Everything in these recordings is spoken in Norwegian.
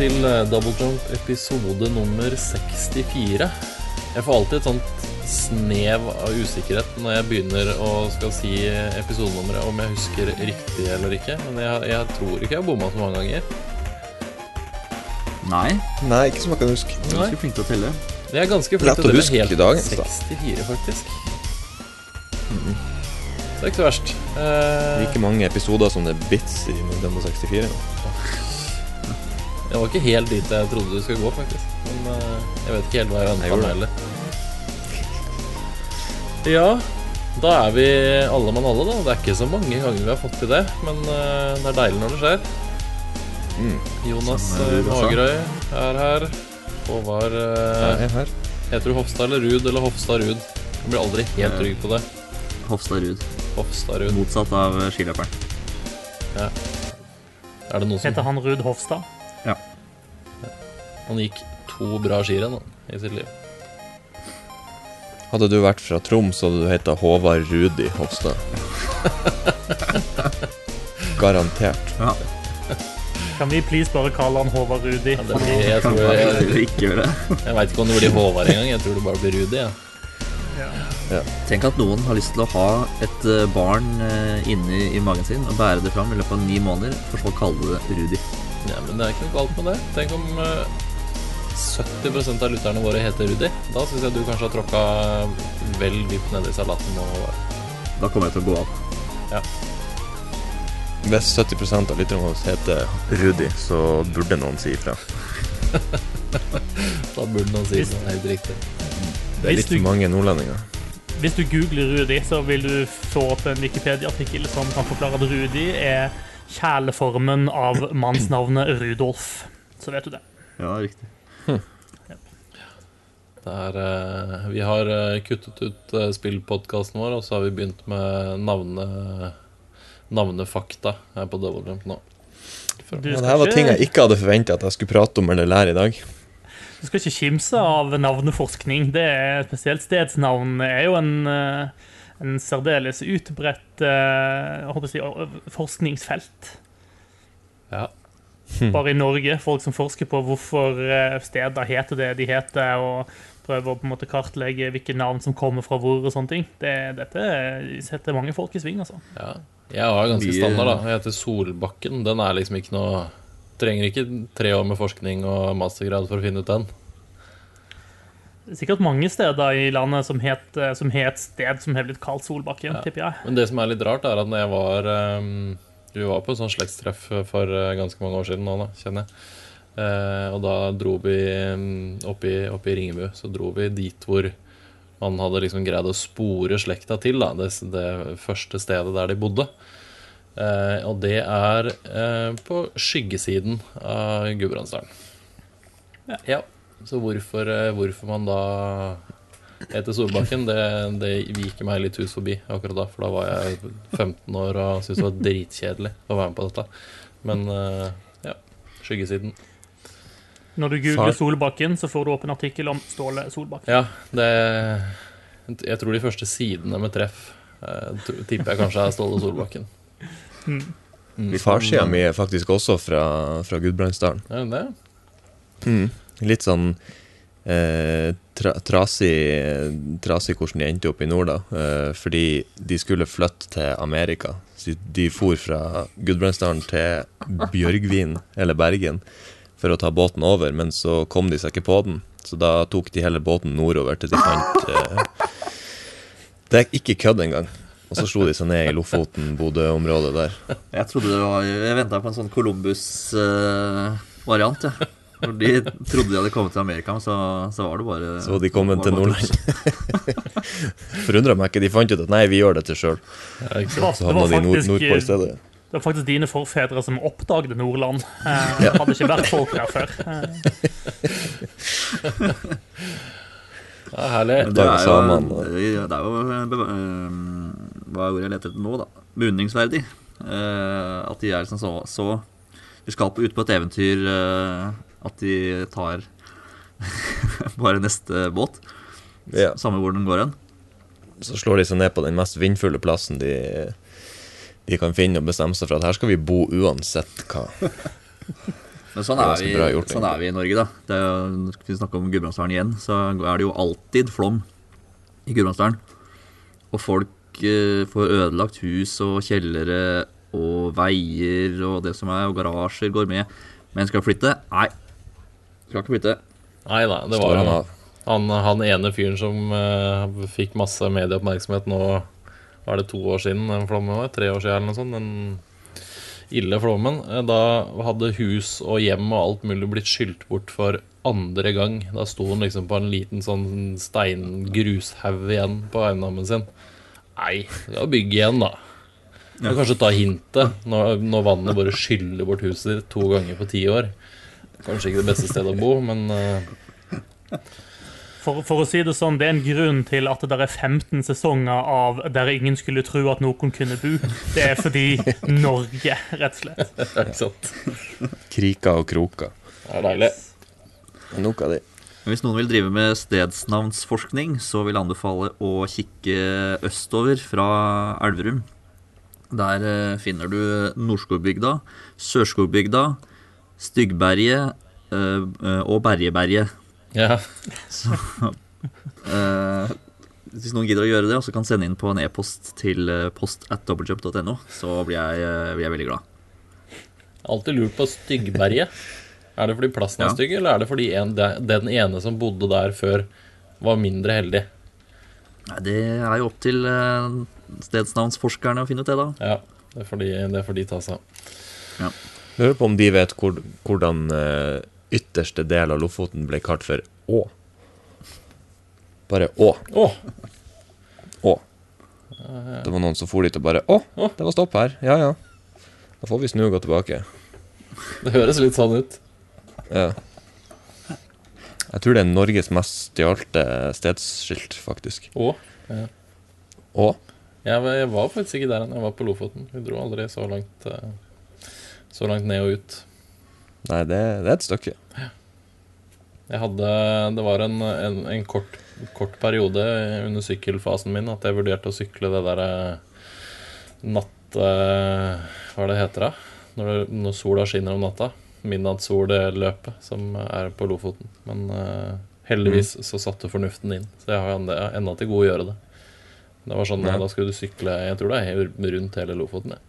til Double Jump episode nummer 64. Jeg får alltid et sånt snev av usikkerhet når jeg begynner å skal si episodenummeret, om jeg husker riktig eller ikke. Men jeg tror ikke jeg har bommet så mange ganger. Nei, ikke som jeg kan huske. Du er ganske flink til å telle. Jeg er ganske flink til å telle helt i dag, 64 faktisk. Det er ikke så verst. Like mange episoder som det er bits i Nintendo 64. Det var ikke helt dit jeg trodde du skulle gå, faktisk. Men jeg vet ikke helt hva jeg venter med heller. Ja, da er vi alle mann alle da. Det er ikke så mange ganger vi har fått til det, men det er deilig når det skjer. Jonas Magerøy er her. Håvard her. Heter du Hofstad eller Rud, eller Hofstad-Rud? Jeg blir aldri helt trygg på det. Hofstad-Rud. Hofstad-Rud. Motsatt av skiløperen. Ja. Er det noe som... Heter han Rud Hofstad? Ja. Han gikk 2 bra skirenn i sitt liv. Hadde du vært fra Troms, så hadde du hett Håvard Rudi Hofstad. Garantert. Ja. Kan vi please bare kalle han Håvard Rudi? Ja, det blir, jeg tror ikke gjøre det. Jeg vet ikke om det blir Håvard engang. Jeg tror det bare blir Rudi, ja. Ja. Tenk at noen har lyst til å ha et barn inne i magen sin og bære det fram i løpet av 9 måneder, for så å kalle det Rudi. Ja, men det er ikke noe galt med det. Tenk om 70% av lytterne våre heter Rudi. Da synes jeg du kanskje har tråkket vel dypt ned i salaten. Da kommer jeg til å gå av. Ja. Hvis 70% av lytterne våre heter Rudi, så burde noen si ifra. Da burde noen si det helt riktig. Det er litt for mange nordlendinger. Hvis du googler Rudi, så vil du få opp en Wikipedia-artikkel som kan forklare at Rudi er kjæleformen av mannsnavnet Rudolf. Så vet du det. Ja, riktig. Vi har kuttet ut spillpodcasten vår, og så har vi begynt med navnefakta her på Double Jump nå. Det her var ting jeg ikke hadde forventet at jeg skulle prate om eller lære i dag. Du skal ikke kimse av navneforskning. Det er spesielt stedsnavn er jo en særdeles utbredt forskningsfelt. Ja. Bare i Norge, folk som forsker på hvorfor steder heter det de heter, og prøver å på en måte kartlegge hvilke navn som kommer fra hvor og sånne ting. Dette setter mange folk i sving, altså. Ja, jeg har ganske standard da. Jeg heter Solbakken. Den er liksom ikke noe... Trenger ikke 3 år med forskning og mastergrad for å finne ut den. Det er sikkert mange steder i landet som het sted som har blitt kalt Solbakken, tipper jeg. Men det som er litt rart er at når jeg var... vi var på et sånt slektstreff for ganske mange år siden nå, da, kjenner jeg. Og da dro vi opp i Ringebu, så dro vi dit hvor man hadde liksom greid å spore slekta til, da, det første stedet der de bodde. Og det er på skyggesiden av Gudbrandsdalen. Ja. Så hvorfor man da heter Solbakken, det gikk meg litt hus forbi akkurat da, for da var jeg 15 år og syntes det var dritkjedelig å være med på dette. Men ja, skyggesiden. Når du googler Solbakken, så får du opp en artikkel om Ståle Solbakken. Ja, jeg tror de første sidene med treff tipper jeg kanskje er Ståle Solbakken. Farsida mi er faktisk også fra Gudbrandsdalen. Ja, det? Litt sånn trasig hvordan de endte opp i nord da, fordi de skulle flytte til Amerika. Så de for fra Gudbrandsdalen til Bjørgvin eller Bergen for å ta båten over, men så kom de seg ikke på den. Så da tok de heller båten nordover til de fant det er ikke kødd engang. Og så slo de seg ned i Lofoten-Bodø-området der. Jeg ventet på en sånn Columbus-variant, ja. Når de trodde de hadde kommet til Amerika, men så var det bare... Så de kom til Nordland. Forundret meg ikke, de fant ut at nei, vi gjør dette selv. Så havna de nordpå i stedet. Det var faktisk dine forfedre som oppdagde Nordland. Hadde ikke vært folk der før. Ja, herlig. Det er jo hva er ordet jeg leter etter nå da, beundringsverdig at de er liksom så de skal ut på et eventyr at de tar bare neste båt, samme hvor den går hen. Så slår de seg ned på den mest vindfulle plassen de kan finne og bestemme seg for at her skal vi bo uansett hva. Men sånn Det er er, ganske bra vi, gjort, sånn er vi i Norge, da. Det er, jo- vi snakker om Gudbrandsdalen igjen, så er det jo alltid flom i Gudbrandsdalen. Og folk får ødelagt hus og kjellere og veier og det som er, og garasjer går med. Men skal flytte? Nei. Skal ikke flytte. Nei da, det Står var han jo av. han ene fyren som fikk masse medieoppmerksomhet nå, var det 2 år siden den flommen var, 3 år siden eller noe sånt, den ille flommen. Da hadde hus og hjem og alt mulig blitt skylt bort for andre gang. Da sto han liksom på en liten sånn steingrushhaug igjen på eiendommen sin. Nei, det var bygge igjen da. Du kan kanskje ta hintet når vannet bare skyller bort huset ditt 2 ganger på 10 år. Kanskje ikke det beste stedet å bo, men For å si det sånn, det er en grunn til at det er 15 sesonger av der ingen skulle tro at noen kunne bo. Det er fordi Norge, rett og slett. ikke sant. Krika og kroka. Det er deilig. Nok av de. Men hvis noen vil drive med stedsnavnsforskning, så vil jeg anbefale å kikke østover fra Elverum. Der finner du Nordskogbygda, Sørskogbygda, Styggberget og Berjeberget. Ja, Hvis noen gidder å gjøre det, og så kan sende inn på en e-post til post@doublejump.no, så blir jeg veldig glad. alltid lurt på Styggberget. Er det fordi plassen er Ja. stygg, eller er det fordi den ene som bodde der før, var mindre heldig? Nei, det er jo opp til stedsnavnsforskerne å finne ut det, da. Ja, det får de ta seg av. Lurer på om de vet hvordan ytterste del av Lofoten ble kalt for Å. Bare Å. Åh, Å. Det var noen som for dit og bare Å, det var stopp her. Ja, ja. Da får vi snu og gå tilbake. det høres litt sånn ut. Ja. Jeg tror det er Norges mest stjalte stedsskilt, faktisk. Åh, ja. Å. Jeg var faktisk ikke der enn jeg var på Lofoten. Vi dro aldri så langt ned og ut. Nei, det er et stykke. Det var en kort periode under sykkelfasen min at jeg vurderte å sykle det der hva det heter da? Når sola skinner om natta. Midnattsolløpet som er på Lofoten. Men heldigvis så satte fornuften inn. Så jeg har enda til god å gjøre det. Det var sånn, Ja. da skulle du sykle, jeg tror det er rundt hele Lofoten. Ja.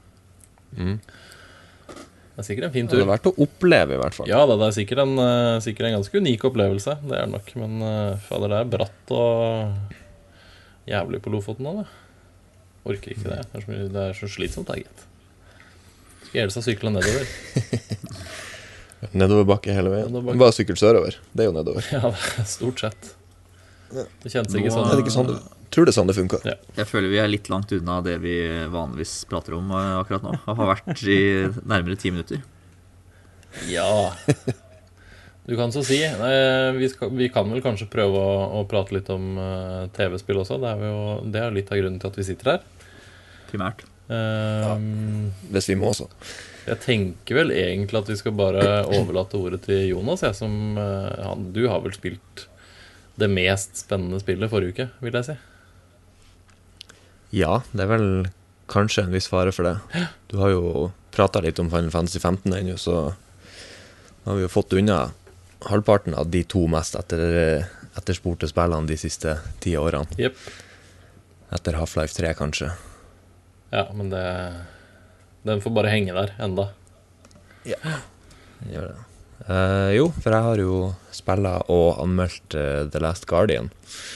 Det er sikkert en fin Det hadde tur. vært å oppleve, i hvert fall. Ja, det er sikkert en ganske unik opplevelse. Det er det nok, men fader, det er bratt og jævlig på Lofoten nå, det. Orker ikke det. Det er så slitsomt, det, gitt. Skal helst ha sykla nedover. Nedoverbakke hele veien. Nedoverbakke. Bare sykkel sørover. Det er jo nedover. Ja, det er stort sett. Det kjennes ikke Nå sånn. Er det ikke sånn tror det er sånn det funker. Ja. Jeg føler vi er litt langt unna det vi vanligvis prater om akkurat nå. Og har vært i nærmere 10 minutter. Ja. Du kan så si. Vi kan vel kanskje prøve å prate litt om TV-spill også. Det er litt av grunnen til at vi sitter her. Primært. Hvis vi må også. Jeg tenker vel egentlig at vi skal bare overlate ordet til Jonas. Du har vel spilt det mest spennende spillet forrige uke, vil jeg si. Ja, det er vel kanskje en viss fare for det. Du har jo pratet litt om Final Fantasy 15 ennå, så har vi jo fått unna halvparten av de 2 mest etterspurte spillene de siste 10 årene. Jepp. Etter Half-Life 3, kanskje. Ja, men den får bare henge der enda. Gjør det. Jo, for jeg har jo spillet og anmeldt The Last Guardian.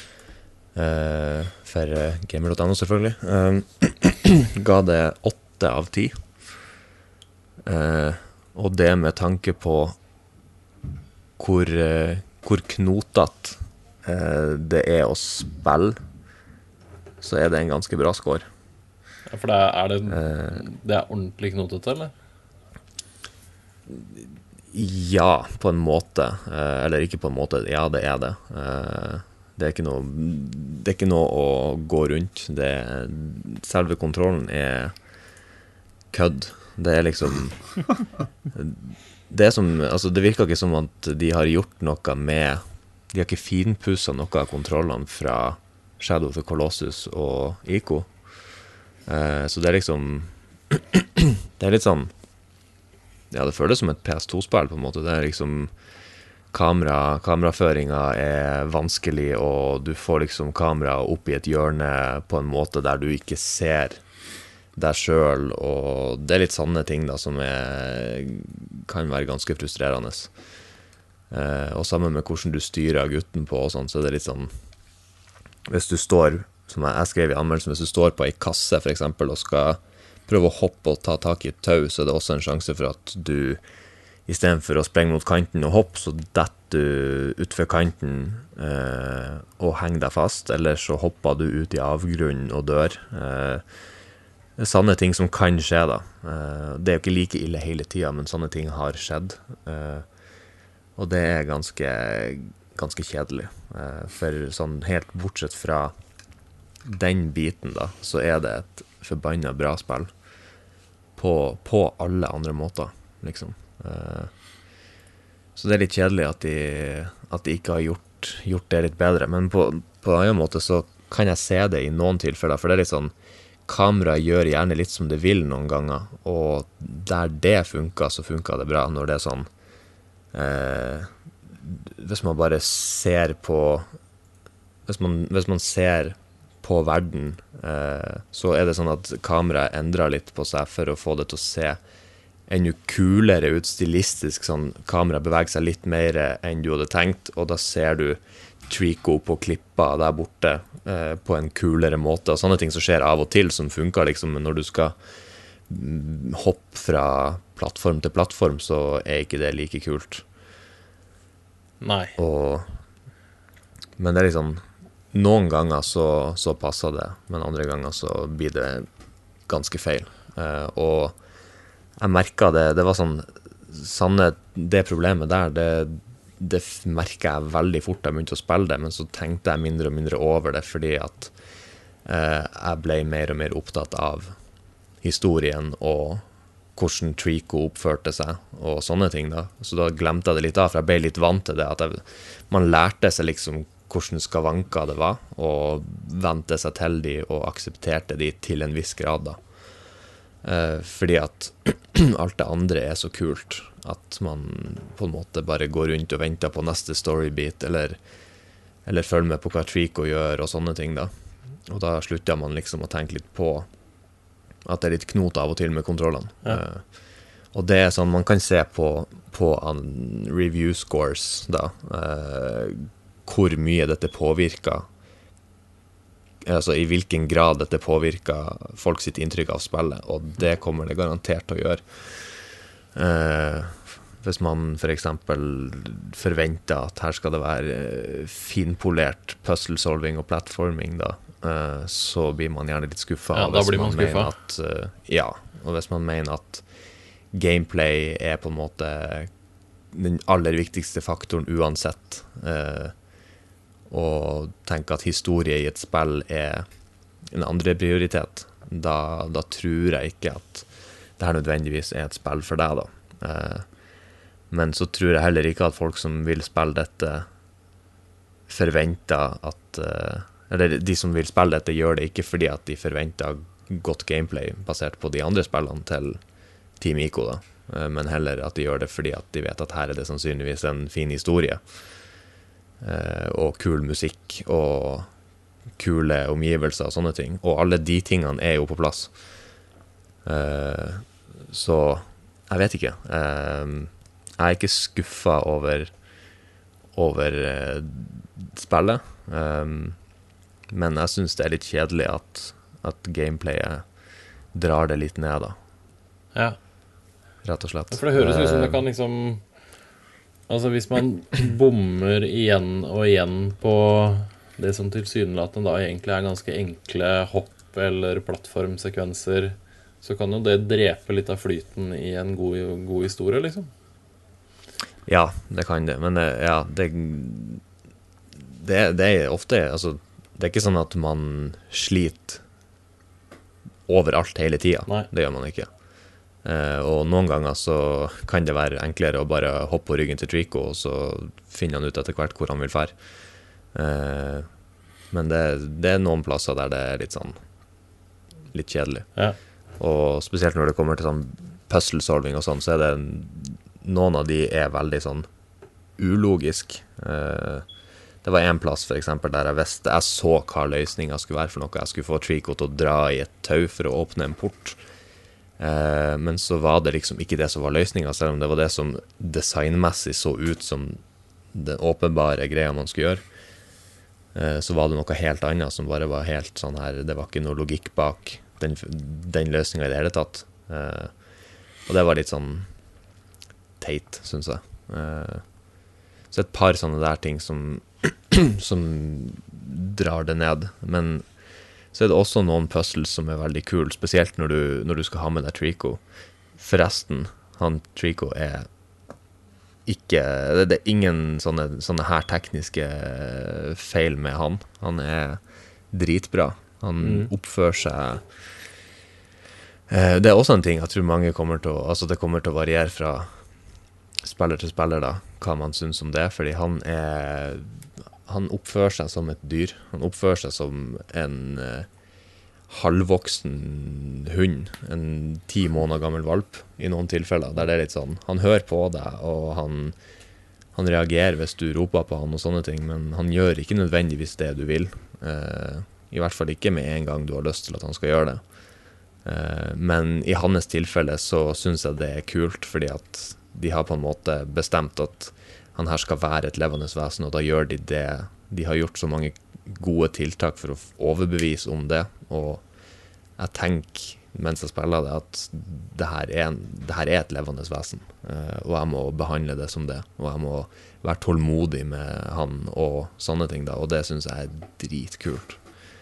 For Gamer.no, selvfølgelig. Ga det 8 av 10. Og det med tanke på hvor knotet det er å spille, så er det en ganske bra score. Ja, for det er ordentlig knotete, eller? Ja, på en måte. Eller ikke på en måte. Ja, det er det. Det er ikke noe å gå rundt. Selve kontrollen er kødd. Det er liksom det virker ikke som at de har gjort noe med. De har ikke finpusset noe av kontrollene fra Shadow of the Colossus og Ico. Så det er liksom det er litt sånn ja, det føles som et PS2-spill på en måte. Det er liksom kameraføringa er vanskelig, og du får liksom kamera opp i et hjørne på en måte der du ikke ser deg selv, og det er litt sånne ting da som kan være ganske frustrerende. Og sammen med hvordan du styrer gutten på og sånn, så er det litt sånn, hvis du står, som jeg skrev i anmeldelsen, hvis du står på en kasse for eksempel og skal prøve å hoppe og ta tak i et tau, så er det også en sjanse for at du, i stedet for å sprenge mot kanten og hoppe, så detter du utfor kanten og henger deg fast, eller så hopper du ut i avgrunnen og dør. Det er sånne ting som kan skje da. Det er jo ikke like ille hele tiden, men sånne ting har skjedd. Og det er ganske kjedelig. For sånn helt bortsett fra den biten da, så er det et forbannet bra spill på alle andre måter, liksom. Så det er litt kjedelig at de ikke har gjort det litt bedre, men på en annen måte så kan jeg se det i noen tilfeller, for det er litt sånn, kamera gjør gjerne litt som det vil noen ganger, og der det funker, så funker det bra når det er sånn, hvis man bare ser på, hvis man ser på verden, så er det sånn at kamera endrer litt på seg for å få det til å se enda kulere ut stilistisk, sånn kamera beveger seg litt mer enn du hadde tenkt, og da ser du Trico på klippa der borte på en kulere måte, og sånne ting som skjer av og til som funker liksom, men når du skal hoppe fra plattform til plattform, så er ikke det like kult. Nei. Men det er liksom, noen ganger så passer det, men andre ganger så blir det ganske feil. Og jeg merket det var sånn, det problemet der, det merket jeg veldig fort da jeg begynte å spille det, men så tenkte jeg mindre og mindre over det, fordi at jeg ble mer og mer opptatt av historien og hvordan Trico oppførte seg og sånne ting da. Så da glemte jeg det litt av, for jeg ble litt vant til det, at man lærte seg liksom hvordan skavanker det var, og vente seg til de og aksepterte de til en viss grad da. Fordi at alt det andre er så kult at man på en måte bare går rundt og venter på neste storybit, eller følger med på hva Trico gjør og sånne ting da. Og da slutter man liksom å tenke litt på at det er litt knot av og til med kontrollene. Ja. Og det er sånn, man kan se på review scores da, hvor mye dette påvirker, altså i hvilken grad dette påvirker folk sitt inntrykk av spillet, og det kommer det garantert til å gjøre. Hvis man for eksempel forventer at her skal det være finpolert puzzle-solving og platforming da, så blir man gjerne litt skuffet. Ja, da blir man skuffet. Ja, og hvis man mener at gameplay er på en måte den aller viktigste faktoren uansett, og tenker at historie i et spill er en andre prioritet, da tror jeg ikke at det her nødvendigvis er et spill for deg da. Men så tror jeg heller ikke at folk som vil spille dette forventer at, eller de som vil spille dette gjør det ikke fordi at de forventer godt gameplay basert på de andre spillene til Team Ico da, men heller at de gjør det fordi at de vet at her er det sannsynligvis en fin historie, og kul musikk og kule omgivelser og sånne ting, og alle de tingene er jo på plass. Så jeg vet ikke, jeg er ikke skuffet over spillet, men jeg synes det er litt kjedelig at gameplayet drar det litt ned da. Ja. Rett og slett. Ja, for det høres ut som det kan liksom, altså hvis man bommer igjen og igjen på det som tilsynelatende da egentlig er ganske enkle hopp eller plattformsekvenser, så kan jo det drepe litt av flyten i en god historie, liksom. Ja, det kan det, men ja, det er ofte, altså, det er ikke sånn at man sliter overalt hele tiden. Nei. Det gjør man ikke. Og noen ganger så kan det være enklere å bare hoppe på ryggen til Trico, og så finner han ut etter hvert hvor han vil fære. Men det er noen plasser der det er litt sånn litt kjedelig. Ja. Og spesielt når det kommer til sånn puzzle-solving og sånn, så det noen av de veldig sånn ulogisk. Det var en plass for eksempel der jeg så hva løsningen skulle være for noe. Jeg skulle få Trico til å dra i et tau for å åpne en port. Men så var det liksom ikke det som var løsningen, selv om det var det som designmessig så ut som den åpenbare greia man skulle gjøre. Så var det noe helt annet som bare var helt sånn her, det var ikke noe logikk bak den løsningen i det hele tatt. Og det var litt sånn teit, synes jeg. Så et par sånne der ting som drar det ned, men så det også noen puzzles som veldig kul, spesielt når du skal ha med deg Trico. Forresten, Trico ikke, det ingen sånne her tekniske feil med han. Han dritbra. Han oppfører seg. Det også en ting jeg tror mange kommer til å, altså det kommer til å variere fra spiller til spiller da, hva man synes om det, fordi han oppfører seg som et dyr. Han oppfører seg som en halvvoksen hund, en 10 måneder gammel valp i noen tilfeller, der det litt sånn, han hører på deg, og han reagerer hvis du roper på han og sånne ting, men han gjør ikke nødvendigvis det du vil. I hvert fall ikke med en gang du har lyst til at han skal gjøre det. Men i hans tilfelle så synes jeg det kult, fordi at de har på en måte bestemt at han her skal være et levende vesen, og da gjør de det. De har gjort så mange gode tiltak for å overbevise om det, og jeg tenker mens jeg spiller det at det her et levende vesen, og jeg må behandle det som det, og jeg må være tålmodig med han og sånne ting da, og det synes jeg dritkult.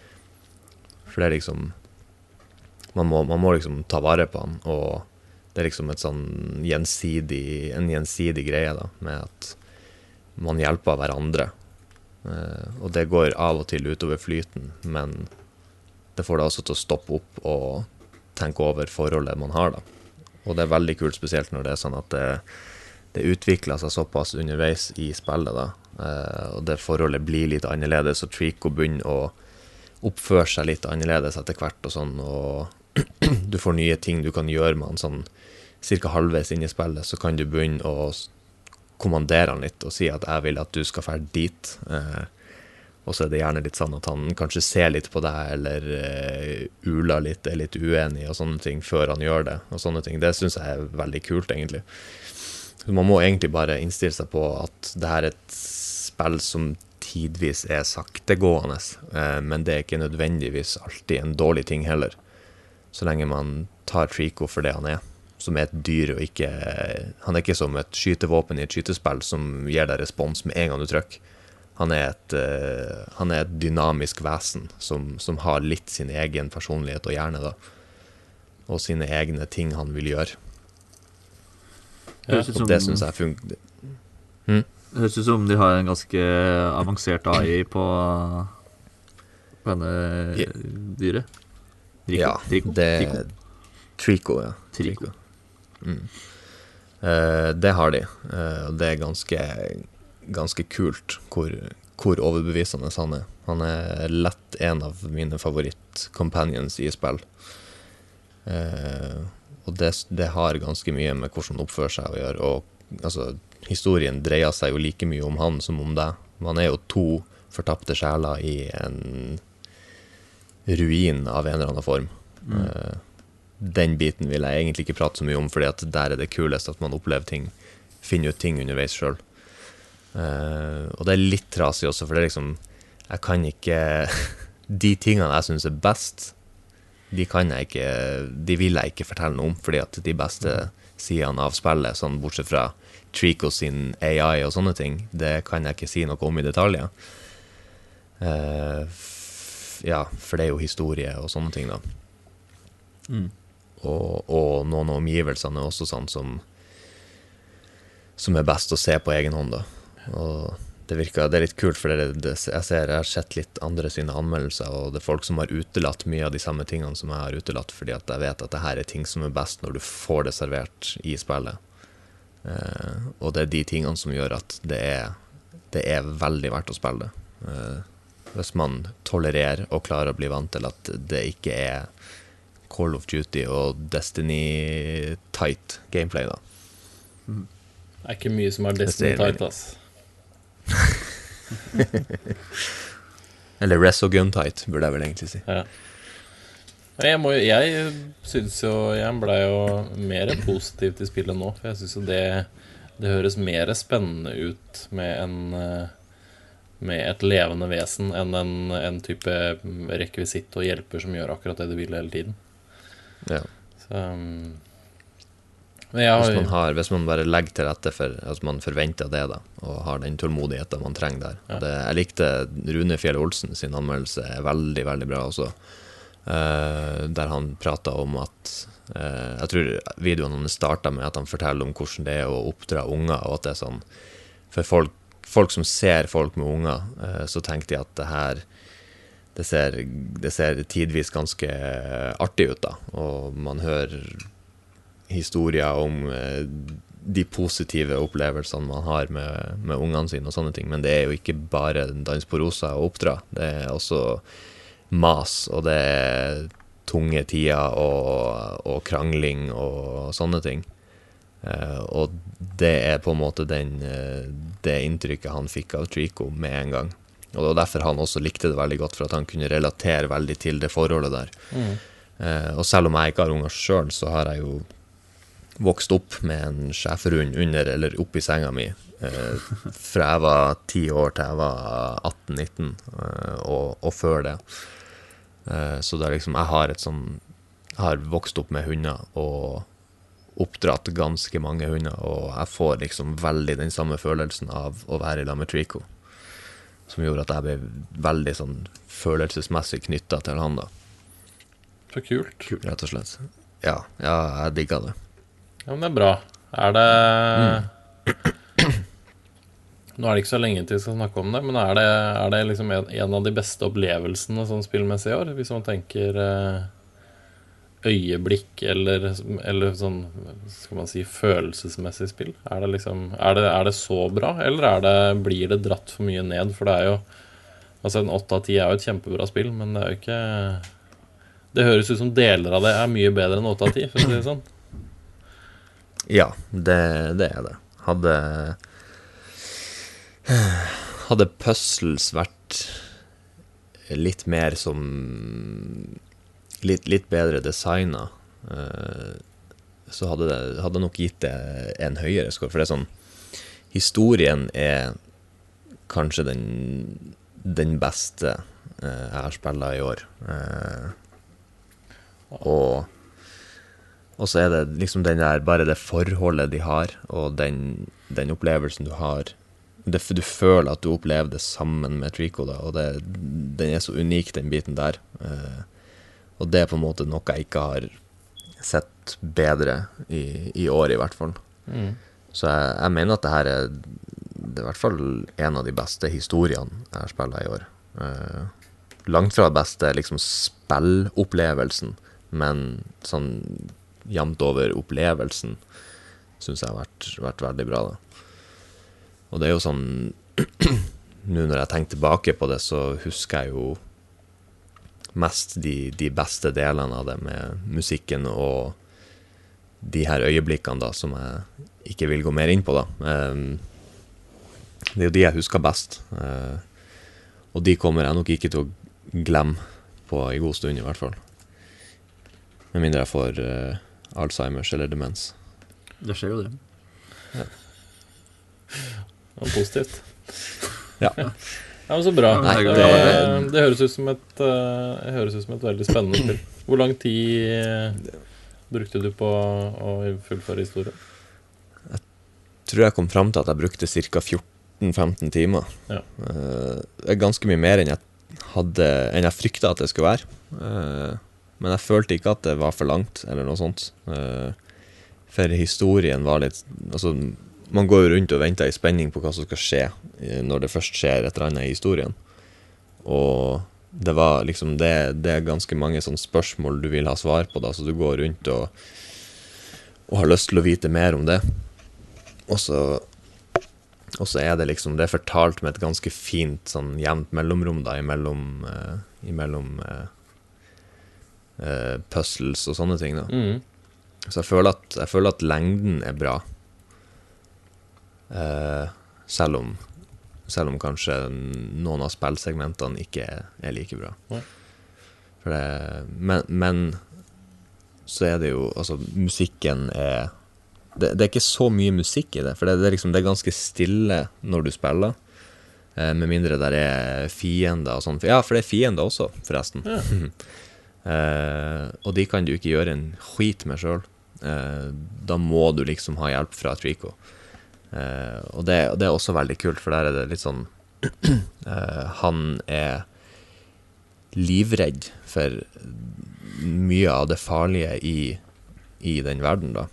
For det liksom, man må liksom ta vare på han, og det liksom et sånn en gjensidig greie da, med at man hjelper hverandre. Og det går av og til utover flyten, men det får deg også til å stoppe opp og tenke over forholdet man har da. Og det veldig kult, spesielt når det sånn at det utvikler seg såpass underveis i spillet da, og det forholdet blir litt annerledes, og Trico begynner å oppføre seg litt annerledes etter hvert og sånn, og du får nye ting du kan gjøre med han sånn, cirka halvveis inn i spillet, så kan du begynne å kommandere han litt og si at jeg vil at du skal fære dit, og så det gjerne litt sånn at han kanskje ser litt på deg eller uler litt, litt uenig og sånne ting før han gjør det, og sånne ting. Det synes jeg veldig kult egentlig. Så man må egentlig bare innstille seg på at det her et spill som tidvis saktegående, men det ikke nødvendigvis alltid en dårlig ting heller, så lenge man tar Trico for det han som et dyr, og ikke, han ikke som et skytevåpen i et skytespill som gir deg respons med en gang du trykker. Han et dynamisk vesen som har litt sin egen personlighet og hjerne da, og sine egne ting han vil gjøre. Og det synes jeg funker. Det høres ut som de har en ganske avansert AI på denne dyret. Trico. Det har de, og det ganske kult hvor overbevisende han er. Han lett en av mine favoritt-companions i spill. Og det har ganske mye med hvordan han oppfører seg å gjøre, og altså, historien dreier seg jo like mye om han som om deg. Man jo 2 fortapte sjeler i en ruin av en eller annen form. Den biten vil jeg egentlig ikke prate så mye om, fordi at der det kulest at man opplever ting, finner ut ting underveis selv. Og det litt trasig også, for det liksom, jeg kan ikke, de tingene jeg synes best, de vil jeg ikke fortelle noe om, fordi at de beste sidene av spillet, sånn bortsett fra Trico sin AI og sånne ting, det kan jeg ikke si noe om i detaljer. For det jo historie og sånne ting da. Og noen av omgivelsene også sånn som best å se på egen hånd da. Og det litt kult, for jeg har sett litt andre sine anmeldelser, og det folk som har utelatt mye av de samme tingene som jeg har utelatt, fordi at jeg vet at det her ting som best når du får det servert i spillet. Og det de tingene som gjør at det veldig verdt å spille det. Hvis man tolererer og klarer å bli vant til at det ikke Call of Duty og Destiny tight gameplay da. Det er ikke mye som er Destiny Det ser tight, ass. Eller Resogun tight, burde jeg vel egentlig si. Ja. Jeg synes jo jeg ble jo mer positiv til spillet nå, for jeg synes jo det høres mer spennende ut med et levende vesen enn en type rekvisitt og hjelper som gjør akkurat det du vil hele tiden. Ja. Så, men hvis man bare legger til rette for at man forventer det da, og har den tålmodigheten man trenger der. Ja. Jeg likte Rune Fjell Olsen sin anmeldelse veldig, veldig bra også. Der han pratet om at jeg tror videoen han startet med at han forteller om hvordan det er å oppdra unger, og at det er sånn for folk som ser folk med unger, så tenker de at det ser tidvis ganske artig ut da, og man hører historier om de positive opplevelsene man har med ungene sine og sånne ting, men det er jo ikke bare dans på rosa å oppdra, det er også mas, og det er tunge tider og krangling og sånne ting. Og det er på en måte det inntrykket han fikk av Trico med en gang. Og det var derfor han også likte det veldig godt, for at han kunne relatere veldig til det forholdet der. Og selv om jeg ikke har unger selv, så har jeg jo vokst opp med en schæferhund under eller opp i senga mi, fra jeg var 10 år til jeg var 18-19, og før det. Så det er liksom, jeg har vokst opp med hunder og oppdratt ganske mange hunder, og jeg får liksom veldig den samme følelsen av å være i lag med Trico, som gjorde at jeg ble veldig sånn følelsesmessig knyttet til han da. så kult. Rett og slett. Ja, jeg digger det. Ja, men det er bra. Er det Nå er det ikke så lenge til vi skal snakke om det, men er det liksom en av de beste opplevelsene sånn spillmessig i år, hvis man tenker øyeblikk eller sånn, skal man si, følelsesmessig spill? Er det liksom, er det så bra, eller blir det dratt for mye ned? For det er jo, altså en 8 av 10 er jo et kjempebra spill, men det er jo ikke, det høres ut som deler av det er mye bedre enn 8 av 10, for å si det sånn. Ja, det er det. Hadde puzzles vært litt mer som litt bedre designet, så hadde nok gitt det en høyere score, for det er sånn, historien er kanskje den beste jeg har spillet i år, og så er det liksom den der, bare det forholdet de har, og den opplevelsen du har, du føler at du opplever det sammen med Trico da, og den er så unik, den biten der, og det er på en måte noe jeg ikke har sett bedre i år i hvert fall. Så jeg mener at det er i hvert fall en av de beste historiene jeg har spillet i år. Langt fra det beste liksom spillopplevelsen, men sånn jevnt over opplevelsen synes jeg har vært veldig bra da. Og det er jo sånn, nå når jeg tenker tilbake på det, så husker jeg jo mest de beste delene av det, med musikken og de her øyeblikkene da, som jeg ikke vil gå mer inn på da. Det er jo de jeg husker best, og de kommer jeg nok ikke til å glemme på en god stund i hvert fall. Med mindre jeg får Alzheimers eller demens. Det skjer jo det. Ja. Det var positivt. Ja. Ja, men så bra. Nei, det høres ut som et veldig spennende spill. Hvor lang tid brukte du på å fullføre historien? Jeg tror jeg kom frem til at jeg brukte cirka 14-15 timer. Ja. Det er ganske mye mer enn jeg fryktet at det skulle være. Men jeg følte ikke at det var for langt, eller noe sånt. For historien var litt, altså, man går jo rundt og venter i spenning på hva som skal skje når det først skjer et eller annet i historien. Og det var liksom, det er ganske mange sånne spørsmål du vil ha svar på da, så du går rundt og har lyst til å vite mer om det. Og så er det liksom, det er fortalt med et ganske fint sånn jevnt mellomrom da, imellom puzzles og sånne ting da. Mm. Så jeg føler at lengden bra. Selv om kanskje noen av spillsegmentene ikke like bra. Ja. For men så det jo, altså musikken det ikke så mye musikk i det, for det liksom, det ganske stille når du spiller, med mindre der fiender og sånn. Ja, for det fiender også, forresten. Ja. Og de kan du ikke gjøre en skit med selv. Da må du liksom ha hjelp fra Trico. Og det også veldig kult, for der det litt sånn han livredd for mye av det farlige i den verden da.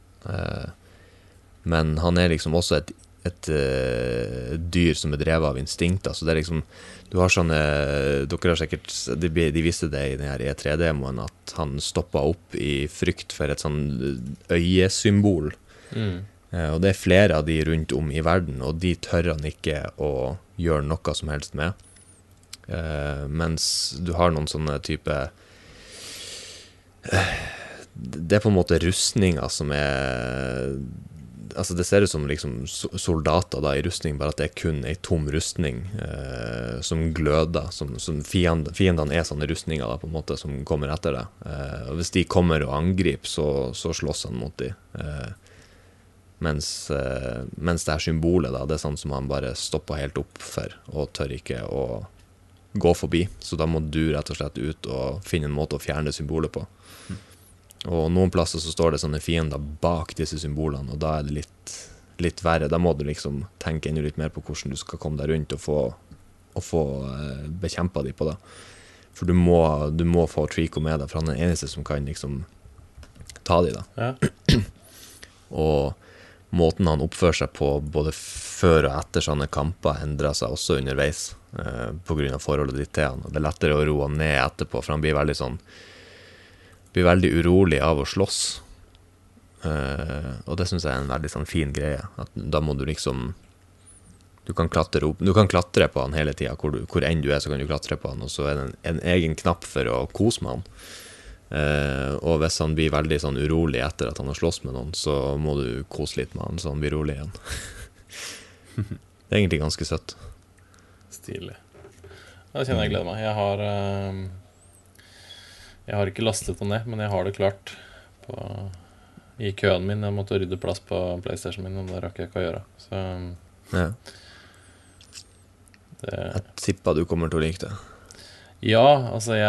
Men han liksom også et dyr som drevet av instinkter, så det liksom, du har sånne, dere har sikkert, de visste det i den her E3-demoen, at han stoppet opp i frykt for et sånn øyesymbol. Og det flere av de rundt om i verden, og de tør han ikke å gjøre noe som helst med. Mens du har noen sånne type det på en måte rustninger som altså det ser ut som liksom soldater da i rustning, bare at det kun en tom rustning som gløder, som fiendene sånne rustninger da, på en måte, som kommer etter det. Og hvis de kommer og angriper, så slåss han mot de. Mens det her symbolet da, det sånn som han bare stopper helt opp for, og tør ikke å gå forbi. Så da må du rett og slett ut og finne en måte å fjerne symbolet på. Og noen plasser så står det sånne fiender bak disse symbolene, og da det litt verre. Da må du liksom tenke enda litt mer på hvordan du skal komme deg rundt og få bekjempet de på det. For du må få Trico med deg, for han den eneste som kan liksom ta de da. Ja. Og måten han oppfører seg på både før og etter sånne kamper endrer seg også underveis på grunn av forholdet ditt til han. Og det lettere å roe han ned etterpå, for han blir veldig urolig av å slåss. Og det synes jeg en veldig sånn fin greie, at da må du liksom du kan klatre på han hele tiden, hvor enn du så kan du klatre på han, og så det en egen knapp for å kose med han. Og hvis han blir veldig sånn urolig etter at han har slåss med noen, så må du kose litt med han, så han blir rolig igjen. Det egentlig ganske søtt. Stilig. Da kjenner jeg gleder meg. Jeg har ikke lastet den ned, men jeg har det klart i køen min. Jeg måtte rydde plass på PlayStation min, og det rakk jeg ikke å gjøre. Så ja. Jeg tipper du kommer til å like det. Ja, altså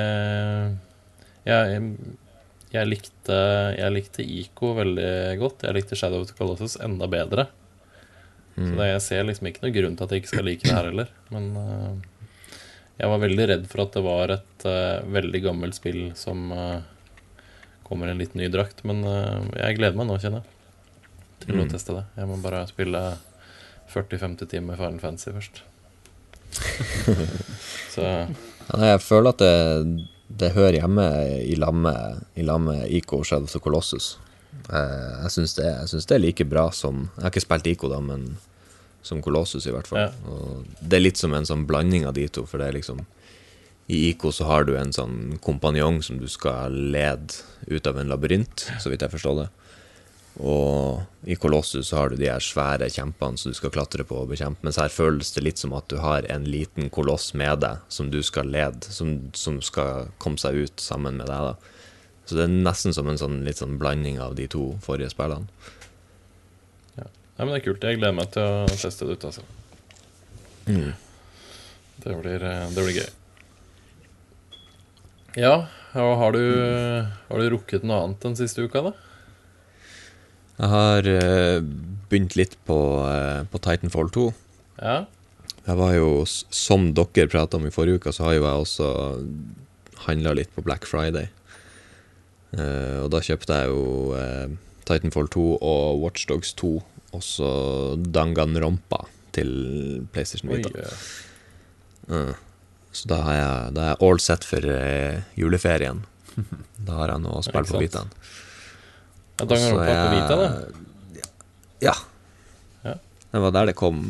jeg likte Ico veldig godt. Jeg likte Shadow of the Colossus enda bedre. Så jeg ser liksom ikke noe grunn til at jeg ikke skal like det her heller. Men jeg var veldig redd for at det var et veldig gammelt spill som kommer en litt ny drakt. Men jeg gleder meg nå, kjenner jeg, til å teste det. Jeg må bare spille 40-50 timer Final Fantasy først. Så ja, jeg føler at det hører hjemme i lamme Ico og Shadow of the Colossus. Jeg synes det like bra som, jeg har ikke spilt Ico da, men som Colossus i hvert fall. Ja. Og det litt som en sånn blanding av de to, for det liksom i Ico så har du en sånn kompanjong som du skal lede ut av en labyrint, så vidt jeg forstår det. Og i Colossus så har du de her svære kjempene som du skal klatre på og bekjempe, mens her føles det litt som at du har en liten koloss med deg som du skal lede, som skal komme seg ut sammen med deg da. Så det nesten som en sånn litt sånn blanding av de to forrige spillene. Ja, men det kult. Jeg gleder meg til å teste det ut, altså. Det blir gøy. Ja, og har du rukket noe annet den siste uka, da? Jeg har begynt litt på Titanfall 2. Ja. Jeg var jo, som dere pratet om i forrige uka, så har jo jeg også handlet litt på Black Friday. Og da kjøpte jeg jo Titanfall 2 og Watch Dogs 2, og så Danganronpa til PlayStation Vita. Så da er jeg all set for juleferien. Da har jeg noe å spille på Vitaen. Ja, Danganronpa på Vita, da? Ja. Ja. Det var der det kom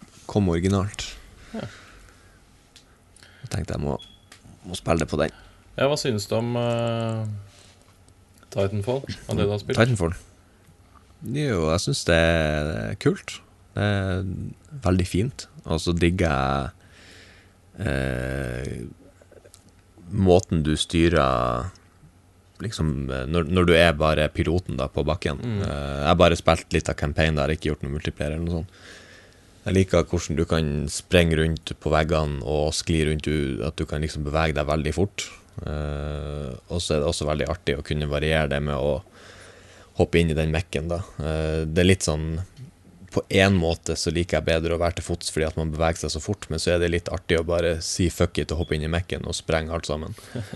originalt. Ja. Jeg tenkte jeg må spille det på den. Ja, hva synes du om Titanfall, av det du har spilt? Titanfall. Jo, jeg synes det er kult. Det er veldig fint. Og så digger jeg måten du styrer liksom, når du er bare piloten da, på bakken. Jeg har bare spilt litt av campaign der, ikke gjort noe multiplayer eller noe sånt. Jeg liker hvordan du kan sprenge rundt på veggene og skli rundt, at du kan liksom bevege deg veldig fort. Og så er det også veldig artig å kunne variere det med å hoppe inn i den mekken da. Det er litt sånn, på en måte så liker jeg bedre å være til fots fordi at man beveger seg så fort, men så er det litt artig å bare si fuck it og hoppe inn i mekken og sprenge alt sammen.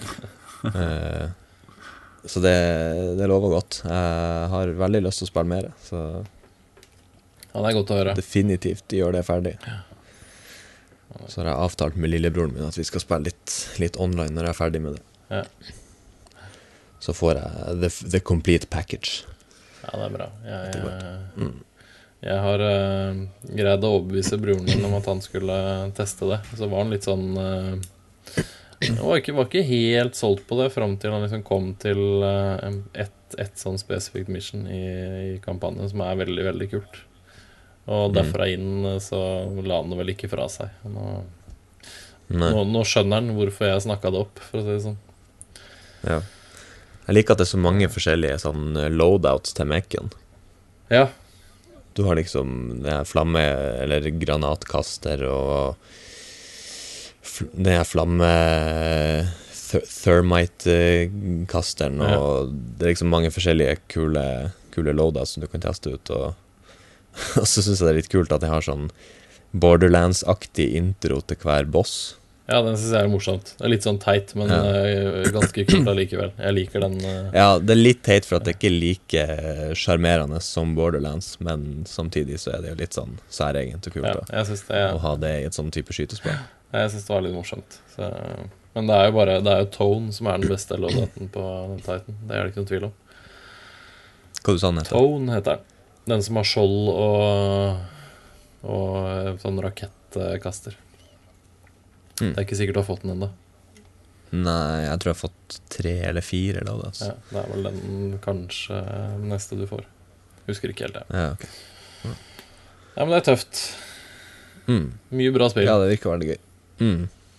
Så det lover godt. Jeg har veldig lyst til å spille mer, så Ja, det er godt å høre. definitivt gjør det ferdig. Så har jeg avtalt med lillebroren min at vi skal spille litt online når jeg er ferdig med det. Ja. Så får jeg the complete package. Ja, det er bra. Jeg har greid å overbevise broren min om at han skulle teste det. Så var han litt sånn var ikke helt solgt på det frem til han liksom kom til et sånn spesifikt mission i kampanjen som er veldig, veldig kult. Og derfra inn så la han det vel ikke fra seg. Nå skjønner han hvorfor jeg snakket det opp, for å si det sånn. Ja. Jeg liker at det er så mange forskjellige sånn loadouts til Mekken. Ja. Du har liksom det her flamme- eller granatkaster og det her flamme thermite-kasteren, og det er liksom mange forskjellige kule loadouts som du kan teste ut, og så synes jeg det er litt kult at jeg har sånn Borderlands-aktig intro til hver boss. Ja, den synes jeg er morsomt. Det er litt sånn teit, men ganske kult allikevel. Jeg liker den. Ja, det er litt teit for at det ikke er like charmerende som Borderlands, men samtidig så er det jo litt sånn særegent og kult Ja, jeg synes det, å ha det i et sånn type skytespill. Jeg synes det var litt morsomt. Så, men det er jo Tone som er den beste loadouten på Titan. Det er det ikke noen tvil om. Hva du sa den heter? Tone heter den. Den som har skjold og sånn rakettkaster. Det er ikke sikkert du har fått den enda. Nei, jeg tror jeg har fått 3 eller 4 loadouts. Ja, det er vel den kanskje neste du får. Husker ikke helt det. Ja, ok. Ja, men det er tøft. Mye bra spill. Ja, det virker veldig gøy.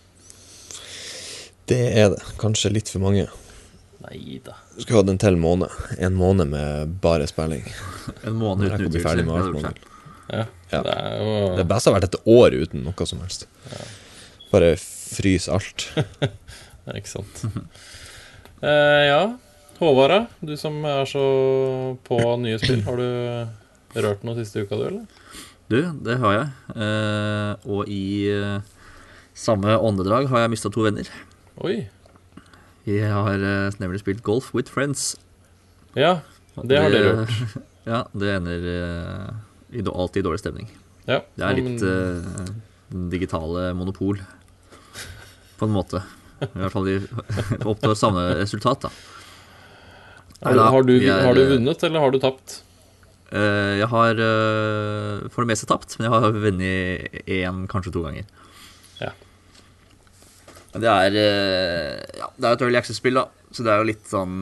Det er det. Kanskje litt for mange. Neida. Du skal ha den til måned. En måned med bare spilling. En måned Jeg uten kan bli ferdig med alt utvidelse. måned. Ja, Ja. det er jo Det beste har vært et år uten noe som helst. Bare frys alt. Ja, ikke sant. Ja, Håvard, da? Du som er så på nye spill. Har du rørt noe siste uka, du, eller? Du, det har jeg. Og i samme åndedrag har jeg mistet 2 venner. Oi. Jeg har nemlig spilt golf with friends. Ja, det har dere gjort. Ja, det ender alltid i dårlig stemning. Ja, Det er men- litt den digitale monopol, på en måte. I hvert fall de oppnår samme resultat, da. Har du vunnet, eller har du tapt? Jeg har for det meste tapt, men jeg har vunnet 1, kanskje 2 ganger. Ja. Men det er det er et early access-spill, da, så det er jo litt sånn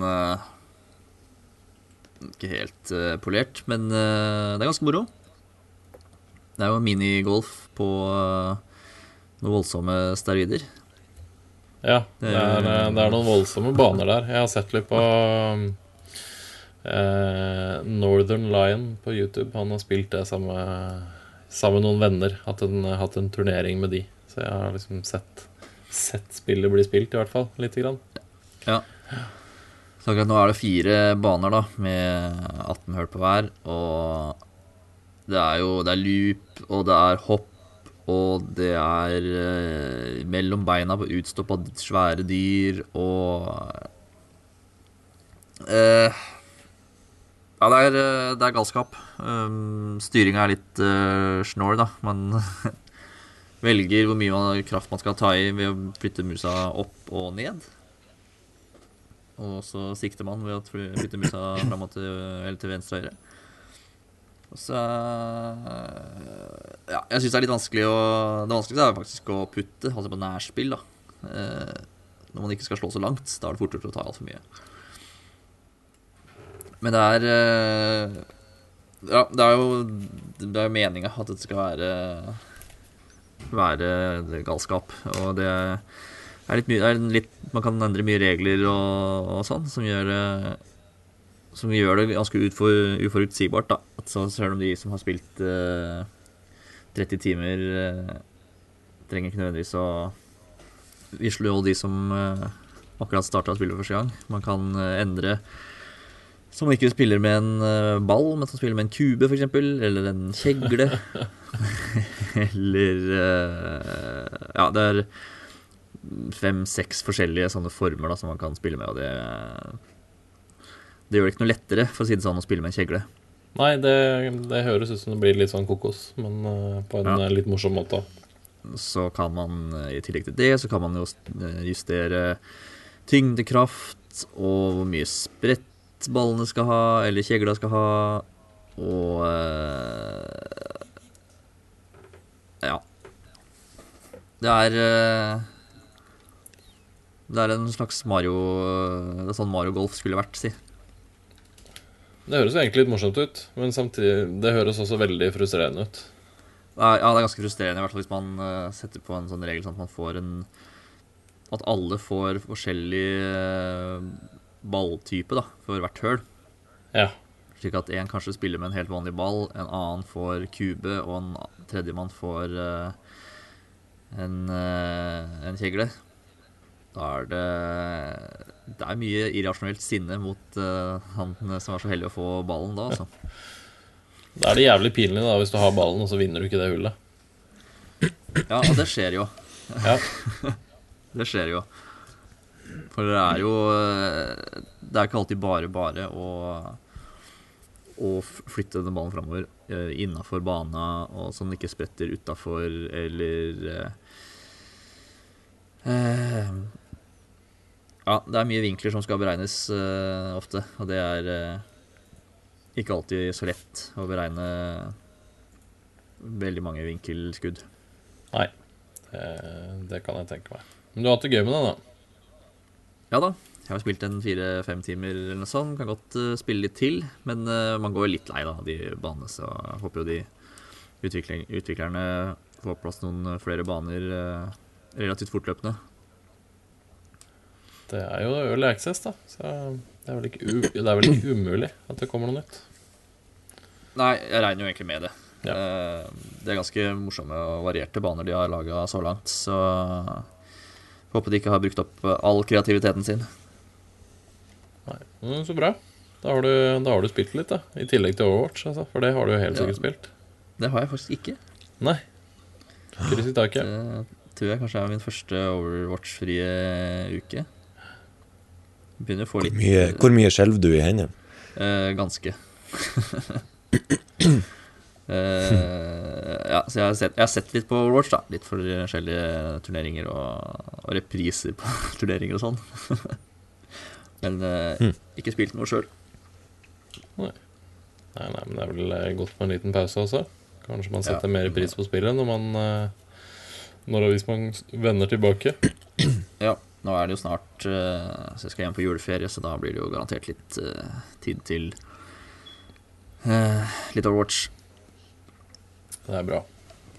ikke helt polert, men det er ganske moro. Det er jo minigolf på noen voldsomme steroider. Ja, det er noen voldsomme baner der. Jeg har sett litt på Northern Lion på YouTube. Han har spilt det sammen med noen venner. Hatt en turnering med de. Så jeg har liksom sett spillet bli spilt, i hvert fall, lite grann. Ja. Så akkurat nå er det 4 baner, da, med 18 hull på hver. Og det er loop, og det er hopp, og det er mellom beina på utstopp av svære dyr, og ja, det er galskap. Styringen er litt snål, da. Man velger hvor mye kraft man skal ta i ved å flytte musa opp og ned. Og så sikter man ved å flytte musa frem og til venstre og høyre. Og så ja, jeg synes det er litt vanskelig det vanskeligste er faktisk å putte, altså på nærspill, da. når man ikke skal slå så langt, da er det fortere å ta alt for mye. Men det er ja, det er jo meningen at det skal være galskap, og det er litt mye, man kan endre mye regler og sånn, som gjør det ganske uforutsigbart, da. Så selv om de som har spilt 30 timer trenger ikke nødvendigvis å visle de som akkurat startet å spille for første gang. Man kan endre så man ikke spiller med en ball, men som spiller med en kube for eksempel, eller en kjegle. Eller ja, det er 5-6 forskjellige sånne former da, som man kan spille med, og det gjør det ikke noe lettere, for å si det sånn, å spille med en kjegle. Nei, det høres ut som det blir litt sånn kokos, men på en litt morsom måte. Så kan man, i tillegg til det, så kan man jo justere tyngdekraft, og hvor mye sprett ballene skal ha, eller kjegla skal ha, og ja. Det er en slags Mario, det er sånn Mario Golf skulle vært, si. Det høres jo egentlig litt morsomt ut, men samtidig, det høres også veldig frustrerende ut. Ja, det er ganske frustrerende, i hvert fall hvis man setter på en sånn regel sånn at man får at alle får forskjellig balltype da, for hvert høl. Ja. Slik at en kanskje spiller med en helt vanlig ball, en annen får kube, og en tredjemann får en kjegle. Da det er mye irrasjonelt sinne mot han som var så heldig å få ballen da, altså. Da er det jævlig pinlig da, hvis du har ballen, og så vinner du ikke det hullet. Ja, og det skjer jo. Ja. Det skjer jo. For det er jo det er ikke alltid bare å flytte den ballen fremover innenfor bana, og sånn ikke spretter utenfor, eller ja, det er mye vinkler som skal beregnes ofte, og det er ikke alltid så lett å beregne veldig mange vinkelskudd. Nei, det kan jeg tenke meg. Men du har hatt det gøy med det da? Ja da, jeg har spilt en 4-5 timer eller noe sånt. Kan godt spille litt til, men man går litt lei da av de banene, så jeg håper jo de utviklerne får plass noen flere baner relativt fortløpende. Det er jo early access da, så det er vel ikke umulig at det kommer noe nytt. Nei, jeg regner jo egentlig med det. Ja. Det er ganske morsomme og varierte baner de har laget så langt, så håper de ikke har brukt opp all kreativiteten sin. Nei, så bra. Da har du spilt litt da, i tillegg til Overwatch, altså, for det har du jo helt sikkert spilt. Det har jeg faktisk ikke. Nei, kryss i taket. Det tror jeg kanskje er min første Overwatch-frie uke. Begynner å få litt... Hvor mye skjelver du i hendene? Ganske. Ja, så jeg har sett litt på Overwatch da. Litt for forskjellige turneringer og repriser på turneringer og sånn. Men ikke spilt noe selv. Nei, men det er vel godt med en liten pause også. Kanskje man setter mer pris på spillet hvis man vender tilbake. Ja, nå er det jo snart så jeg skal hjem på juleferie, så da blir det jo garantert litt tid til litt Overwatch. Det er bra.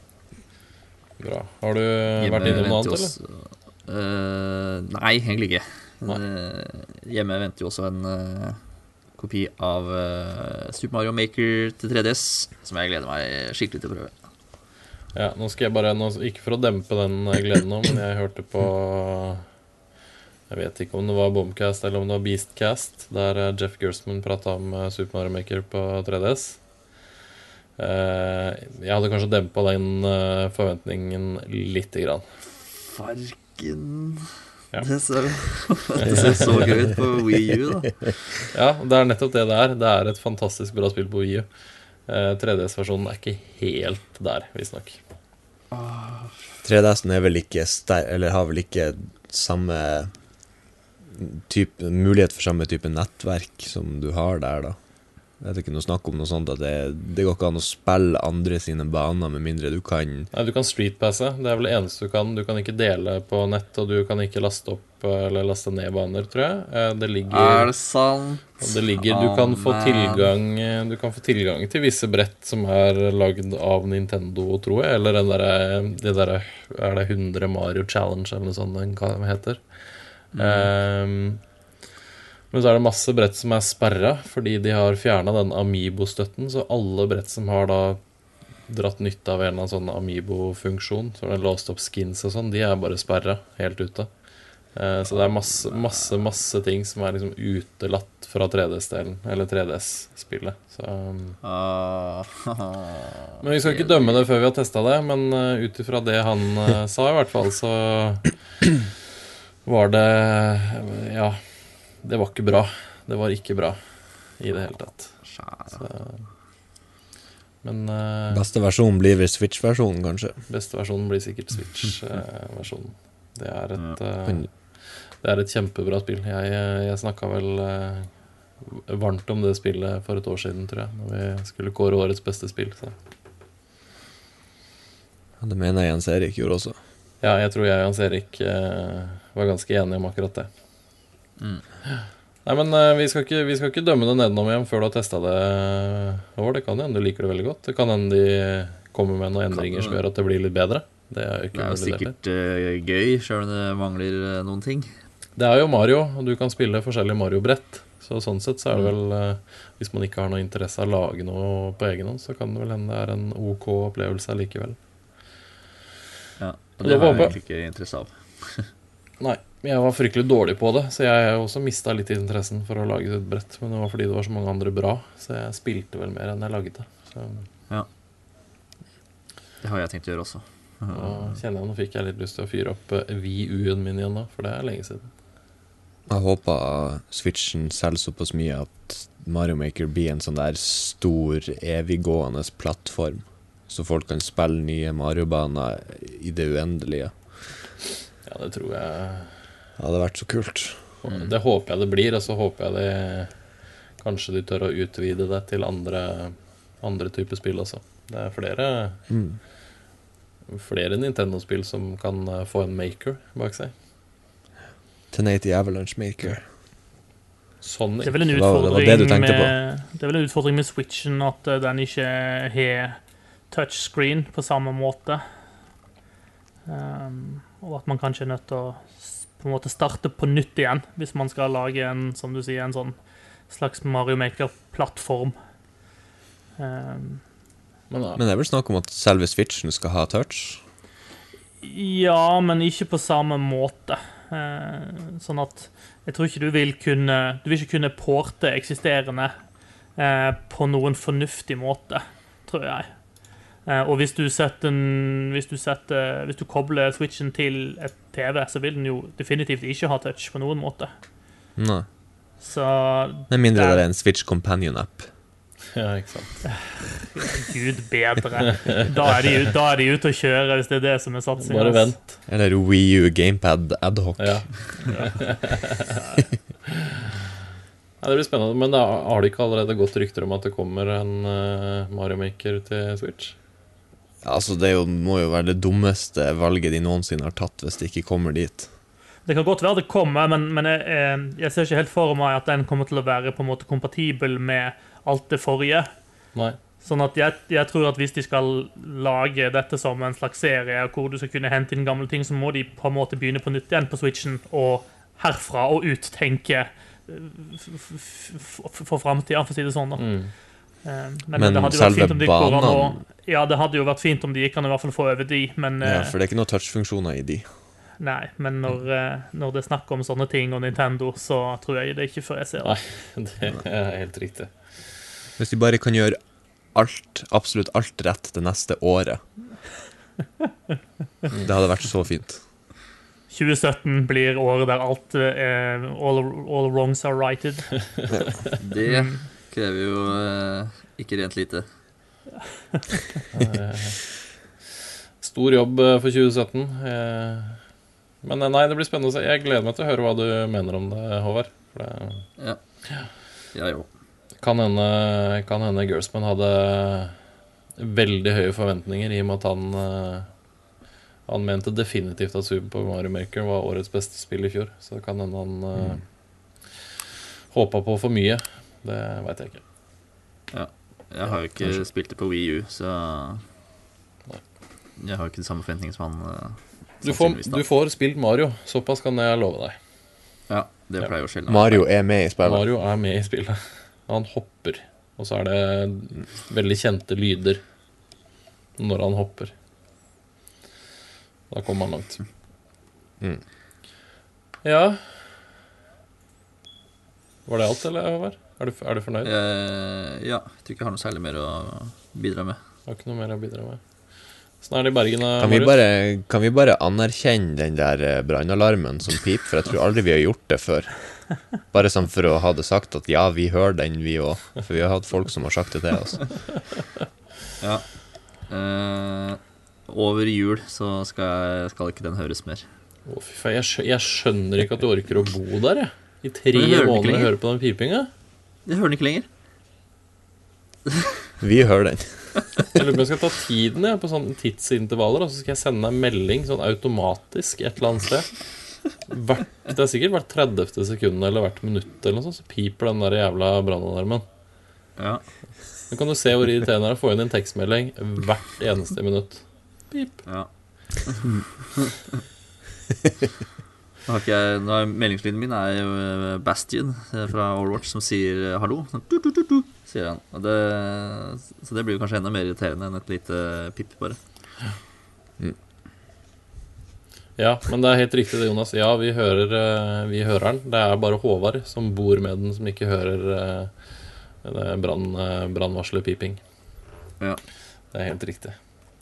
Har du vært innom noe annet, eller? Nei, egentlig ikke. Nei. Hjemme venter jo også en kopi av Super Mario Maker til 3DS, som jeg gleder meg skikkelig til å prøve. Ja, nå skal jeg bare, ikke for å dempe den gleden nå, men jeg hørte på, jeg vet ikke om det var Bombcast eller om det var Beastcast, der Jeff Gerstmann pratet om Super Mario Maker på 3DS. Jeg hadde kanskje dempet den forventningen litt grann. Farken... Ja. Det ser så gøy ut på Wii U da. Ja, det er nettopp det der. Det er et fantastisk bra spill på Wii U. 3DS-versjonen er ikke helt der, visstnok. 3DS-en er vel ikke eller har vel ikke samme mulighet for samme type nettverk som du har der da. Det er ikke noe snakk om noe sånt at det går ikke an å spille andre sine baner med mindre du kan... Nei, du kan streetpasse, det er vel det eneste du kan. Du kan ikke dele på nett, og du kan ikke laste opp eller laste ned baner, tror jeg. Det ligger, det sant? du kan få tilgang til visse brett som lagd av Nintendo, tror jeg. Eller det der det 100 Mario Challenge eller noe sånt den heter. Men så det masse brett som sperret, fordi de har fjernet den Amiibo-støtten, så alle brett som har da dratt nytte av en eller annen sånn Amiibo-funksjon, så det låst opp skins og sånn, de bare sperret helt ute. Så det masse ting som liksom utelatt fra 3DS-delen, eller 3DS-spillet. Så, men vi skal ikke dømme det før vi har testet det, men utifra det han sa i hvert fall, så var det, ja, det var ikke bra. Det var ikke bra i det hele tatt. Så, men beste versjonen blir vel Switch-versjonen, kanskje? Beste versjonen blir sikkert Switch-versjonen. Det et kjempebra spill. Jeg snakket vel varmt om det spillet for et år siden, tror jeg, når vi skulle kåre årets beste spill. Så. Det mener jeg Jens Erik gjorde også. Ja, jeg tror jeg og Jens Erik var ganske enige om akkurat det. Nei, men vi skal ikke dømme det nedenom igjen før du har testet det. Det kan hende du liker det veldig godt. Det kan hende de kommer med noen endringer som gjør at det blir litt bedre. Det jo sikkert gøy, selv om det mangler noen ting. Det jo Mario, og du kan spille forskjellige Mario-brett. Så sånn sett så det vel, hvis man ikke har noe interesse av å lage noe på egen hånd, så kan det vel hende det en OK opplevelse likevel. Ja, og det har jeg egentlig ikke interesse av. Nei, jeg var fryktelig dårlig på det, så jeg også mistet litt interessen for å lage et brett, men det var fordi det var så mange andre bra, så jeg spilte vel mer enn jeg lagde. Så. Ja, det har jeg tenkt å gjøre også. Nå kjenner jeg, nå fikk jeg litt lyst til å fyre opp Wii U-en min igjen da, for det lenge siden. Jeg håper Switchen selger såpass mye at Mario Maker blir en sånn der stor, eviggående plattform, så folk kan spille nye Mario-baner i det uendelige. Ja, det tror jeg. Det hadde vært så kult. Det håper jeg det blir, og så håper jeg det kanskje de tør å utvide det til andre typer spill også. Det flere Nintendo-spill som kan få en maker bak seg. Tenaty Avalanche Maker. Sonic. Det vel en utfordring det vel en utfordring med Switchen at den ikke har touchscreen på samme måte. Og at man kanskje nødt til å på en måte starte på nytt igjen hvis man skal lage som du sier, en sånn slags Mario Maker-plattform. Men det vel snakk om at selve Switchen skal ha touch? Ja, men ikke på samme måte. Sånn at jeg tror ikke du vil ikke kunne porte eksisterende på noen fornuftig måte, tror jeg. Og hvis du kobler Switchen til et TV, så vil den jo definitivt ikke ha touch på noen måte. Nei. Så med mindre det en Switch Companion-app. Ja, ikke sant. Gud bedre. Da de ute å kjøre, hvis det det som satsingen. Bare vent. Eller Wii U Gamepad ad hoc. Ja. Ja, det blir spennende, men har det ikke allerede gått rykter om at det kommer en Mario Maker til Switch? Altså, det må jo være det dummeste valget de noensinne har tatt hvis det ikke kommer dit. Det kan godt være det kommer, men jeg ser ikke helt for meg at den kommer til å være på en måte kompatibel med alt det forrige. Nei. Sånn at jeg tror at hvis de skal lage dette som en slags serie hvor du skal kunne hente inn gamle ting, så må de på en måte begynne på nytt igjen på Switchen og herfra og ut tenke for fremtiden, for å si det sånn da. Men det hadde jo vært fint om de det hadde jo vært fint om de kan i hvert fall få over de, men ja, for det ikke noen touchfunksjoner i de. Nei, men når det snakker om sånne ting og Nintendo, så tror jeg det ikke før jeg ser det. Nei, det helt riktig. Hvis de bare kan gjøre absolutt alt rett det neste året. Det hadde vært så fint. 2017 blir året der alt all wrongs are righted. Det krever jo ikke rent lite. Stor jobb for 2017. Men nei, det blir spennende å se. Jeg gleder meg til å høre hva du mener om det, Håvard. Ja, jo. Kan hende Gersman hadde veldig høye forventninger i og med Han mente definitivt at Super Mario Maker var årets beste spill i fjor. Så det kan hende han håpet på for mye. Det vet jeg ikke. Ja. Jeg har jo ikke spilt det på Wii U, så jeg har jo ikke de samme forventningene som han. Du får spilt Mario. Såpass kan jeg love deg. Ja, det pleier jo sjelden. Mario er med i spillet. Mario er med i spillet. Han hopper. Og så er det veldig kjente lyder når han hopper. Da kommer han langt. Ja. Var det alt, eller, Håvard? Er du fornøyd? Ja, jeg tror ikke jeg har noe særlig mer å bidra med. Har ikke noe mer å bidra med. Sånn er det i Bergen. Kan vi bare anerkjenne den der brannalarmen som pip? For jeg tror aldri vi har gjort det før. Bare sånn for å ha det sagt at ja, vi hører den vi også. For vi har hatt folk som har sagt det til oss. Ja. Over jul så skal ikke den høres mer. Å, fy faen, jeg skjønner ikke at du orker å bo der, jeg. I 3 Men jeg hører den ikke måneder lenger. hører på den pipinga. Jeg hører den ikke lenger. Vi hører den. Jeg lurer på om jeg skal ta tiden på sånne tidsintervaller, og så skal jeg sende deg en melding sånn automatisk et eller annet sted. Det er sikkert hvert 30. sekund eller hvert minutt eller noe sånt, så piper den der jævla brannalarmen. Ja. Nå kan du se hvor irriterende det er å få inn en tekstmelding hvert eneste minutt. Pip. Ja. Meldingslyden min er jo Bastion fra Overwatch som sier hallo. Sånn, sier han. Så det blir jo kanskje enda mer irriterende enn et lite pip bare. Ja, men det er helt riktig det, Jonas. Ja, vi hører den. Det er bare Håvard som bor med den, som ikke hører brannvarslerpiping. Ja. Det er helt riktig.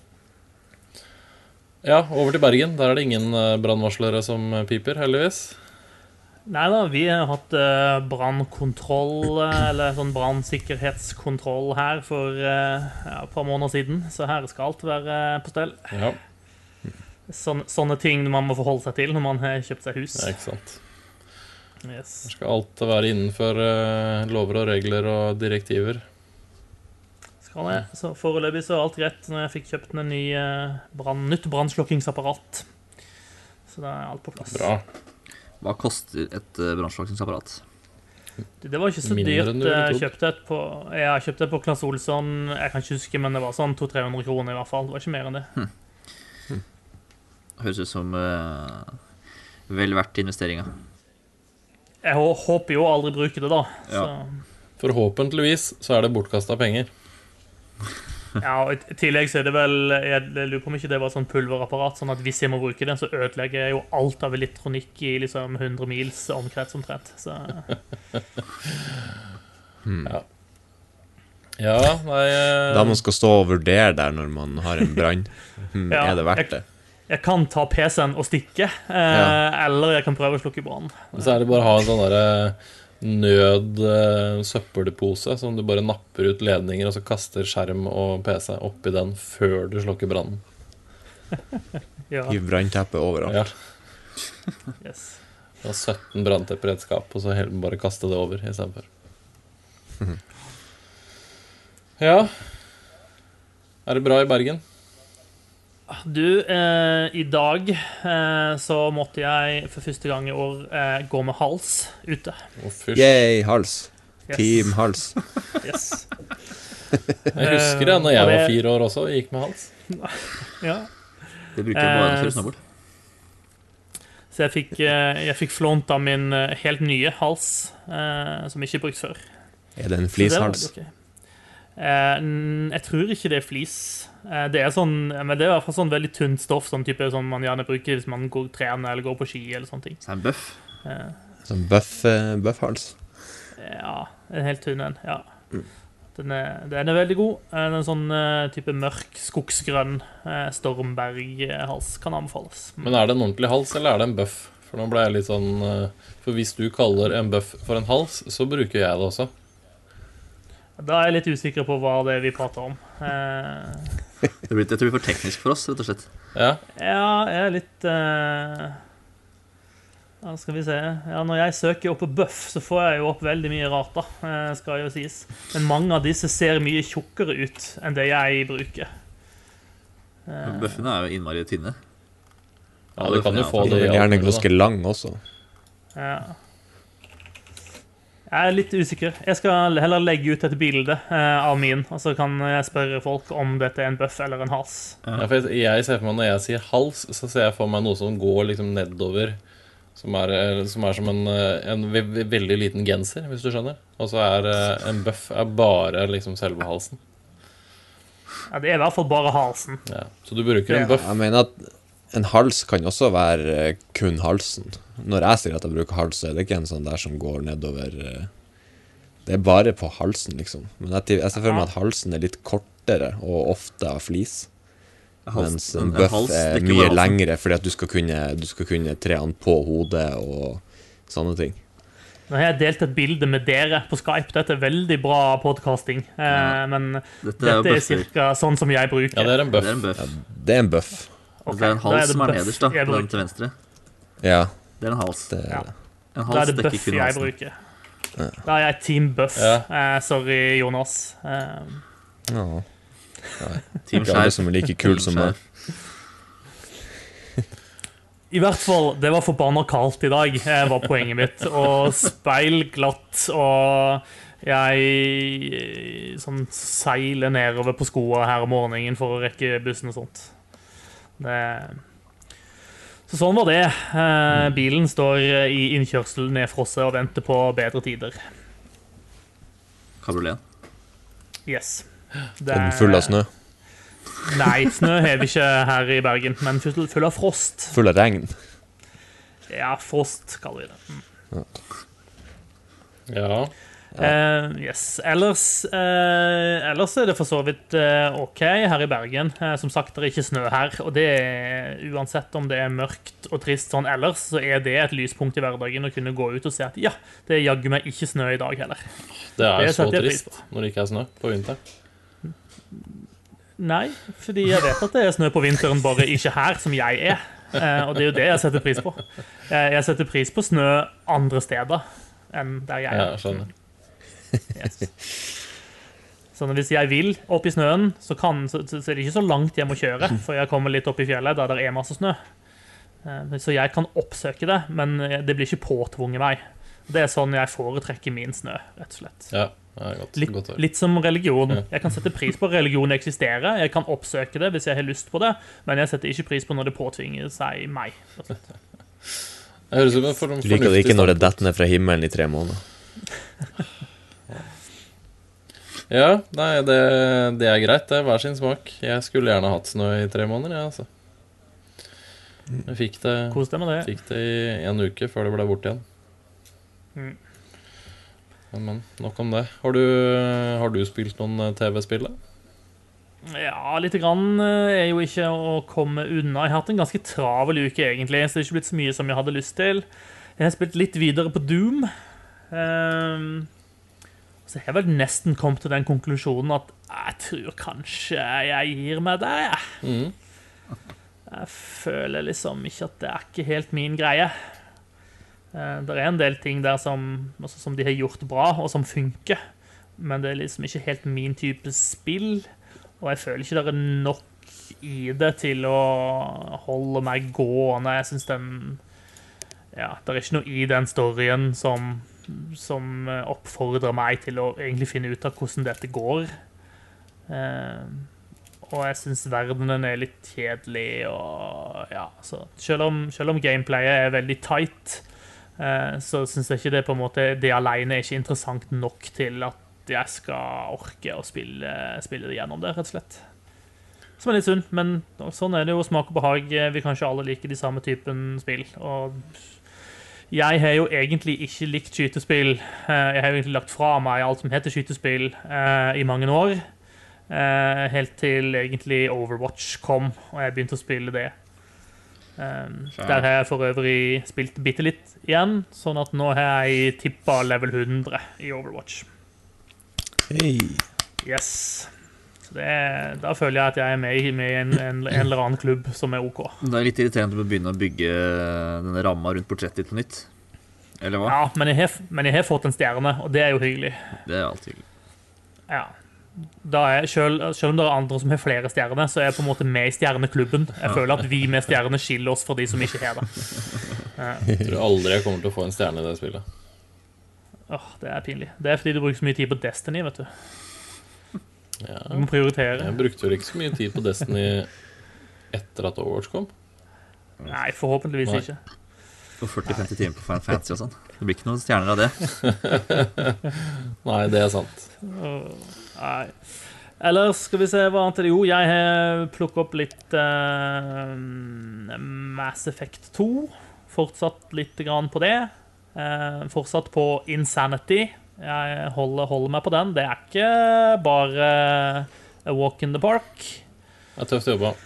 Ja, over til Bergen. Der er det ingen brannvarslere som piper, heldigvis. Neida, vi har hatt brannkontroll, eller sånn brannsikkerhetskontroll her for et par måneder siden. Så her skal alt være på stell. Ja, Sånne ting man må forholde seg til når man har kjøpt seg hus. det er ikke sant. Yes. Her skal alt være innenfor lover og regler og direktiver. Skal det. Så foreløpig så er alt greit når jeg fikk kjøpt en nytt brannslukkingsapparat. Så da er alt på plass. Bra. Hva koster et brannslukkingsapparat? Det var ikke så Mindre dyrt. enn du ville trodd. Jeg har kjøpt det på Claes Olsson. Jeg kan ikke huske, men det var sånn 200-300 kroner i hvert fall. Det var ikke mer enn det. Høres ut som vel verdt investeringa. Jeg håper jo aldri bruke det da. Ja. Forhåpentligvis så er det bortkastet penger. Ja, og i tillegg så er det vel, jeg lurer på om ikke det var sånn pulverapparat, sånn at hvis jeg må bruke den, så ødelegger jeg jo alt av elektronikk i liksom 100 mils omkrets omtrent. Så Ja, nei Da man skal stå og vurdere der når man har en brann. Ja, Er det verdt det? jeg kan ta PC-en og stikke, eller jeg kan prøve å slukke brannen. Så er det bare å ha en sånn der søppeldepose som du bare napper ut ledninger, og så kaster skjerm og PC oppi den før du slukker brannen. Ja, Hiv brannteppet overalt. Ja, yes. du har 17 branntepper i et skap, og så bare kaste det over i stedet for. Ja. Er det bra i Bergen? Du, i dag så måtte jeg for første gang i år gå med hals ute. Å, fysj. Yay, hals. Yes. Team hals. Yes. Jeg husker det når jeg og det- var 4 år også og gikk med hals. Ja. Det bruker jo bare for snowboard. Så jeg fikk flånt av min helt nye hals, som jeg ikke brukt før. Er det en Så det var flishals? veldig ok. Jeg tror ikke det er flis. Det er sånn, men det er i hvert fall sånn veldig tynt stoff, sånn type som man gjerne bruker hvis man går trener eller går på ski eller sånne ting. Så er det en buff. Sånn buff-hals? Ja, en helt tynn en, ja. Den er veldig god. Den er en sånn type mørk, skogsgrønn Stormberg-hals kan anbefales. Men er det en ordentlig hals, eller er det en buff? For nå ble jeg litt sånn For hvis du kaller en buff for en hals, så bruker jeg det også. Da er jeg litt usikker på hva det er vi prater om. Det blir for teknisk for oss, rett og slett. Ja, Ja, jeg er litt ja, skal vi se. Ja, når jeg søker opp på buff, så får jeg jo opp veldig mye rart, da, skal jo sies. Men mange av disse ser mye tjukkere ut enn det jeg bruker. Buffene er jo innmari tynne. Ja, du kan jo få Den det er i alt gjerne mulig, da. ganske lang også. Ja. Jeg er litt usikker. Jeg skal heller legge ut et bilde av min, og så kan jeg spørre folk om dette er en bøff eller en hals. Ja, for jeg ser for meg, når jeg sier hals, så ser jeg for meg noe som går liksom nedover, som er som en veldig liten genser, hvis du skjønner. Og så en bøff er bare liksom selve halsen. Ja, det er i hvert fall bare halsen. Ja. Så du bruker en bøff. Jeg mener at en hals kan også være kun halsen. Når jeg sier at jeg bruker hals, så er det ikke en sånn der som går nedover. Det er bare på halsen, liksom. Men jeg ser for meg at halsen er litt kortere og ofte av flis. Mens en bøff er mye lengre, fordi at du skal kunne tre den på hodet og sånne ting. Nå har jeg delt et bilde med dere på Skype. Dette er veldig bra podcasting. Men dette er cirka sånn som jeg bruker. Ja, det er en bøff. Det er en bøff. Ja, det er en bøff. Okay, det er en hals som er nederst, da. På den til venstre. Ja. Det er en hals. Ja. En Da hals er det dekker bøff kun jeg halsen. bruker. Da er jeg team bøff. Sorry, Jonas. Ja. Team Ikke alle skjerf. som er like kul som meg. I hvert fall, det var forbanna kaldt i dag, var poenget mitt. Og speilglatt, og jeg sånn seiler nedover på skoene her om morgenen for å rekke bussen og sånt. Så sånn var det. Bilen står i innkjørselen nedfrosset og venter på bedre tider. Kabriolet. Yes. Er den full av snø? Nei, snø har vi ikke her i Bergen, men full av frost. Full av regn? Ja, frost kaller vi det. Ja. Yes. Ellers er det for så vidt ok her i Bergen. Som sagt, det er ikke snø her, og det er, uansett om det er mørkt og trist sånn ellers, så er det et lyspunkt i hverdagen å kunne gå ut og se at ja, det er jaggu meg ikke snø i dag heller. Det er så setter jeg pris trist når det ikke er snø på vinteren. Nei, fordi jeg vet at det er snø på vinteren, bare ikke her som jeg er. Og det er jo det jeg setter pris på. Jeg setter pris på snø andre steder enn der jeg er. Ja, skjønner. Yes. Så hvis jeg vil opp i snøen, så er det ikke så langt jeg må kjøre, for jeg kommer litt opp i fjellet der det er masse snø. Så jeg kan oppsøke det, men det blir ikke påtvunget meg. Det er sånn jeg foretrekker min snø, rett og slett. Ja, det er godt. Litt som religion. Ja. Jeg kan sette pris på at religion eksisterer, jeg kan oppsøke det hvis jeg har lyst på det, men jeg setter ikke pris på når det påtvinger seg meg. Det høres ut som en Du liker det fornuftig ikke når det standpunkt. detter ned fra himmelen i 3 måneder? Ja, nei, det er greit. Det er hver sin smak. Jeg skulle gjerne hatt snø i 3 måneder, jeg, altså. Jeg fikk Kos deg med det. det i 1 uke før det ble borte igjen. Mm. Men nok om det. Har du spilt noen TV-spill, da? Ja, litt grann er jo ikke å komme unna. Jeg har hatt en ganske travel uke egentlig, så det er ikke blitt så mye som jeg hadde lyst til. Jeg har spilt litt videre på Doom. Så jeg har vel nesten kommet til den konklusjonen at jeg tror kanskje jeg gir meg der. Jeg føler liksom ikke at det er ikke helt min greie. Det er en del ting der som de har gjort bra, og som funker. Men det er liksom ikke helt min type spill. Og jeg føler ikke det er nok i det til å holde meg gående. Jeg synes det er ikke noe i den storyen som oppfordrer meg til å egentlig finne ut av hvordan dette går. Og jeg synes verdenen er litt kjedelig, og ja, så selv om gameplayet er veldig tight, så synes jeg ikke det på en måte, det alene er ikke interessant nok til at jeg skal orke å spille det gjennom det, rett og slett. Som er litt synd, men sånn er det jo, smak og behag. Vi kanskje alle liker de samme typen spill, og jeg har jo egentlig ikke likt skytespill. Jeg har jo egentlig lagt fra meg alt som heter skytespill i mange år, helt til egentlig Overwatch kom, og jeg begynte å spille det. Der har jeg for øvrig spilt bitte litt igjen, sånn at nå har jeg tippet level 100 i Overwatch. Hei. Yes. Så da føler jeg at jeg er med i en eller annen klubb som er ok. Det er litt irriterende å begynne å bygge denne ramma rundt portrettet ditt på nytt. Eller hva? Ja, men jeg har fått en stjerne, og det er jo hyggelig. Det er alltid hyggelig. Ja. da selv om det andre som har flere stjerner, så er jeg på en måte med i stjerneklubben. Jeg føler at vi med stjerner skiller oss for de som ikke har det. Jeg tror aldri jeg kommer til å få en stjerne i det spillet. Det er pinlig. Det er fordi du bruker så mye tid på Destiny, vet du. Ja, Du må prioritere. jeg brukte vel ikke så mye tid på Destiny etter at Overwatch kom. Nei, forhåpentligvis Nei. ikke. For 40-50 timer på Final Fantasy og sånn. Det blir ikke noen stjerner av det. Nei, det er sant. Nei. Ellers skal vi se hva annet er det. Jo, jeg har plukket opp litt Mass Effect 2. Fortsatt litt grann på det. Fortsatt på Insanity. Jeg holder meg på den. Det er ikke bare a walk in the park. Det er tøft jobba.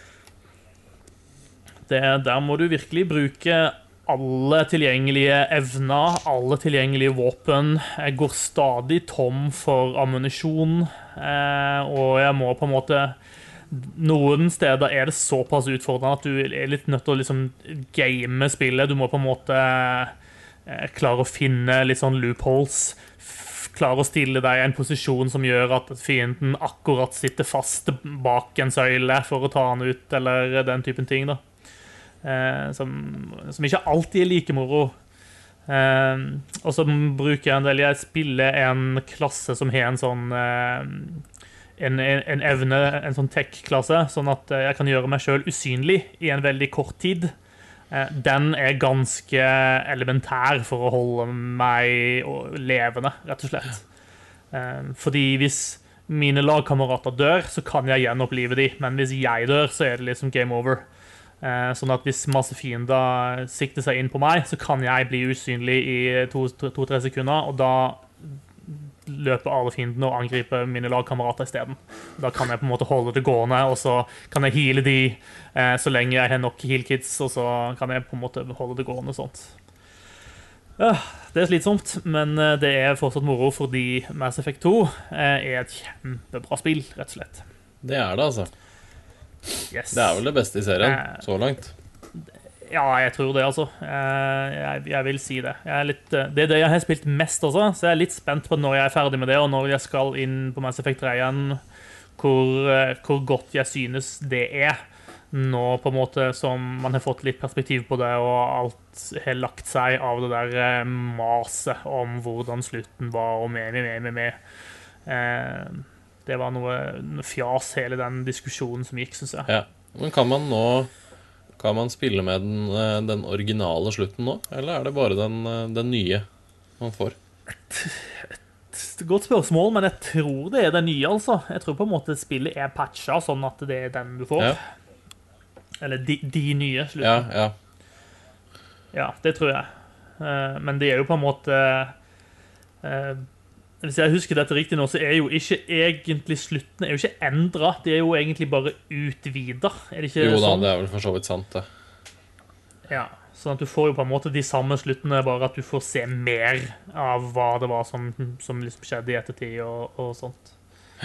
Der må du virkelig bruke alle tilgjengelige evner, alle tilgjengelige våpen. Jeg går stadig tom for ammunisjon, og jeg må på en måte... Noen steder er det såpass utfordrende at du er litt nødt til å liksom game spillet. Du må på en måte klare å finne litt sånn loopholes, klare å stille deg i en posisjon som gjør at fienden akkurat sitter fast bak en søyle for å ta den ut, eller den typen ting da. Som ikke alltid er like moro. Og så bruker jeg en del. Jeg spiller en klasse som har en sånn en evne, en sånn tech-klasse, sånn at jeg kan gjøre meg selv usynlig i en veldig kort tid. Den er ganske elementær for å holde meg levende, rett og slett. Fordi hvis mine lagkamerater dør, så kan jeg gjenopplive de, men hvis jeg dør, så er det liksom game over. Sånn at hvis masse fiender sikter seg inn på meg, så kan jeg bli usynlig i 2-3 sekunder, og da løper alle fiendene og angriper mine lagkamerater i stedet. Da kan jeg på en måte holde det gående, og så kan jeg heale de så lenge jeg har nok heal kits, og så kan jeg på en måte holde det gående og sånt. Det er slitsomt, men det er fortsatt moro, fordi Mass Effect 2 er et kjempebra spill, rett og slett. Det er det, altså. Yes. Det er vel det beste i serien, så langt. Ja, jeg tror det, altså. Jeg vil si det. Det er det jeg har spilt mest også, så jeg er litt spent på når jeg er ferdig med det, og når jeg skal inn på Mass Effect 3 igjen, hvor godt jeg synes det er. Nå på en måte som man har fått litt perspektiv på det, og alt har lagt seg av det der maset om hvordan slutten var, og med. Det var noe fjas, hele den diskusjonen som gikk, synes jeg. Ja. Men kan man spille med den originale slutten nå, eller er det bare den nye man får? Godt spørsmål, men jeg tror det er den nye, altså. Jeg tror på en måte spillet er patchet, sånn at det er den du får. Ja. Eller de nye slutten. Ja, det tror jeg. Men det er jo på en måte... Hvis jeg husker dette riktig nå, så er jo ikke egentlig slutten er jo ikke endret. De er jo egentlig bare utvidet. Er det ikke jo da, sånn? det er vel for så vidt sant, det. Ja, sånn at du får jo på en måte de samme sluttene, bare at du får se mer av hva det var som liksom skjedde i ettertid og sånt.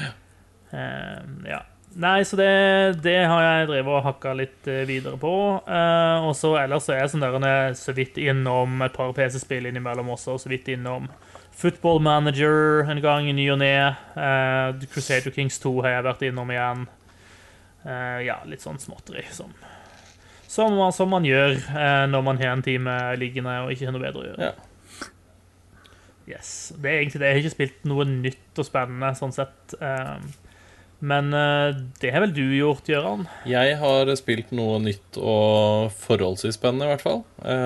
Ja. Nei, så det har jeg drevet og hakket litt videre på. Og så ellers så er jeg sånn der så vidt innom et par PC-spill innimellom også, og så vidt innom Football Manager en gang i ny og ned. Crusader Kings 2 har jeg vært innom igjen. Ja, litt sånn småtteri som man gjør når man har en time liggende og ikke har noe bedre å gjøre. Ja. Yes, det er egentlig det. Jeg har ikke spilt noe nytt og spennende sånn sett. Men det har vel du gjort, Gøran? Jeg har spilt noe nytt og forholdsvis spennende i hvert fall.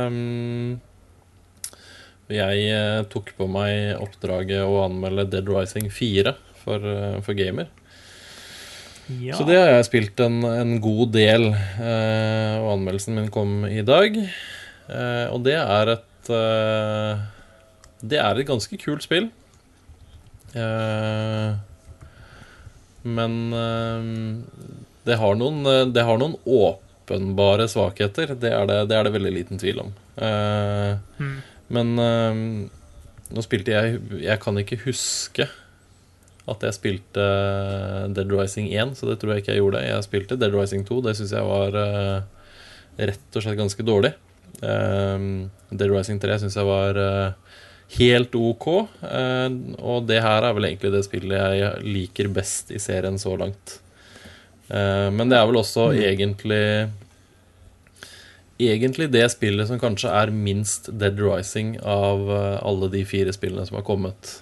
Jeg tok på meg oppdraget å anmelde Dead Rising 4 for gamer. Ja. Så det har jeg spilt en god del, og anmeldelsen min kom i dag. Og det er et ganske kult spill. Men det har noen åpenbare svakheter. Det er det veldig liten tvil om. Men nå spilte jeg kan ikke huske at jeg spilte Dead Rising 1, så det tror jeg ikke jeg gjorde. Jeg spilte Dead Rising 2, det synes jeg var rett og slett ganske dårlig. Dead Rising 3 synes jeg var helt ok, og det her vel egentlig det spillet jeg liker best i serien så langt. Men det vel også egentlig det spillet som kanskje minst Dead Rising av alle de 4 spillene som har kommet.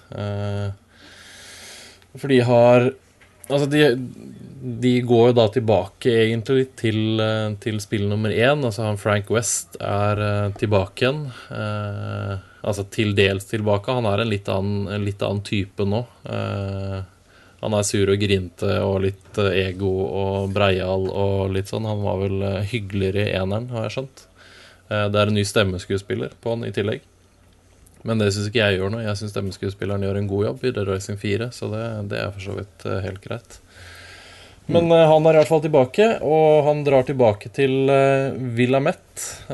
For de har altså de går jo da tilbake egentlig til spill nummer 1. Altså han Frank West tilbake igjen, altså til dels tilbake. Han en litt annen type nå. Han sur og grinte og litt ego og breial og litt sånn. Han var vel hyggeligere i eneren, har jeg skjønt. Det en ny stemmeskuespiller på han i tillegg. Men det synes ikke jeg gjør noe. Jeg synes stemmeskuespilleren gjør en god jobb i Dead Rising 4, så det for så vidt helt greit. Men han I hvert fall tilbake, og han drar tilbake til Willamette,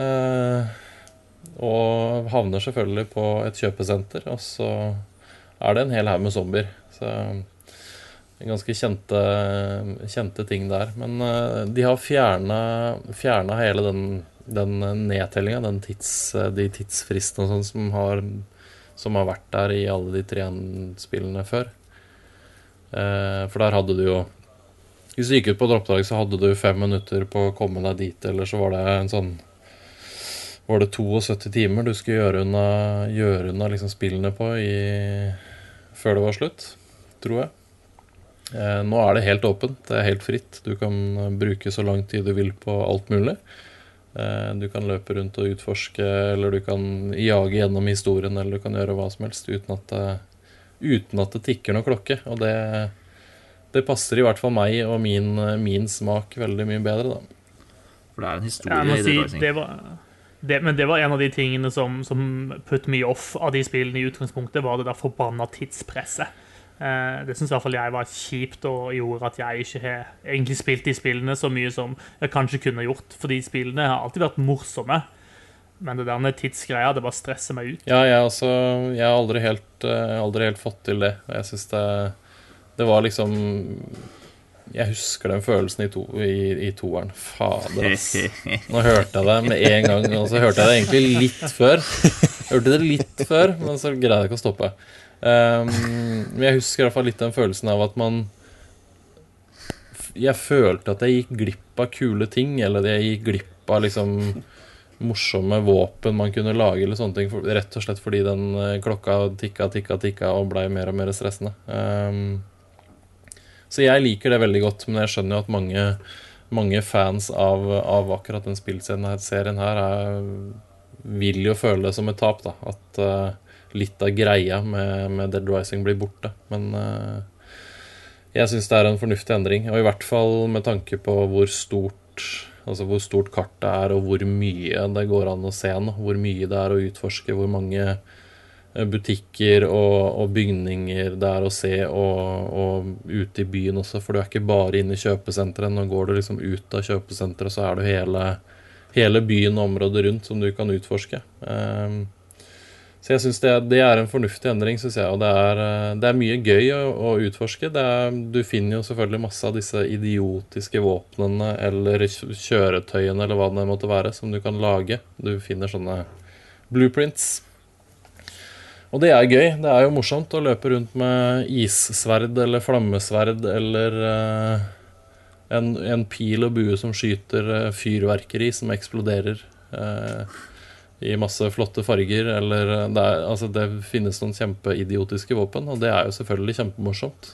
og havner selvfølgelig på et kjøpesenter, og så det en hel haug med zombier. Så ganske kjente ting der. Men de har fjernet hele den nedtellingen, de tidsfristene og sånn som har vært der i alle de 3 spillene før. For der hadde du jo, hvis du gikk ut på et oppdrag, så hadde du 5 minutter på å komme deg dit, eller så var det 72 timer du skulle gjøre unna liksom spillene på før det var slutt, tror jeg. Nå det helt åpent, det helt fritt. Du kan bruke så lang tid du vil på alt mulig. Du kan løpe rundt og utforske, eller du kan jage gjennom historien, eller du kan gjøre hva som helst uten at det tikker noe klokke. Og det passer I hvert fall meg og min smak veldig mye bedre, da. For det en historie I Dead Rising. Men det var en av de tingene som put me off av de spillene I utgangspunktet, var det der forbanna tidspresset. Det synes I hvert fall jeg var kjipt og gjorde at jeg ikke har egentlig spilt de spillene så mye som jeg kanskje kunne gjort, for de spillene har alltid vært morsomme, men det der tidsgreia, det bare stresser meg ut. Ja, jeg har aldri helt fått til det, og jeg synes det var liksom, jeg husker den følelsen I toeren. Fader, ass. Nå hørte jeg det med en gang, og så hørte jeg det egentlig litt før, men så greide jeg ikke å stoppe. Men jeg husker I hvert fall litt den følelsen av at jeg følte at jeg gikk glipp av kule ting, eller jeg gikk glipp av liksom morsomme våpen man kunne lage eller sånne ting, rett og slett fordi den klokka tikka og ble mer og mer stressende. Så jeg liker det veldig godt, men jeg skjønner jo at mange fans av akkurat den spillserien her vil jo føle det som et tap, da, at litt av greia med Dead Rising blir borte. Men jeg synes det en fornuftig endring, og I hvert fall med tanke på hvor stort kartet og hvor mye det går an å se nå, hvor mye det å utforske, hvor mange butikker og bygninger det å se, og ute I byen også, for du ikke bare inne I kjøpesenteret. Nå går du liksom ut av kjøpesenteret, så du hele byen og området rundt som du kan utforske. Så jeg synes det en fornuftig endring, synes jeg, og det mye gøy å utforske. Du finner jo selvfølgelig masse av disse idiotiske våpnene, eller kjøretøyene, eller hva det måtte være, som du kan lage. Du finner sånne blueprints. Og det gøy, det jo morsomt å løpe rundt med issverd, eller flammesverd, eller en pil og bue som skyter fyrverkeri som eksploderer I masse flotte farger, eller det finnes noen kjempeidiotiske våpen, og det jo selvfølgelig kjempemorsomt.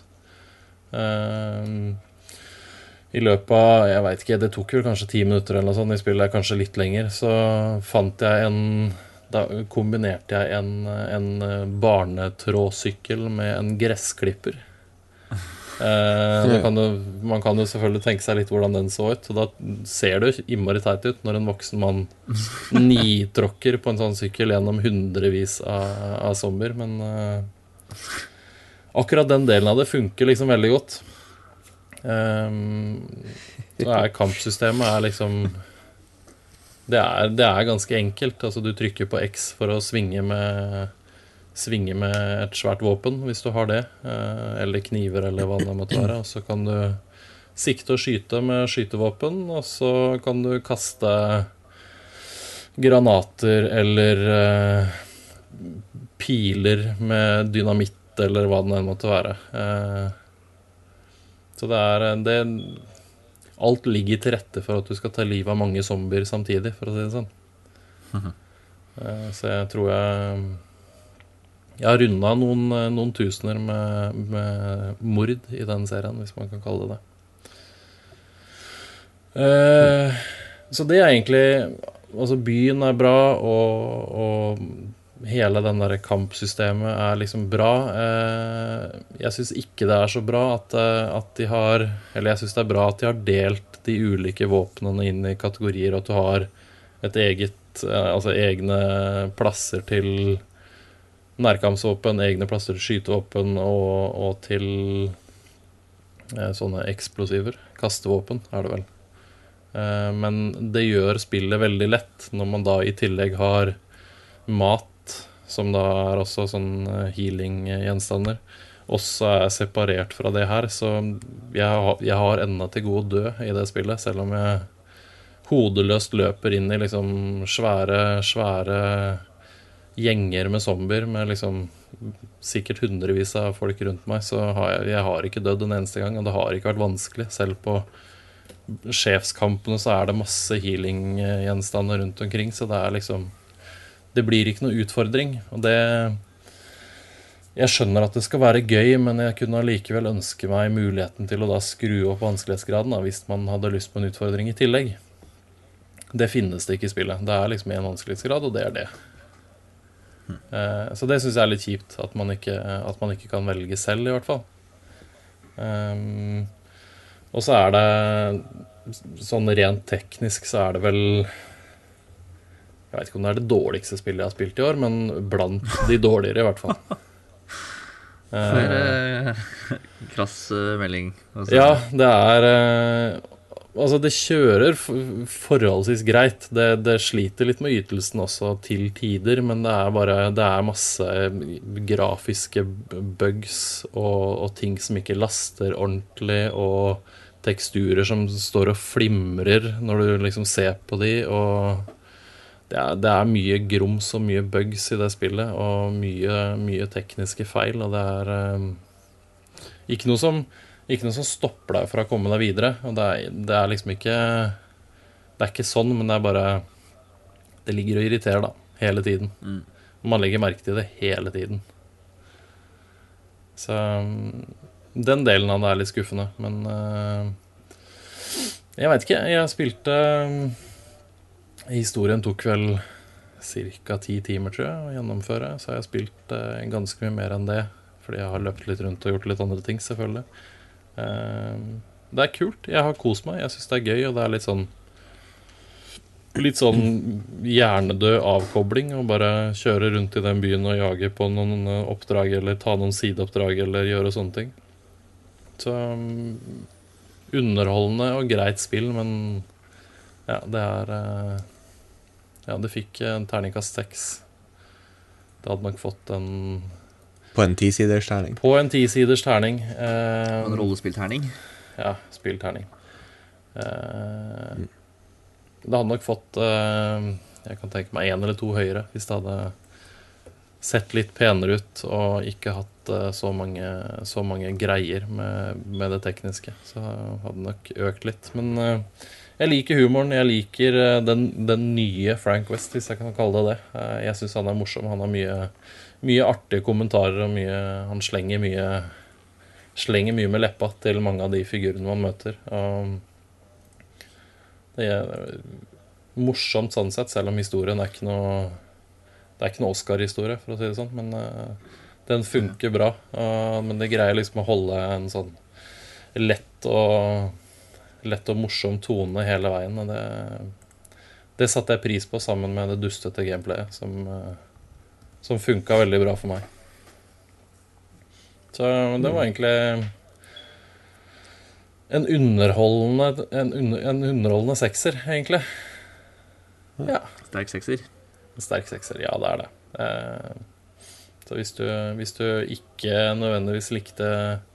I løpet av, jeg vet ikke, det tok jo kanskje 10 minutter eller noe sånt, I spillet kanskje litt lenger, så fant jeg da kombinerte jeg en barnetrådsykkel med en gressklipper. Man kan jo selvfølgelig tenke seg litt hvordan den så ut, og da ser det jo innmari teit ut når en voksen mann nitråkker på en sånn sykkel gjennom hundrevis av zombier, men akkurat den delen av det funker liksom veldig godt. Så kampsystemet liksom det ganske enkelt, altså du trykker på X for å svinge med et svært våpen, hvis du har det, eller kniver, eller hva det måtte være, og så kan du sikte og skyte med skytevåpen, og så kan du kaste granater, eller piler med dynamitt eller hva den enn måtte være. Så alt ligger til rette for at du skal ta livet av mange zombier samtidig, for å si det sånn. Så jeg tror jeg har rundet noen tusener med mord i den serien, hvis man kan kalle det det. Så det egentlig, altså byen bra, og hele den der kampsystemet liksom bra. Jeg synes ikke det så bra at de har, eller jeg synes det bra at de har delt de ulike våpnene inn i kategorier, og at du har et altså egne plasser til nærkampsvåpen, egne plasser til skytevåpen og til sånne eksplosiver, kastevåpen det vel. Men det gjør spillet veldig lett når man da i tillegg har mat, som da også sånn healing-gjenstander, også separert fra det her. Så jeg har enda til god dø i det spillet, selv om jeg hodeløst løper inn i liksom svære gjenger med zombier, med liksom sikkert hundrevis av folk rundt meg, så jeg har ikke dødd en eneste gang, og det har ikke vært vanskelig. Selv på sjefskampene så det masse healing-gjenstander rundt omkring, så det blir ikke noe utfordring, og jeg skjønner at det skal være gøy, men jeg kunne allikevel ønske meg muligheten til å da skru opp vanskelighetsgraden, hvis man hadde lyst på en utfordring i tillegg. Det finnes det ikke i spillet. Det liksom en vanskelighetsgrad, og det det. Så det synes jeg litt kjipt, at man ikke kan velge selv, i hvert fall. Og så det sånn rent teknisk, så det vel, jeg vet ikke om det det dårligste spillet jeg har spilt i år, men blant de dårligere i hvert fall. Krass melding. Ja, det altså det kjører forholdsvis greit. Det sliter litt med ytelsen også til tider, men det masse grafiske bugs og ting som ikke laster ordentlig, og teksturer som står og flimrer når du liksom ser på de, og det mye grums og mye bugs i det spillet, og mye tekniske feil, og det ikke noe som stopper deg fra å komme deg videre, og det liksom ikke, det ikke sånn, men det bare, det ligger og irriterer da, hele tiden. Man legger merke til det hele tiden. Så den delen av det litt skuffende, men jeg vet ikke, jeg spilte, historien tok vel cirka 10 timer, tror jeg, å gjennomføre, så jeg har spilt ganske mye mer enn det, fordi jeg har løpt litt rundt og gjort litt andre ting, selvfølgelig. Det kult, jeg har kost meg, jeg synes det gøy, og det litt sånn hjernedød avkobling, og bare kjøre rundt i den byen og jage på noen oppdrag, eller ta noen sideoppdrag, eller gjøre sånne ting. Så underholdende og greit spill, men ja, det fikk en terningkast 6. Det hadde nok fått en På en 10-siders terning. På en 10-siders terning. En rollespillterning. Ja, spillterning. Det hadde nok fått jeg kan tenke meg 1 eller 2 høyere, hvis det hadde sett litt penere ut og ikke hatt så mange greier med det tekniske. Så hadde det nok økt litt. Men jeg liker humoren, jeg liker den nye Frank West, hvis jeg kan kalle det det. Jeg synes han morsom, han har mye artige kommentarer, og han slenger mye med leppa til mange av de figurene man møter. Og det morsomt sånn sett, selv om historien det ikke noe Oscar-historie, for å si det sånn, men den funker bra. Men det greier liksom å holde en sånn lett og morsom tone hele veien, og det satte jeg pris på sammen med det dustete gameplayet, som funket veldig bra for meg. Så det var egentlig en underholdende sekser, egentlig. Ja. Sterk sekser. Sterk sekser, ja, det det. Så hvis du ikke nødvendigvis likte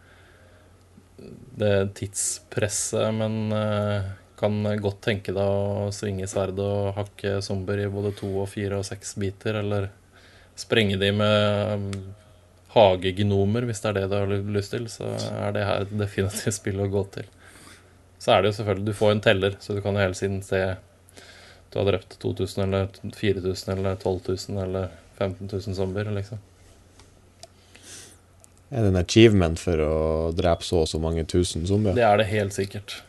det tidspresset, men kan godt tenke deg å svinge sverd og hakke zombier i både 2, 4 og 6 biter, eller sprenge de med hagegnomer, hvis det er det du har lyst til, så er det her definitivt spill å gå til. Så er det jo selvfølgelig, du får en teller, så du kan jo hele tiden se du har drept 2000 eller 4000 eller 12 000 eller 15 000 zombier, liksom. Er det en achievement for å drepe så og så mange tusen zombier? Det er det helt sikkert.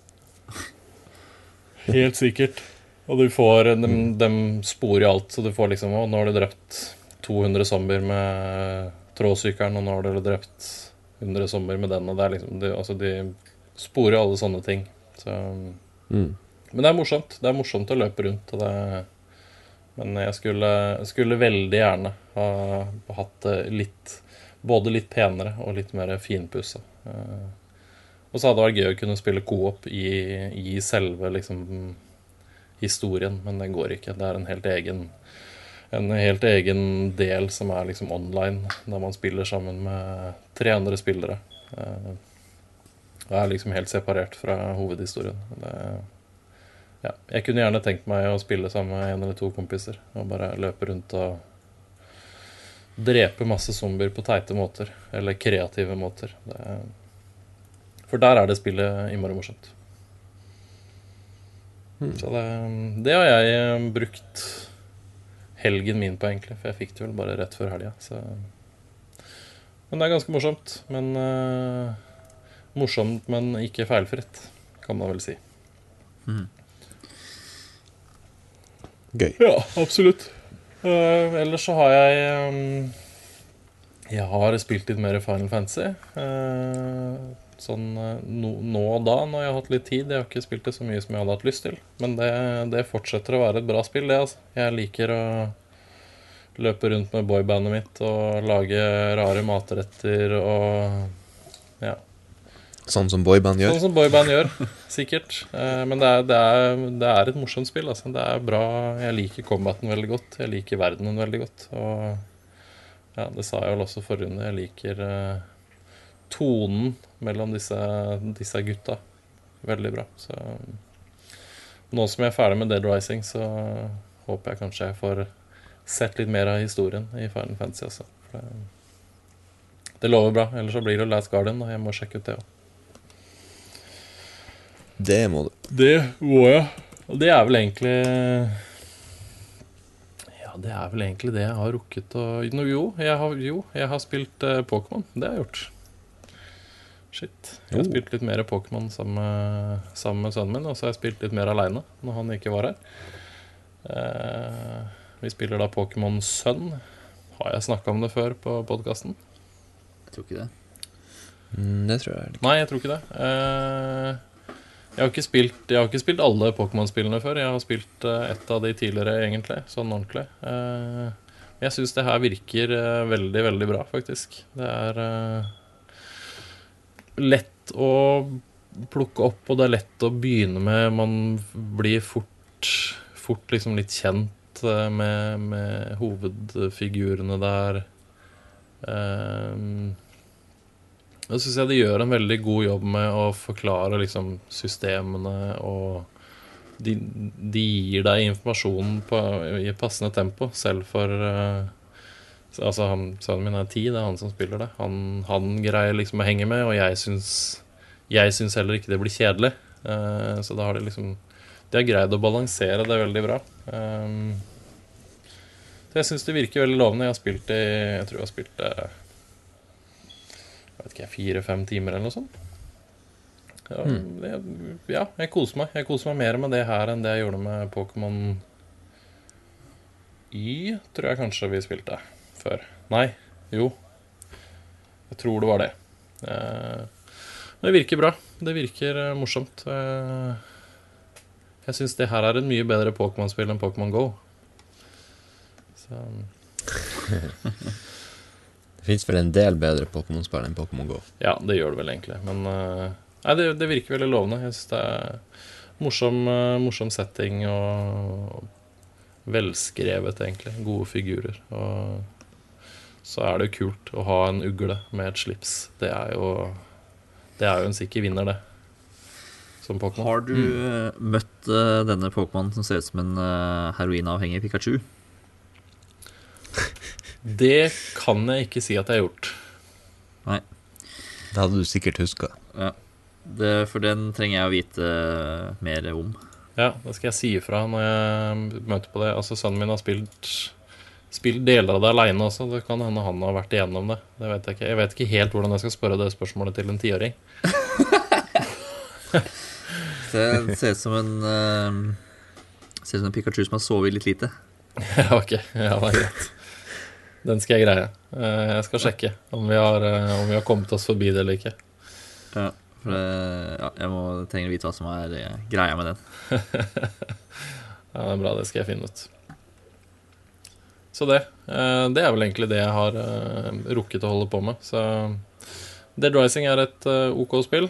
Helt sikkert. Og du får, de sporer alt, så du får liksom, nå har du drept 200 zombier med trådsykkeren, og nå har du drept 100 zombier med den, og det er liksom, de sporer alle sånne ting. Så, men det er morsomt å løpe rundt, og men jeg skulle veldig gjerne ha hatt det både litt penere og litt mer finpusset. Og så hadde det vært gøy å kunne spille co-op i selve liksom, historien, men det går ikke. Det er en helt egen del som er liksom online, der man spiller sammen med 3 andre spillere. Det er liksom helt separert fra hovedhistorien. Ja. Jeg kunne gjerne tenkt meg å spille sammen med 1 eller 2 kompiser og bare løpe rundt og drepe masse zombier på teite måter, eller kreative måter. For der er det spillet innmari morsomt. Så det har jeg brukt helgen min på, egentlig, for jeg fikk det vel bare rett før helga. Men det er ganske morsomt. Morsomt, men ikke feilfritt, kan man vel si. Gøy. Ja, absolutt. Ellers så har jeg har spilt litt mer Final Fantasy. Sånn nå og da, når jeg har hatt litt tid. Jeg har ikke spilt det så mye som jeg hadde hatt lyst til. Men det fortsetter å være et bra spill, det, altså. Jeg liker å løpe rundt med boybandet mitt og lage rare matretter og ja. Sånn som boyband gjør? Sånn som boyband gjør, sikkert. Men det er et morsomt spill, altså. Det er bra. Jeg liker combaten veldig godt. Jeg liker verdenen veldig godt. Og ja, det sa jeg vel også forrige runde. Jeg liker tonen mellom disse gutta veldig bra. Så nå som jeg er ferdig med Dead Rising, så håper jeg kanskje jeg får sett litt mer av historien i Final Fantasy også. Det lover bra. Ellers så blir det Last Guardian, og jeg må sjekke ut det også. Det må du. Det må jeg. Og det er vel egentlig ja, det er vel egentlig det jeg har rukket å jeg har spilt Pokémon. Det har jeg gjort. Shit. Jeg har spilt litt mer Pokémon sammen med sønnen min, og så har jeg spilt litt mer alene når han ikke var her. Vi spiller da Pokémon Sun. Har jeg snakket om det før på podcasten? Jeg tror ikke det. Det tror jeg ikke. Nei, jeg tror ikke det. Jeg har ikke spilt alle Pokémon-spillene før. Jeg har spilt ett av de tidligere, egentlig, sånn ordentlig. Jeg synes det her virker veldig, veldig bra, faktisk. Det er lett å plukke opp, og det er lett å begynne med. Man blir fort liksom litt kjent med hovedfigurene der. Da synes jeg de gjør en veldig god jobb med å forklare liksom, systemene, og de gir deg informasjonen i passende tempo, selv for altså sønnen min er 10, det er han som spiller det. Han greier liksom å henge med, og jeg synes heller ikke det blir kjedelig. Så da har de har greid å balansere det veldig bra. Så jeg synes det virker veldig lovende. Jeg tror jeg har spilt jeg vet ikke, 4-5 timer eller noe sånt. Ja, jeg koser meg. Jeg koser meg mer med det her enn det jeg gjorde med Pokémon Y, tror jeg kanskje vi spilte før. Nei, jo. Jeg tror det var det. Det virker bra. Det virker morsomt. Jeg synes det her er et mye bedre Pokémon-spill enn Pokémon Go. Så Det finnes vel en del bedre Pokémon-spill enn Pokémon Go. Ja, det gjør det vel egentlig. Men nei, det virker veldig lovende. Jeg synes det er morsom setting og velskrevet, egentlig. Gode figurer. Og så er det jo kult å ha en ugle med et slips. Det er jo en sikker vinner, det. Som Pokémon. Har du møtt denne Pokémon som ser ut som en heroinavhengig Pikachu? Det kan jeg ikke si at jeg har gjort. Nei. Det hadde du sikkert husket. Ja. For den trenger jeg å vite mer om. Ja, det skal jeg si ifra når jeg møter på det. Altså, sønnen min har spilt deler av det alene også. Det kan hende han har vært igjennom det. Det vet jeg ikke. Jeg vet ikke helt hvordan jeg skal spørre det spørsmålet til en 10-åring. Det ser ut som en Pikachu som har sovet litt lite. Ja, ok. Ja, det er greit. Den skal jeg greie. Jeg skal sjekke om vi har kommet oss forbi det eller ikke. Ja, for jeg trenger å vite hva som er greia med den. Ja, det er bra. Det skal jeg finne ut. Så det er vel egentlig det jeg har rukket å holde på med. Så Dead Rising er et OK spill.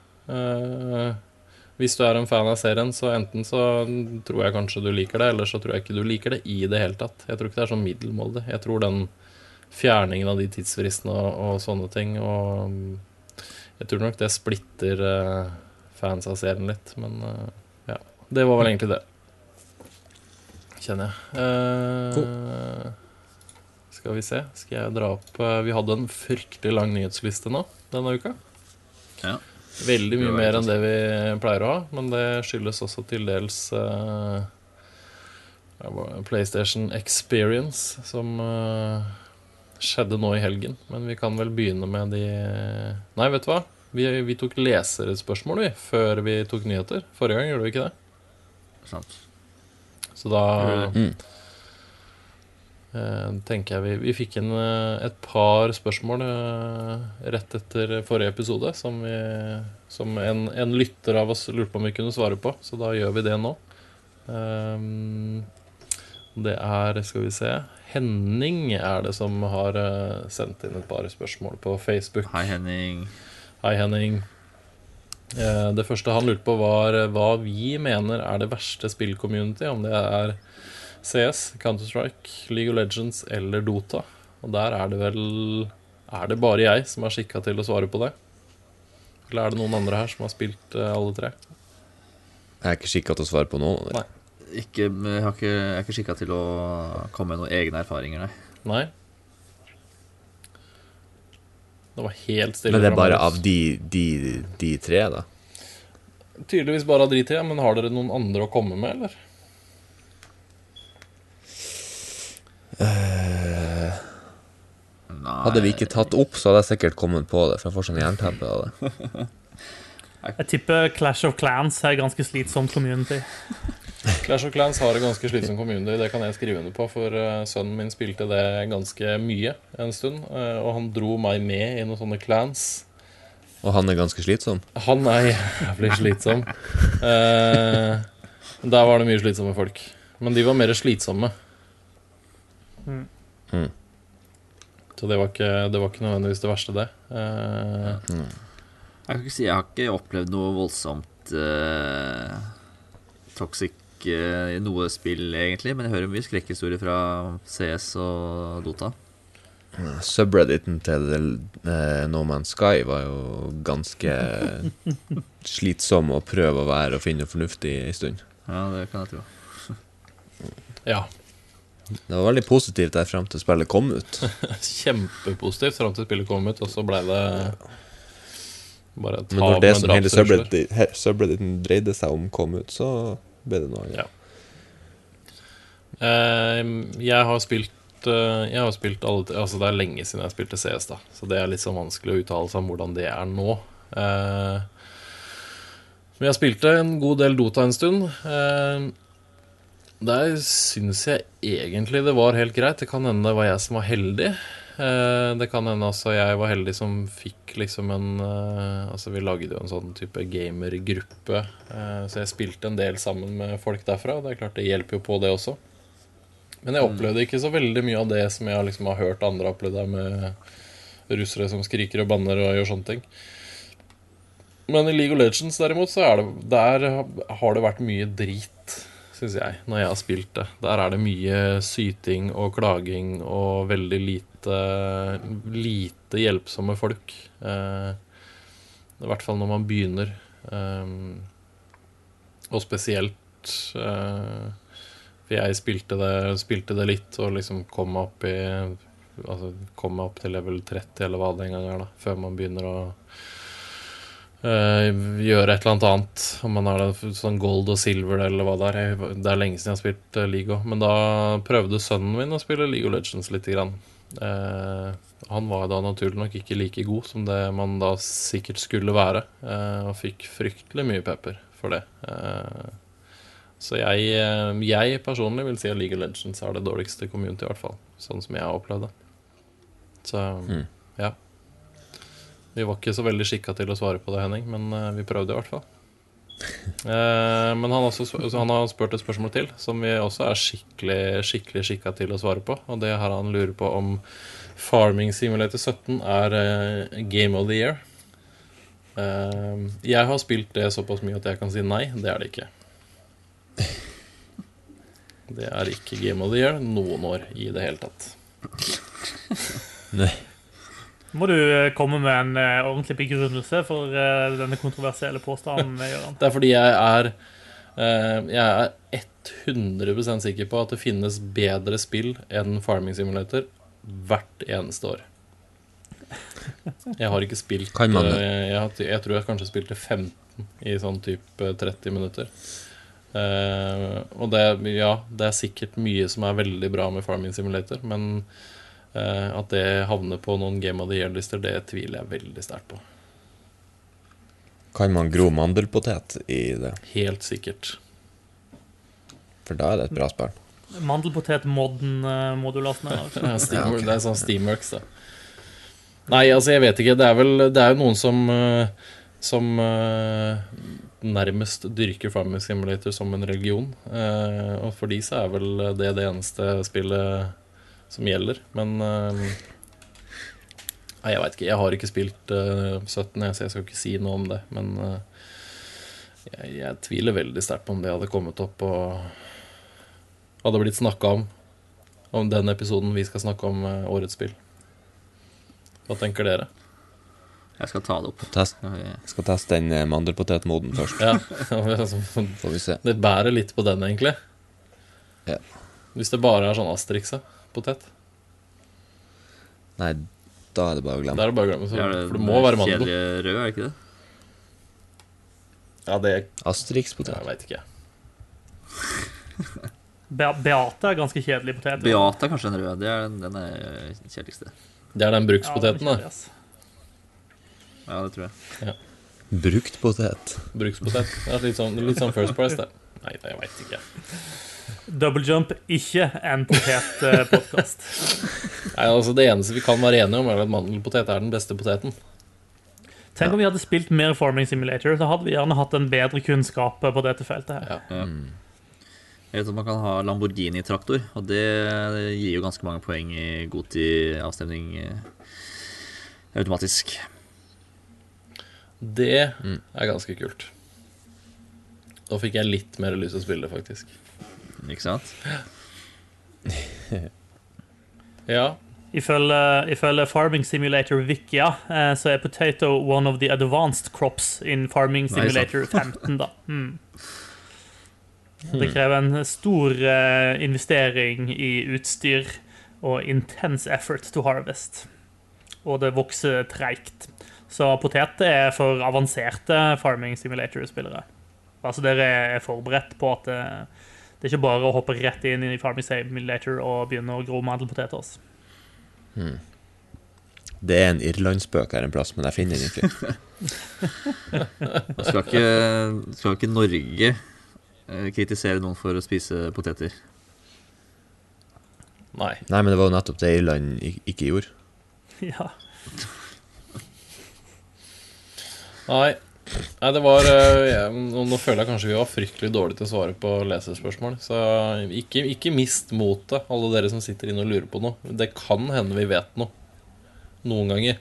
Hvis du er en fan av serien, så enten så tror jeg kanskje du liker det, eller så tror jeg ikke du liker det i det hele tatt. Jeg tror ikke det er sånn middelmådig. Jeg tror den fjerningen av de tidsfristene og sånne ting, og jeg tror nok det splitter fans av serien litt, men ja, det var vel egentlig det. Kjenner jeg. Skal vi se, skal jeg dra opp vi hadde en fryktelig lang nyhetsliste nå denne uka. Ja. Veldig mye mer enn det vi pleier å ha, men det skyldes også til dels PlayStation Experience, som skjedde nå i helgen. Men vi kan vel begynne med de... Nei, vet du hva? Vi tok leserspørsmål før vi tok nyheter. Forrige gang gjorde vi ikke det. Sant. Så da tenker jeg vi fikk inn et par spørsmål rett etter forrige episode som en lytter av oss lurte på om vi kunne svare på, så da gjør vi det nå. Det er, skal vi se, Henning er det som har sendt inn et par spørsmål på Facebook. Hei, Henning. Hei, Henning. Det første han lurte på var hva vi mener er det verste spillcommunity, om det er CS, Counter-Strike, League of Legends eller Dota. Og der er det bare jeg som er skikket til å svare på det? Eller er det noen andre her som har spilt alle tre? Jeg er ikke skikket til å svare på noen. Nei. Jeg er ikke skikket til å komme med noen egne erfaringer, nei. Nei? Det var helt stille. Men det er bare av de tre, da? Tydeligvis bare av de tre, men har dere noen andre å komme med, eller? Hadde vi ikke tatt opp, så hadde jeg sikkert kommet på det, for jeg får sånn jernteppe av det. Jeg tipper Clash of Clans er ganske slitsomt community. Clash of Clans har et ganske slitsomt community, det kan jeg skrive under på, for sønnen min spilte det ganske mye en stund, og han dro meg med i noen sånne clans. Og han er ganske slitsom? Han er jævlig slitsom. Der var det mye slitsomme folk. Men de var mer slitsomme. Så det var ikke nødvendigvis det verste, det. Jeg kan ikke si, jeg har ikke opplevd noe voldsomt toxic i noe spill, egentlig. Men jeg hører mye skrekkhistorier fra CS og Dota. Subredditen til No Man's Sky var jo ganske slitsom å prøve å være og finne noe fornuftig i stund. Ja, det kan jeg tro. Ja. Det var veldig positivt der frem til spillet kom ut. Kjempepositivt frem til spillet kom ut, og så ble det bare et Men hav når det med som hele drapstrusler. subredditen dreide seg om kom ut, så ble det noe annet. Ja. Jeg har spilt alle, altså det er lenge siden jeg spilte CS da, så det er litt sånn vanskelig å uttale seg om hvordan det er nå. Men jeg spilte en god del Dota en stund. Der synes jeg egentlig det var helt greit. Det kan hende det var jeg som var heldig. Det kan hende altså jeg var heldig som fikk liksom altså vi lagde jo en sånn type gamergruppe, så jeg spilte en del sammen med folk derfra. Det er klart det hjelper jo på det også. Men jeg opplevde ikke så veldig mye av det som jeg liksom har hørt andre oppleve, med russere som skriker og banner og gjør sånne ting. Men i League of Legends derimot så der har det vært mye drit, synes jeg, når jeg har spilt det. Der er det mye syting og klaging og veldig lite hjelpsomme folk. I hvert fall når man begynner. Og spesielt for jeg spilte det litt og liksom kom opp i altså, komme opp til level 30 eller hva det en gang da, før man begynner å gjøre et eller annet, om man har det sånn gold og silver eller hva det er. Det lenge siden jeg har spilt League også, men da prøvde sønnen min å spille League of Legends litt grann. Han var da naturlig nok ikke like god som det man da sikkert skulle være, og fikk fryktelig mye pepper for det. Så jeg personlig vil si at League of Legends er det dårligste community i hvert fall, sånn som jeg har opplevd det. Så ja, vi var ikke så veldig skikket til å svare på det, Henning, men vi prøvde i hvert fall. Men han har spurt et spørsmål til som vi også er skikkelig skikket til å svare på, og det her han lurer på om Farming Simulator 17 er Game of the Year. Jeg har spilt det såpass mye at jeg kan si nei. Det er det ikke. Det er ikke Game of the Year noen år i det hele tatt. Nei. Må du komme med en ordentlig begrunnelse for denne kontroversielle påstanden, Jørgen? Det er fordi jeg er 100% sikker på at det finnes bedre spill enn Farming Simulator hvert eneste år. Jeg har ikke spilt Kan man det? Jeg tror jeg kanskje spilte 15 i sånn type 30 minutter. Og det er sikkert mye som er veldig bra med Farming Simulator, men at det havner på noen Game of the Year-lister, det tviler jeg veldig sterkt på. Kan man gro mandelpotet i det? Helt sikkert. For da er det et bra spill. Mandelpotet-modden må du laste ned. Ja, det er sånn Steamworks da. Nei, altså jeg vet ikke. Det er jo noen som nærmest dyrker Farming Simulator som en religion, og for de så er vel det eneste spillet som gjelder. Men nei, jeg vet ikke. Jeg har ikke spilt 17, så jeg skal ikke si noe om det, men jeg tviler veldig sterkt på om det hadde kommet opp og hadde blitt snakket om den episoden vi skal snakke om årets spill. Hva tenker dere? Jeg skal ta det opp. Jeg skal teste den mandelpotetmoden først. Ja, Får vi se. det bærer litt på den egentlig. Ja. Hvis det bare er sånn Asterix-potet. Nei, da er det bare å Da glemme. er det bare å glemme, Er for det må være mandel. kjedelig rød, er det ikke det? Ja, det Asterix-potet. jeg vet ikke. Beate er ganske kjedelig potet. Beate er kanskje en rød. Den er kjedeligste. Det er den brukspoteten da. Ja, det tror jeg. Brukt potet. Brukspotet. Det er litt sånn First Price det. Nei, jeg vet ikke. Double Jump, ikke en potet-podcast. Nei, altså det eneste vi kan være enige om er at mandelpotet er den beste poteten. Tenk om vi hadde spilt mer Farming Simulator, så hadde vi gjerne hatt en bedre kunnskap på dette feltet her. Ja. Jeg vet at man kan ha Lamborghini-traktor, og det gir jo ganske mange poeng i Goti-avstemning automatisk. Det er ganske kult. Da fikk jeg litt mer lyst til å spille, faktisk. Ikke sant? Ja. Ifølge Farming Simulator Wikia, så er potato one of the advanced crops in Farming Simulator 15 da. Det krever en stor investering i utstyr og intense effort to harvest. Og det vokser tregt. Så potet er for avanserte Farming Simulator-spillere. Altså dere er forberedt på at det er ikke bare å hoppe rett inn i Farming Simulator og begynne å gro mandelpoteter. Det er en irlandsbøk her en plass, men jeg finner den ikke. Skal ikke Norge kritisere noen for å spise poteter? Nei. Nei, men det var jo nettopp det Irland ikke gjorde. Ja. Nei, det var nå føler jeg kanskje vi var fryktelig dårlige til å svare på lesespørsmål. Så ikke mist motet, alle dere som sitter inne og lurer på noe. Det kan hende vi vet noe. Noen ganger.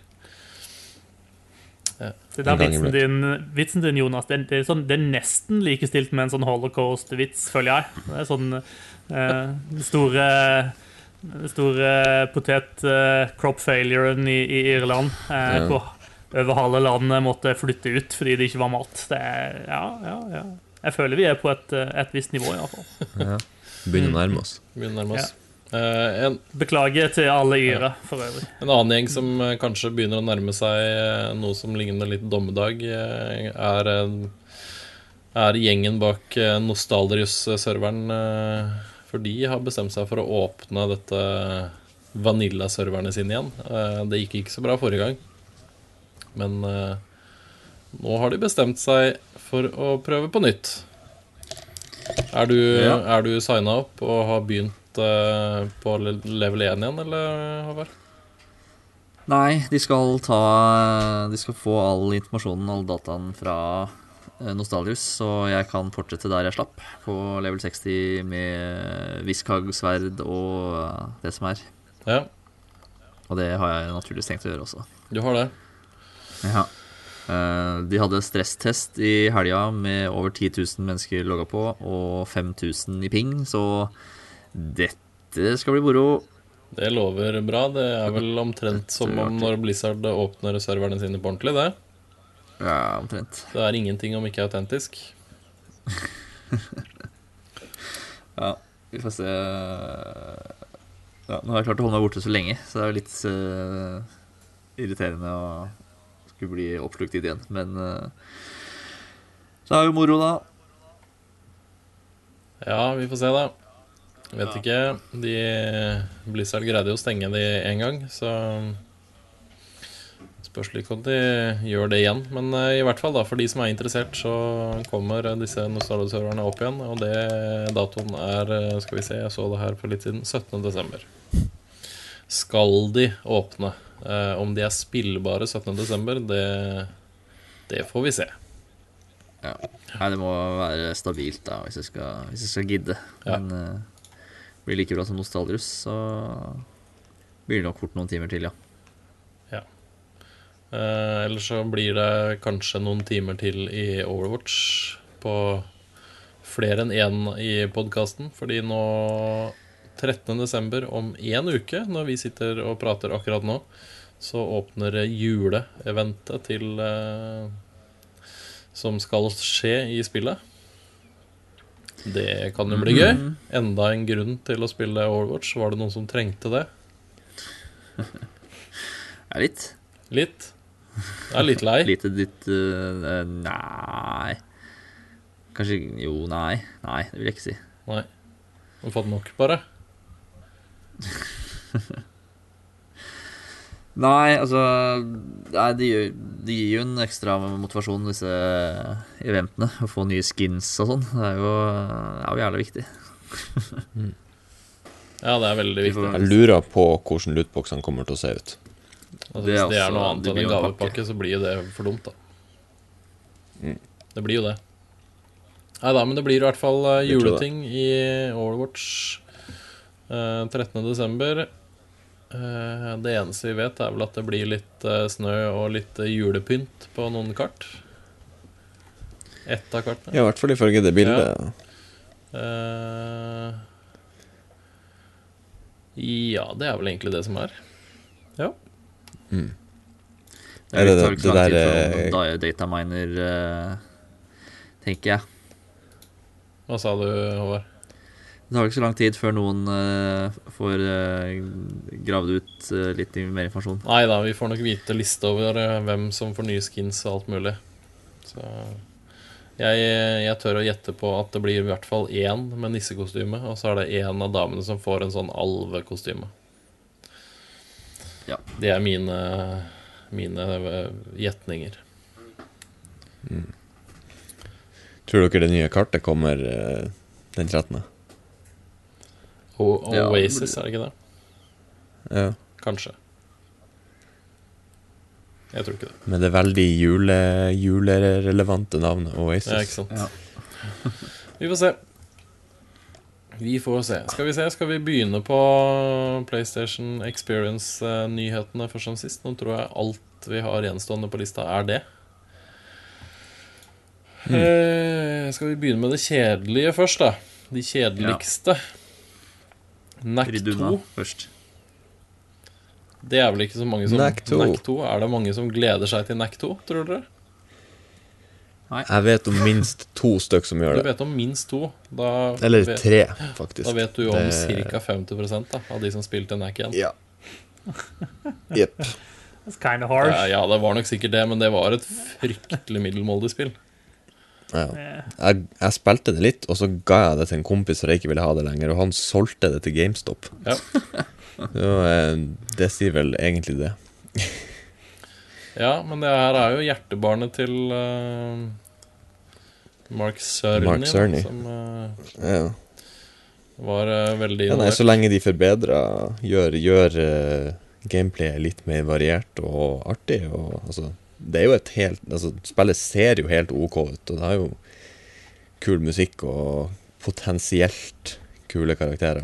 Det der vitsen din, Jonas, det er nesten likestilt med en sånn holocaust-vits, føler jeg. Det er sånn store potet-crop failuren i Irland, hvor over halve landet måtte flytte ut fordi det ikke var mat. Det er, ja. Jeg føler vi er på et visst nivå i hvert fall. Ja. Begynner å nærme oss. Beklager til alle Yra, for øvrig. En annen gjeng som kanskje begynner å nærme seg noe som ligner litt dommedag, er gjengen bak Nostalrius-serveren. For de har bestemt seg for å åpne dette Vanilla-serverne sine igjen. Det gikk ikke så bra forrige gang. Men nå har de bestemt seg for å prøve på nytt. Er du signet opp og har begynt på level 1 igjen, eller Håvard? Nei, de skal få all informasjonen, all dataen fra Nostalrius, så jeg kan fortsette der jeg slapp, på level 60 med Viskhag-sverd og det som er. Ja. Og det har jeg naturligvis tenkt å gjøre også. Du har det? Ja. De hadde stresstest i helga med over 10 000 mennesker logget på, og 5000 i ping, så dette skal bli moro. Det lover bra. Det er vel omtrent som om når Blizzard åpner serverne sine på ordentlig, det. Ja, omtrent. Det er ingenting om ikke autentisk. Ja, vi får se. Ja, nå har jeg klart å holde meg borte så lenge, så det er jo litt irriterende å skulle bli oppslukt i det igjen. Men det er jo moro da. Ja, vi får se da. Vet ikke. Blizzard greide jo å stenge de en gang, så spørs litt om de gjør det igjen. Men i hvert fall da, for de som er interessert, så kommer disse Nostalgia-serverne opp igjen. Og datoen er, skal vi se, jeg så det her for litt siden, 17. desember. Skal de åpne? Om de er spillbare 17. desember, det får vi se. Ja. Nei, det må være stabilt da, hvis jeg skal gidde. Ja. Men blir like bra som Nostalrius, så blir det nok fort noen timer til, ja. Ja. Ellers så blir det kanskje noen timer til i Overwatch på flere enn én i podcasten, fordi nå 13. desember om en uke, når vi sitter og prater akkurat nå, så åpner juleeventet til som skal skje i spillet. Det kan jo bli gøy. Enda en grunn til å spille Overwatch. Var det noen som trengte det? Ja, litt. Litt? Jeg er litt lei. Lite ditt nei. Kanskje, jo, nei. Nei, det vil jeg ikke si. Nei. Du har fått nok bare. Nei, altså de gir jo en ekstra motivasjon, disse eventene. Å få nye skins og sånn. Det er jo jævlig viktig. Ja, det er veldig viktig. Jeg lurer på hvordan lootboxene kommer til å se ut. Altså, hvis det er noe annet enn en gavepakke, så blir det for dumt da. Det blir jo det. Neida, men det blir i hvert fall juleting i Overwatch 13. desember. Det eneste vi vet er vel at det blir litt snø og litt julepynt på noen kart. Ett av kartene. Ja, i hvert fall ifølge det bildet. Ja. Ja, det er vel egentlig det som er. Ja. Det tar ikke så lang tid fra dataminer, tenker jeg. Hva sa du, Håvard? Det tar ikke så lang tid før noen får gravd ut litt mer informasjon. Neida, vi får nok vite liste over hvem som får nye skins og alt mulig. Så jeg tør å gjette på at det blir i hvert fall én med nissekostyme, og så er det en av damene som får en sånn alvekostyme. Ja. Det er mine gjetninger. Tror dere det nye kartet kommer den 13. Oasis, er det ikke det? Ja. Kanskje. Jeg tror ikke det. Men det er veldig julerelevante navn, Oasis. Ja, ikke sant. Ja. Vi får se. Skal vi begynne på PlayStation Experience-nyhetene først som sist? Nå tror jeg alt vi har gjenstående på lista er det. Skal vi begynne med det kjedelige først da? De kjedeligste. NAC 2 først. Det er vel ikke så mange som NAC 2. NAC 2. Er det mange som gleder seg til NAC 2, tror dere? Jeg vet om minst 2 stykk som gjør Du det. vet om minst 2. Eller 3, faktisk. Da vet du om Det- ca. 50% da, av de som spilte NAC igjen. Ja. Jepp. It's kind of harsh. Ja, det var nok sikkert det, men det var et fryktelig middelmådig spill. Ja. Eh, Jeg spilte det litt, og så ga jeg det til en kompis som ikke ville ha det lenger, og han solgte det til GameStop. Ja. Så det sier vel egentlig det. Ja, men det her er jo hjertebarnet til Mark Cerny, Mark Cerny. som Ja. var veldig Ja, nei, så lenge de forbedrer, gjør gameplayet litt mer variert og artig, og altså det er jo et helt, altså spillet ser jo helt OK ut, og det har jo kul musikk og potensielt kule karakterer.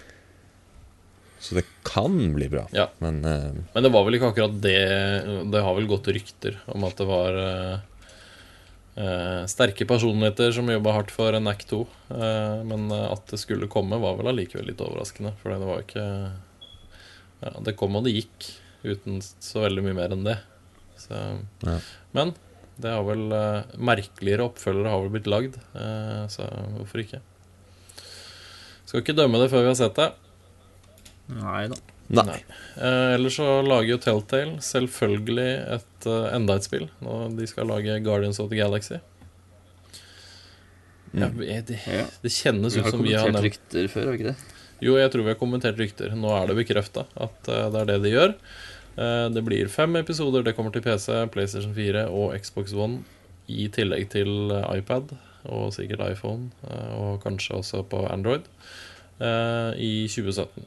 Så det kan bli bra. Ja. Men Men det var vel ikke akkurat det. Det har vel gått rykter om at det var sterke personligheter som jobba hardt for NAC 2. Men at det skulle komme, var vel allikevel litt overraskende. For det var ikke det kom og det gikk, uten så veldig mye mer enn det. Så, Ja. Men det har vel merkeligere oppfølgere har vel blitt lagd, så hvorfor ikke? Skal ikke dømme det før vi har sett det. Nei da. nei. Ellers så lager jo Telltale selvfølgelig enda et spill. Nå de skal lage Guardians of the Galaxy. Ja, det Ja. kjennes Vi ut har som vi har kommentert nevnt. rykter før, har vi ikke det? Jo, jeg tror vi har kommentert rykter. Nå er det bekreftet at det er det de gjør. Det blir 5 episoder. Det kommer til PC, PlayStation 4 og Xbox One, i tillegg til iPad og sikkert iPhone, og kanskje også på Android, i 2017.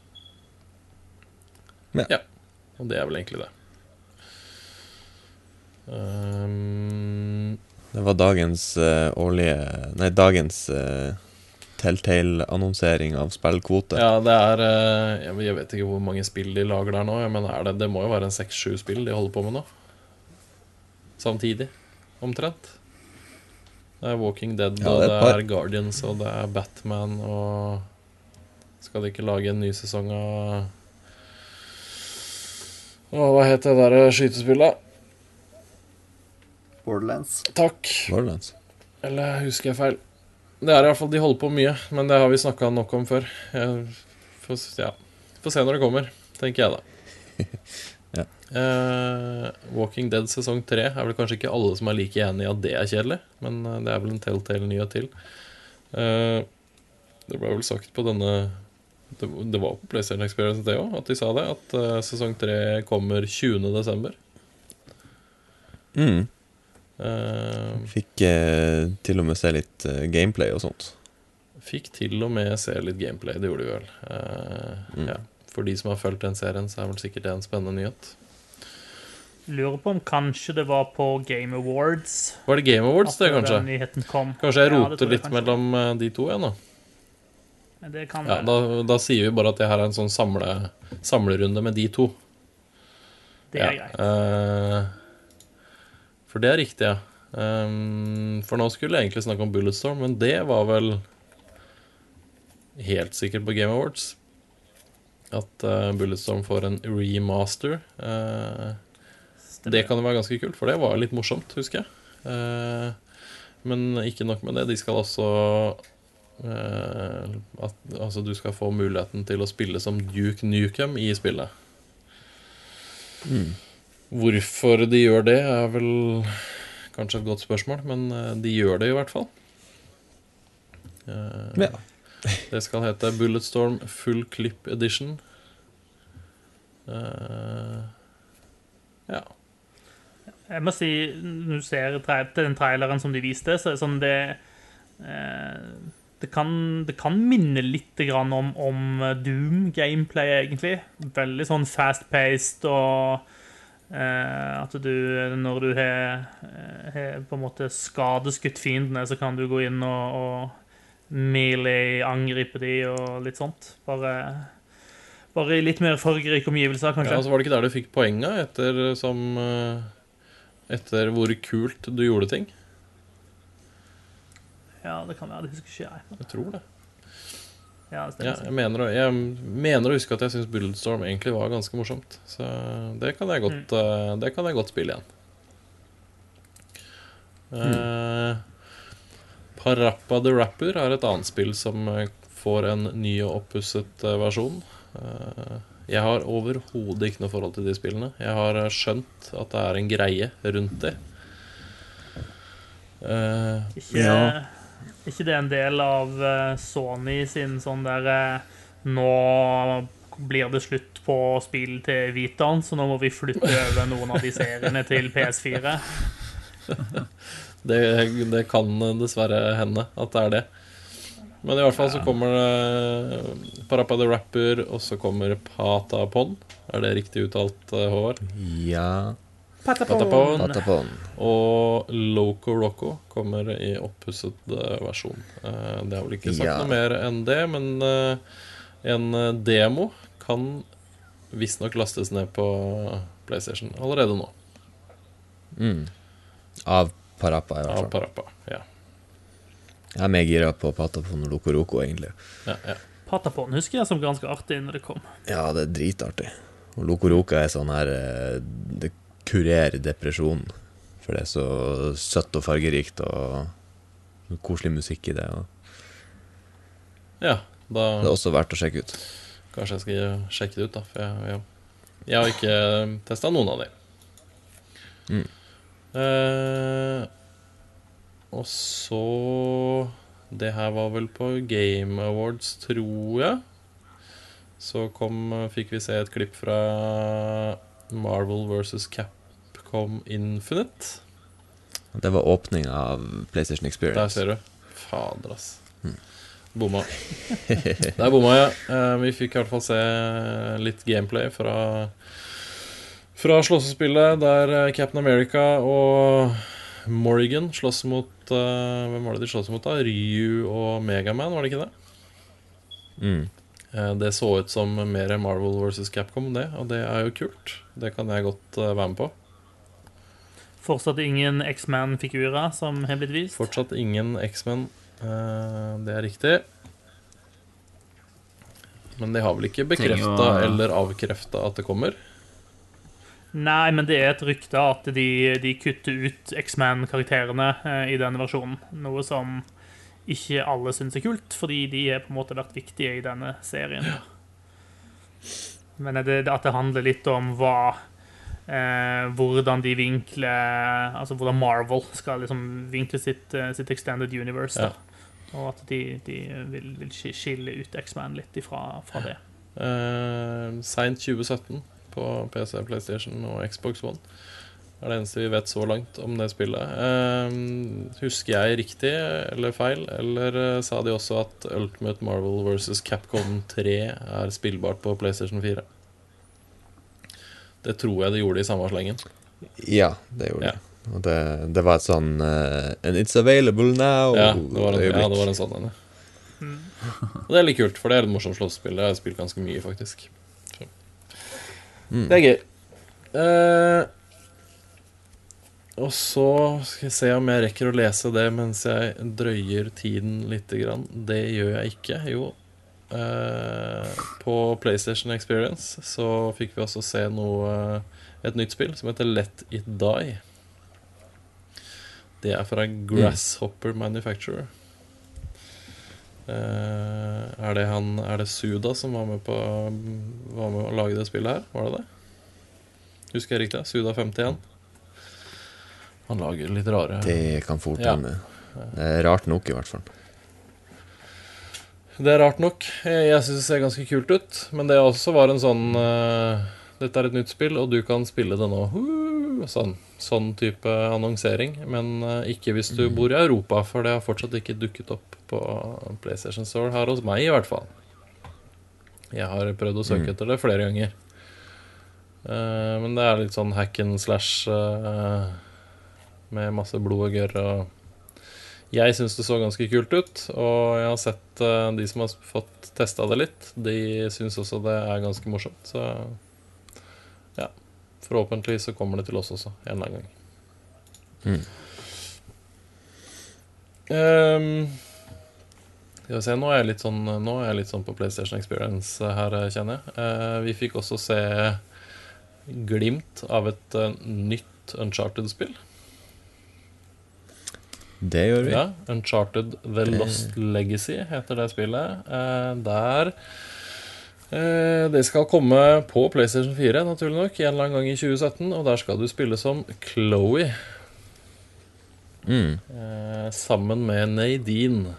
Ja. Og det er vel egentlig det. Det var dagens dagens Telltale-annonsering av spillkvote. Ja, det er jeg vet ikke hvor mange spill de lager der nå. Men det må jo være en 6-7 spill de holder på med nå. Samtidig, omtrent. Det er Walking Dead, Ja, og det det er et par. er Guardians, og det er Batman, og skal de ikke lage en ny sesong av hva heter det der skytespillet? Borderlands. Takk. Borderlands. Eller husker jeg feil? Det er i hvert fall, de holder på mye, men det har vi snakket nok om før. Får se når det kommer, tenker jeg da. Ja. Walking Dead sesong 3 er vel kanskje ikke alle som er like enige i at det er kjedelig, men det er vel en Telltale nyhet til. Det ble vel sagt på denne det var på PlayStation Experience det også, at de sa det, at sesong 3 kommer 20. desember. Fikk til og med se litt gameplay og sånt. Fikk til og med se litt gameplay, det gjorde de vel. Ja. For de som har følt den serien, så er vel sikkert det en spennende nyhet. Lurer på om kanskje det var på Game Awards Var det Game Awards det, at kanskje? den nyheten kom. Kanskje jeg Ja, det roter tror jeg litt kanskje. mellom de to igjen da. Men det kan Ja, være. da sier vi bare at det her er en sånn samlerunde med de to. Det er Ja. greit. For det er riktig, ja. For nå skulle jeg egentlig snakke om Bulletstorm, men det var vel helt sikkert på Game Awards. At Bulletstorm får en remaster. Det kan jo være ganske kult, for det var litt morsomt, husker jeg. Men ikke nok med det. De skal også altså du skal få muligheten til å spille som Duke Nukem i spillet. Hvorfor de gjør det, er vel kanskje et godt spørsmål, men de gjør det i hvert fall. Ja. Det skal hete Bulletstorm Full Clip Edition. Ja. Jeg må si, når du ser den traileren som de viste, så er det sånn det kan minne litt grann om Doom-gameplay, egentlig. Veldig sånn fast-paced, og at når du har på en måte skadeskutt fiendene, så kan du gå inn og melee-angripe de og litt sånt. Bare i litt mer fargerike omgivelser, kanskje. Ja, så var det ikke der du fikk poenget etter hvor kult du gjorde ting. Ja, det kan være, det husker ikke jeg. Jeg tror det. Ja, det Ja, stemmer. jeg mener å huske at jeg synes Bulletstorm egentlig var ganske morsomt. Så det kan jeg godt spille igjen. Parappa the Rapper er et annet spill som får en ny og oppusset versjon. Jeg har overhodet ikke noe forhold til de spillene. Jeg har skjønt at det er en greie rundt det. Ikke det en del av Sony sin sånn der nå blir det slutt på spill til Vitaen, så nå må vi flytte over noen av de seriene til PS4. Det kan dessverre hende at det er det. Men i hvert fall så kommer det Parappa the Rapper, og så kommer Patapon. Er det riktig uttalt, Håvard? Ja. Patapon. Og Loco Roco kommer i oppusset versjon. Det har vel ikke sagt noe mer enn det, men en demo kan visstnok lastes ned på PlayStation allerede nå. Av Parappa i hvert fall. Av Parappa, ja. Jeg er mer gira på Patapon og Loco Roco, egentlig. Ja. Patapon husker jeg som ganske artig når det kom. Ja, det er dritartig. Og Loco Roco er sånn her det kurerer depresjon, for det er så søtt og fargerikt og koselig musikk i det. Ja, da det er også verdt å sjekke ut. kanskje jeg skal sjekke det ut da, for jeg har ikke testet noen av de. Og så det her var vel på Game Awards, tror jeg. Så fikk vi se et klipp fra Marvel vs. Capcom Infinite. Det var åpning av PlayStation Experience. Der ser du. Fader, ass. Bomma. Der bomma jeg. Vi fikk i hvert fall se litt gameplay fra slåssespillet, der Captain America og Morrigan slåss mot hvem var det de slåss mot da? Ryu og Mega Man, var det ikke det? Det så ut som mer Marvel vs. Capcom det, og det er jo kult. Det kan jeg godt være med på. Fortsatt ingen X-Men-figurer som har blitt vist. Fortsatt ingen X-Men, det er riktig. Men de har vel ikke bekreftet eller avkreftet at det kommer? Nei, men det er et rykte at de kutter ut X-Men-karakterene i denne versjonen. Noe som ikke alle synes er kult, fordi de har på en måte vært viktige i denne serien. Men at det handler litt om hvordan de vinkler, altså hvordan Marvel skal liksom vinkle sitt Extended Universe da. Og at de vil skille ut X-Men litt fra det. Sent 2017 på PC, PlayStation og Xbox One er det eneste vi vet så langt om det spillet. Husker jeg riktig eller feil, eller sa de også at Ultimate Marvel vs. Capcom 3 er spillbart på PlayStation 4? Det tror jeg de gjorde i samme slengen. Ja, det gjorde de. Og det var et sånn And it's available now. Ja, det var en sånn en. Og det er litt kult, for det er et morsomt slåsspill. Jeg har spilt ganske mye, faktisk. Så. Det er gøy. Og så skal jeg se om jeg rekker å lese det mens jeg drøyer tiden litt grann. Det gjør jeg ikke, jo. På PlayStation Experience så fikk vi også se et nytt spill som heter Let It Die. Det er fra Grasshopper Manufacturer. Er det Suda som var med å lage det spillet her? Var det det? Husker jeg riktig? Suda 51. Han lager litt rare. Det kan fort hende. Det er rart nok i hvert fall. Det er rart nok. Jeg synes det ser ganske kult ut. Men det også var en sånn dette er et nytt spill, og du kan spille det nå. Sånn type annonsering. Men ikke hvis du bor i Europa, for det har fortsatt ikke dukket opp på PlayStation Store her hos meg i hvert fall. Jeg har prøvd å søke etter det flere ganger. Men det er litt sånn hack and slash med masse blod og gørr. Og jeg synes det så ganske kult ut, og jeg har sett de som har fått testet det litt. De synes også det er ganske morsomt. Så ja, forhåpentlig så kommer det til oss også en eller annen gang. Skal vi se, nå er jeg litt sånn på PlayStation Experience her, kjenner jeg. Vi fikk også se glimt av et nytt Uncharted-spill. Det gjør vi. Ja, Uncharted The Lost Legacy heter det spillet. Det skal komme på PlayStation 4, naturlig nok, en eller annen gang i 2017. Og der skal du spille som Chloe. Sammen med Nadine.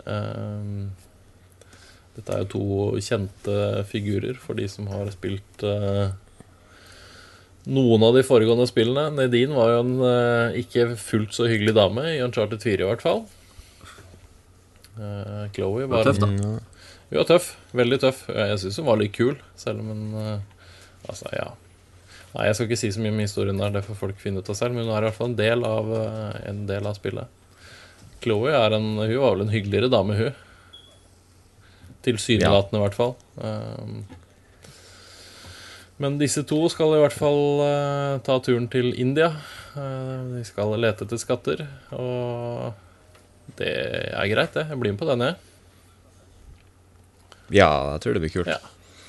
Dette er jo to kjente figurer for de som har spilt noen av de foregående spillene. Nadine var jo en ikke fullt så hyggelig dame i Uncharted 4 i hvert fall. Chloe var tøff, da. Hun var tøff, veldig tøff. Jeg synes hun var litt kul, selv om hun altså, ja. Nei, jeg skal ikke si så mye om historien der, det får folk finne ut av selv, men hun er i hvert fall en del av spillet. Chloe hun var vel en hyggeligere dame, hun. Tilsynelatende i hvert fall. Men disse to skal i hvert fall ta turen til India. De skal lete etter skatter, og det er greit det. Jeg blir med på den, jeg. Ja, jeg tror det blir kult. Ja.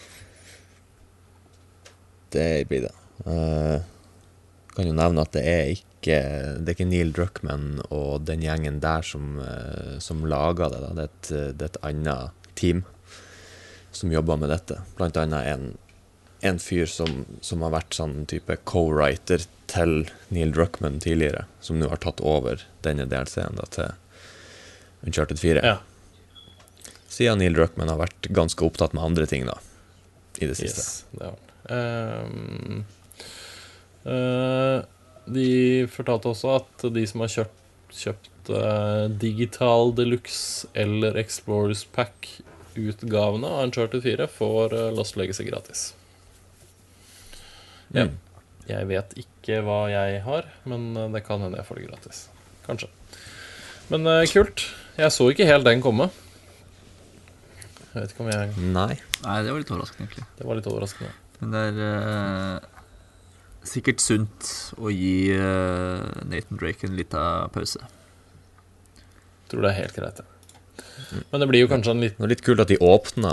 Det blir det. Kan jo nevne at det er ikke Neil Druckmann og den gjengen der som lager det. Da. Det er et annet team som jobber med dette. Blant annet en fyr som har vært sånn type co-writer til Neil Druckmann tidligere, som nå har tatt over denne DLC-en da, til Uncharted 4. Ja. Siden Neil Druckmann har vært ganske opptatt med andre ting da, i det siste. Yes, det har han. De fortalte også at de som har kjøpt Digital Deluxe eller Explorers Pack-utgavene av Uncharted 4 får Lost Legacy gratis. Ja. Jeg vet ikke hva jeg har, men det kan hende jeg får det gratis. Kanskje. Men kult. Jeg så ikke helt den komme. Jeg vet ikke om jeg... Nei, det var litt overraskende, egentlig. Det var litt overraskende. Men det er sikkert sunt å gi Nathan Drake en liten pause. Jeg tror det er helt greit, ja. Men det blir jo kanskje en det var litt kult at de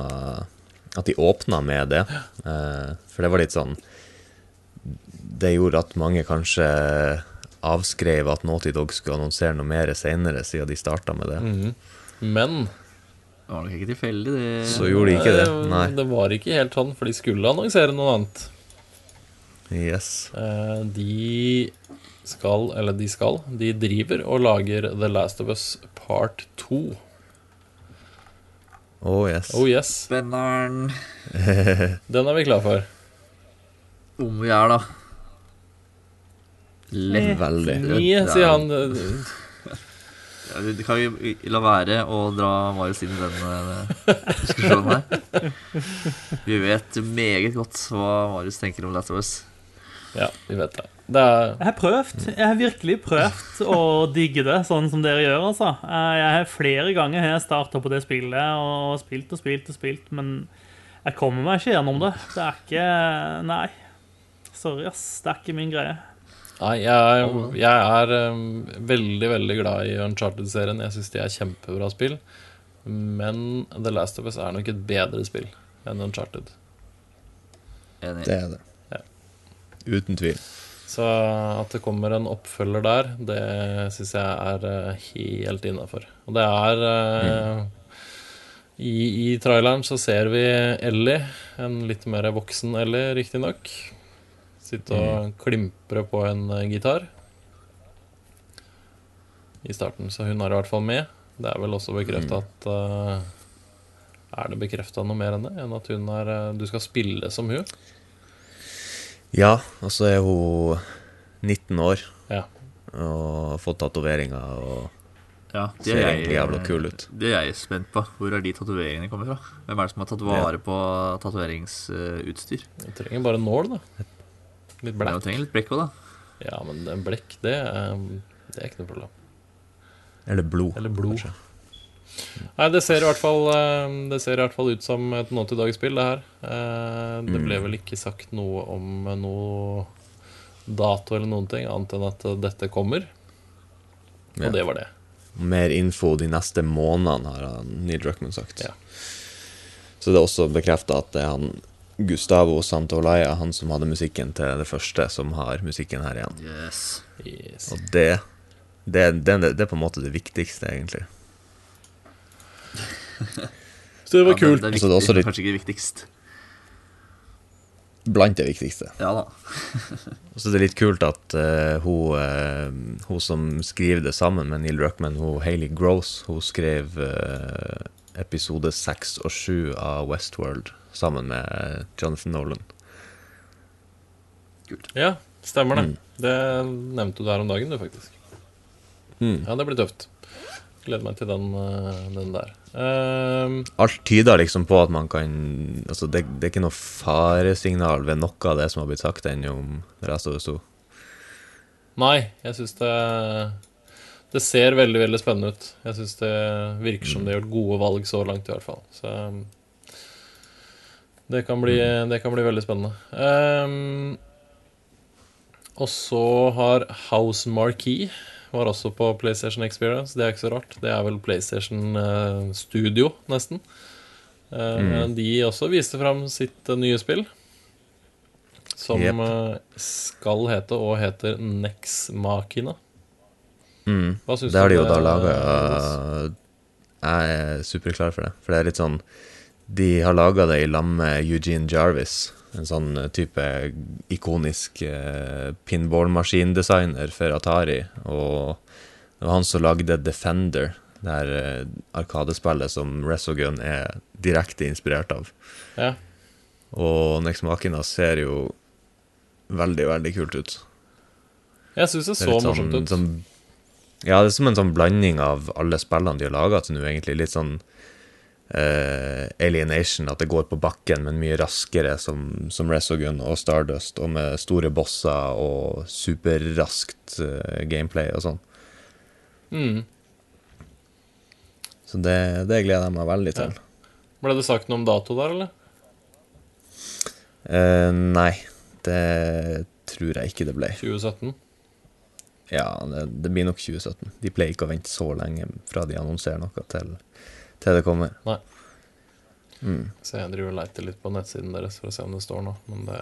åpna med det. For det var litt sånn... Det gjorde at mange kanskje avskrev at Naughty Dog skulle annonsere noe mer senere, siden de startet med det. Men Det var nok ikke tilfeldig, det. Så gjorde de ikke det, nei. Det var ikke helt sånn, for de skulle annonsere noe annet. Yes. De driver og lager The Last of Us Part 2. Oh yes. Oh yes. Spenneren. Den er vi klar for. Om vi er da. Veldig. Sier han. Ja, du kan jo la være å dra Marius inn i den diskusjonen her. Vi vet meget godt hva Marius tenker om Last of Us. Ja, vi vet det. Jeg har virkelig prøvd å digge det sånn som dere gjør, altså. Jeg har flere ganger startet på det spillet og spilt, men jeg kommer meg ikke gjennom det. Det er ikke... Nei. Sorry, ass. Det er ikke min greie. Nei, jeg er veldig, veldig glad i Uncharted-serien. Jeg synes de er kjempebra spill. Men The Last of Us er nok et bedre spill enn Uncharted. Enig. Det er det. Ja. Uten tvil. Så at det kommer en oppfølger der, det synes jeg er helt innenfor. Og det er i traileren så ser vi Ellie, en litt mer voksen Ellie, riktig nok. Sitte og klimpre på en gitar i starten, så hun er i hvert fall med. Det er vel også bekreftet at er det bekreftet noe mer enn det, enn at du skal spille som hun? Ja, og så er hun 19 år Ja. og har fått tatoveringer og Ja, det ser egentlig jævla kul ut. Det er jeg spent på. Hvor er de tatoveringene kommer fra? Hvem er det som har tatt vare på tatoveringsutstyr? Jeg trenger bare en nål da. Litt Jeg blekk. trenger litt blekk også da. Ja, men blekk, det er ikke noe problem. Eller blod. Eller blod. kanskje. Nei, det ser i hvert fall ut som et Naughty Dog-spill, det her. Det ble vel ikke sagt noe om noe dato eller noen ting, annet enn at dette kommer. Og Ja. det var det. Mer info de neste månedene, har Neil Druckmann sagt. Ja. Så det er også bekreftet at det er han Gustavo Santaolalla, han som hadde musikken til det første, som har musikken her igjen. Yes. Yes. Og det det på en måte det viktigste, egentlig. Så det var kult. Det er Så det er også litt- kanskje ikke viktigst. Blant det viktigste. Ja da. Og så er det litt kult at hun som skriver det sammen med Neil Druckmann, hun Hayley Gross, hun skrev episode 6 og 7 av Westworld sammen med Jonathan Nolan. Ja, stemmer det. Det nevnte du her om dagen, du, faktisk. Ja, det blir tøft. Gleder meg til den der. Alt tyder liksom på at man kan, altså det er ikke noe faresignal ved noe av det som har blitt sagt ennå om Last of Us 2. Nei, jeg synes det ser veldig, veldig spennende ut. Jeg synes det virker som det har gjort gode valg så langt i hvert fall. Så det kan bli veldig spennende. Og så har House Marquee var også på PlayStation Experience. Det er ikke så rart. Det er vel PlayStation Studio, nesten. De også viste fram sitt nye spill, som skal hete og heter Nex Machina. Hva synes Det har de du jo da laget. Jeg er superklar for det. For det er litt sånn, de har laget det i lag med Eugene Jarvis, en sånn type ikonisk pinball-maskindesigner for Atari, og det var han som lagde Defender, det her arkadespillet som Resogun er direkte inspirert av. Ja. Og Nex Machina ser jo veldig, veldig kult ut. Jeg synes det Det er så litt morsomt ut. ja, det er som en sånn blanding av alle spillene de har laget til nå, egentlig litt sånn Alienation, at det går på bakken, men mye raskere som Resogun og Stardust, og med store bosser og superraskt gameplay og sånn. Så det gleder jeg meg veldig til. Ble det sagt noe om dato der, eller? Nei, det tror jeg ikke det ble. 2017? Ja, det blir nok 2017. De pleier ikke å vente så lenge fra de annonserer noe til det kommer. Nei. Så jeg driver og leiter litt på nettsiden deres for å se om det står noe, men det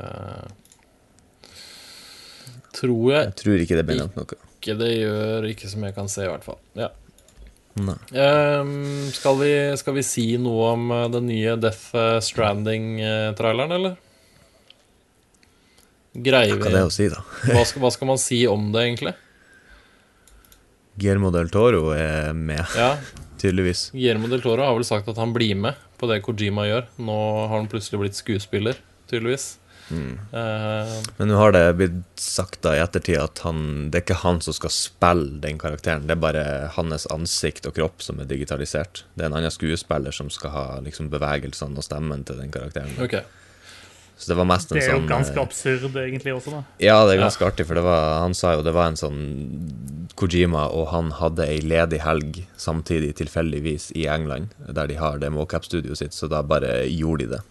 tror jeg Jeg tror ikke det blir nevnt noe. ikke det gjør, ikke som jeg kan se i hvert fall. Ja. Nei. Skal vi si noe om den nye Death Stranding-traileren, eller? Greier Hva er det å si da? Hva skal man si om det, egentlig? Guillermo del Toro er med, Ja, tydeligvis. Guillermo del Toro har vel sagt at han blir med på det Kojima gjør. Nå har han plutselig blitt skuespiller, tydeligvis. Men nå har det blitt sagt da i ettertid at det er ikke han som skal spille den karakteren, det er bare hans ansikt og kropp som er digitalisert. Det er en annen skuespiller som skal ha liksom bevegelsene og stemmen til den karakteren. Ok. Så det var mest en Det er jo sånn ganske absurd egentlig også da. Ja, det er ganske artig, for han sa jo det var en sånn Kojima, og han hadde ei ledig helg samtidig tilfeldigvis i England, der de har det mocap-studioet sitt, så da bare gjorde de det.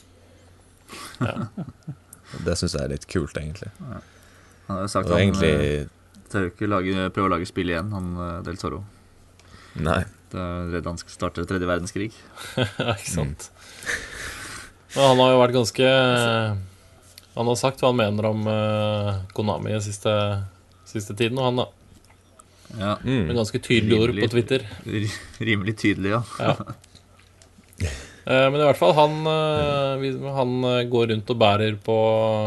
Det synes jeg er litt kult, egentlig. Han har jo sagt Og han egentlig tør ikke prøve å lage spill igjen, han Del Toro. Nei. Det er redd han skal starte 3. verdenskrig. Ja, ikke sant. Men han har jo vært ganske Han har sagt hva han mener om Konami i siste tiden, og han da Ja, med ganske tydelige ord på Twitter. rimelig tydelig, ja. Ja. Men i hvert fall han går rundt og bærer på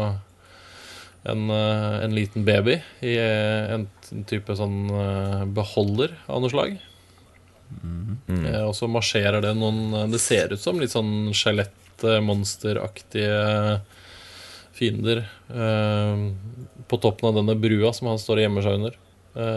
en liten baby i en type sånn beholder av noe slag. Og så marsjerer det det ser ut som litt sånn skjelettmonsteraktige fiender på toppen av denne brua som han står og gjemmer seg under.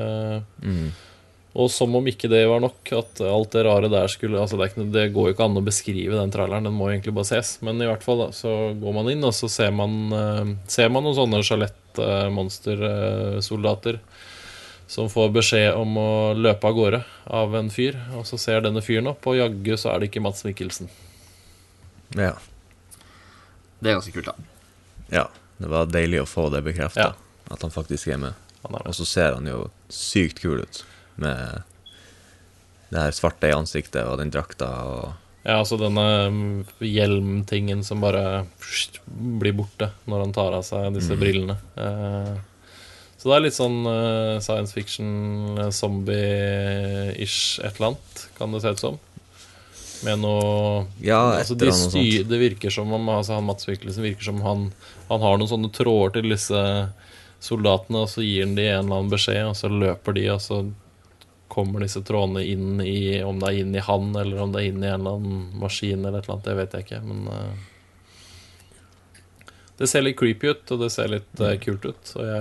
Og som om ikke det var nok, at alt det rare der skulle altså det går jo ikke an å beskrive den traileren, den må egentlig bare ses. Men i hvert fall da, så går man inn, og så ser man noen sånne skjelettmonstersoldater som får beskjed om å løpe av gårde av en fyr. Og så ser denne fyren opp, og jaggu så er det ikke Mads Mikkelsen. Ja. Det er ganske kult, da. Ja, det var deilig å få det bekreftet, Ja. at han faktisk er med. Han er med. Og så ser han jo sykt kul ut, med det her svarte i ansiktet og den drakta og Ja, altså denne hjelmtingen som bare blir borte når han tar av seg disse brillene. Så det er litt sånn science fiction, zombie-ish et eller annet, kan det se ut som. Med noe Ja, altså et eller annet sånt. Det virker som om altså han Mats Mikkelsen virker som han har noen sånne tråder til disse soldatene, og så gir han de en eller annen beskjed, og så løper de, og så kommer disse trådene inn i om det er inn i han, eller om det er inn i en eller annen maskin, eller et eller annet, det vet jeg ikke. Men det ser litt creepy ut, og det ser litt kult ut. Og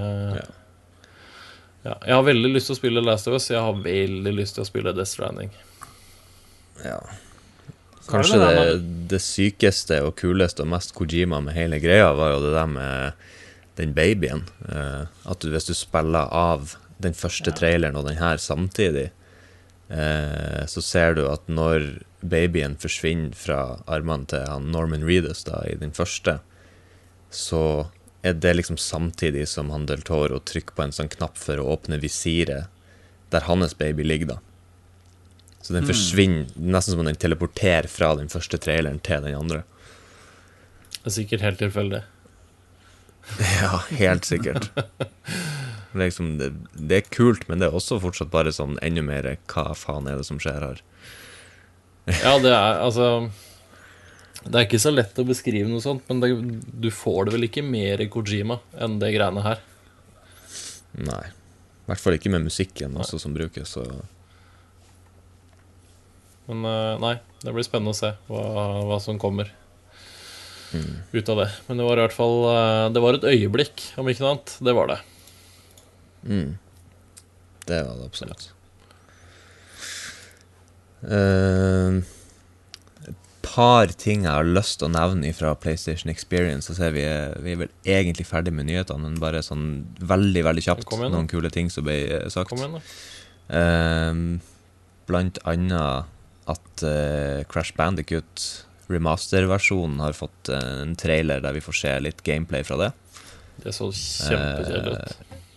jeg har veldig lyst til å spille Last of Us. Jeg har veldig lyst til å spille Death Stranding. Ja. Kanskje det sykeste og kuleste og mest Kojima med hele greia var jo det der med den babyen. At hvis du spiller av den første traileren og den her samtidig, så ser du at når babyen forsvinner fra armene til han Norman Reedus da, i den første, så er det liksom samtidig som han Del Toro trykker på en sånn knapp for å åpne visiret der hans baby ligger da. Så den forsvinner, nesten som om den teleporterer fra den første traileren til den andre. Det er sikkert helt tilfeldig. Ja, helt sikkert. Liksom, det er kult, men det er også fortsatt bare sånn enda mer hva faen er det som skjer her. Ja, det er altså det er ikke så lett å beskrive noe sånt, men du får det vel ikke mer i Kojima enn det greiene her. Nei, i hvert fall ikke med musikken også som brukes, så... Men nei, det blir spennende å se hva som kommer ut av det. Men det var i hvert fall det var et øyeblikk, om ikke noe annet. Det var det. Det var det absolutt. Et par ting jeg har lyst til å nevne fra PlayStation Experience, så ser vi er vel egentlig ferdig med nyhetene, men bare sånn veldig, veldig kjapt Kom igjen, noen kule ting som ble sagt. Kom igjen, da. Blant annet at Crash Bandicoot remaster-versjonen har fått en trailer der vi får se litt gameplay fra det. Det så kjempekjedelig ut.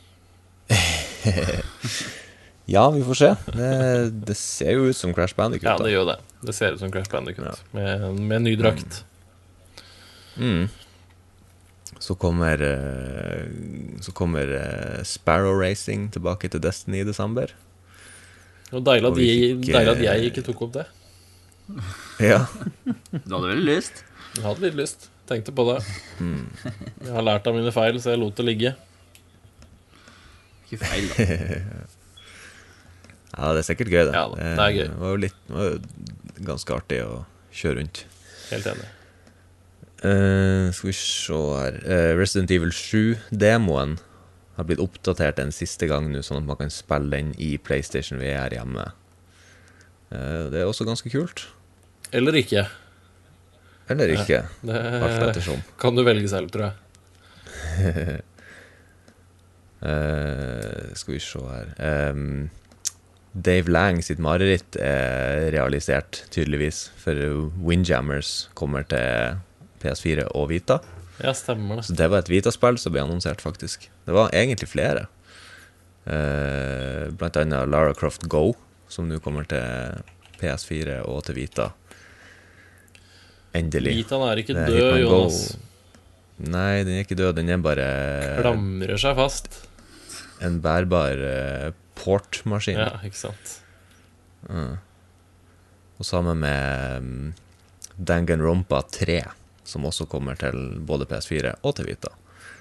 Ja, vi får se. Det ser jo ut som Crash Bandicoot. Ja, det gjør det. Det ser ut som Crash Bandicoot med ny drakt. Så kommer Sparrow Racing tilbake til Destiny i desember. Og deilig at jeg ikke tok opp det. Ja. Du hadde veldig lyst. Jeg hadde litt lyst. Tenkte på det. Jeg har lært av mine feil, så jeg lot det ligge. Ikke feil, da. Ja, det er sikkert gøy det. Ja, det er gøy. Det var jo ganske artig å kjøre rundt. Helt enig. Skal vi se her. Resident Evil 7-demoen har blitt oppdatert en siste gang nå, sånn at man kan spille den i PlayStation VR hjemme. Det er også ganske kult. Eller ikke. Eller ikke. Det Alt ettersom. kan du velge selv, tror jeg. Skal vi se her. Dave Lang sitt mareritt er realisert, tydeligvis, for Windjammers kommer til PS4 og Vita. Ja, stemmer det. Så det var et Vita-spill som ble annonsert, faktisk. Det var egentlig flere. Blant annet Lara Croft Go, som nå kommer til PS4 og til Vita. Endelig. Vitaen er ikke Det er død, Hitman Go. Jonas. Nei, den er ikke død. Den er bare Klamrer seg fast. en bærbar portmaskin. Ja, ikke sant. Og sammen med Danganronpa 3, som også kommer til både PS4 og til Vita.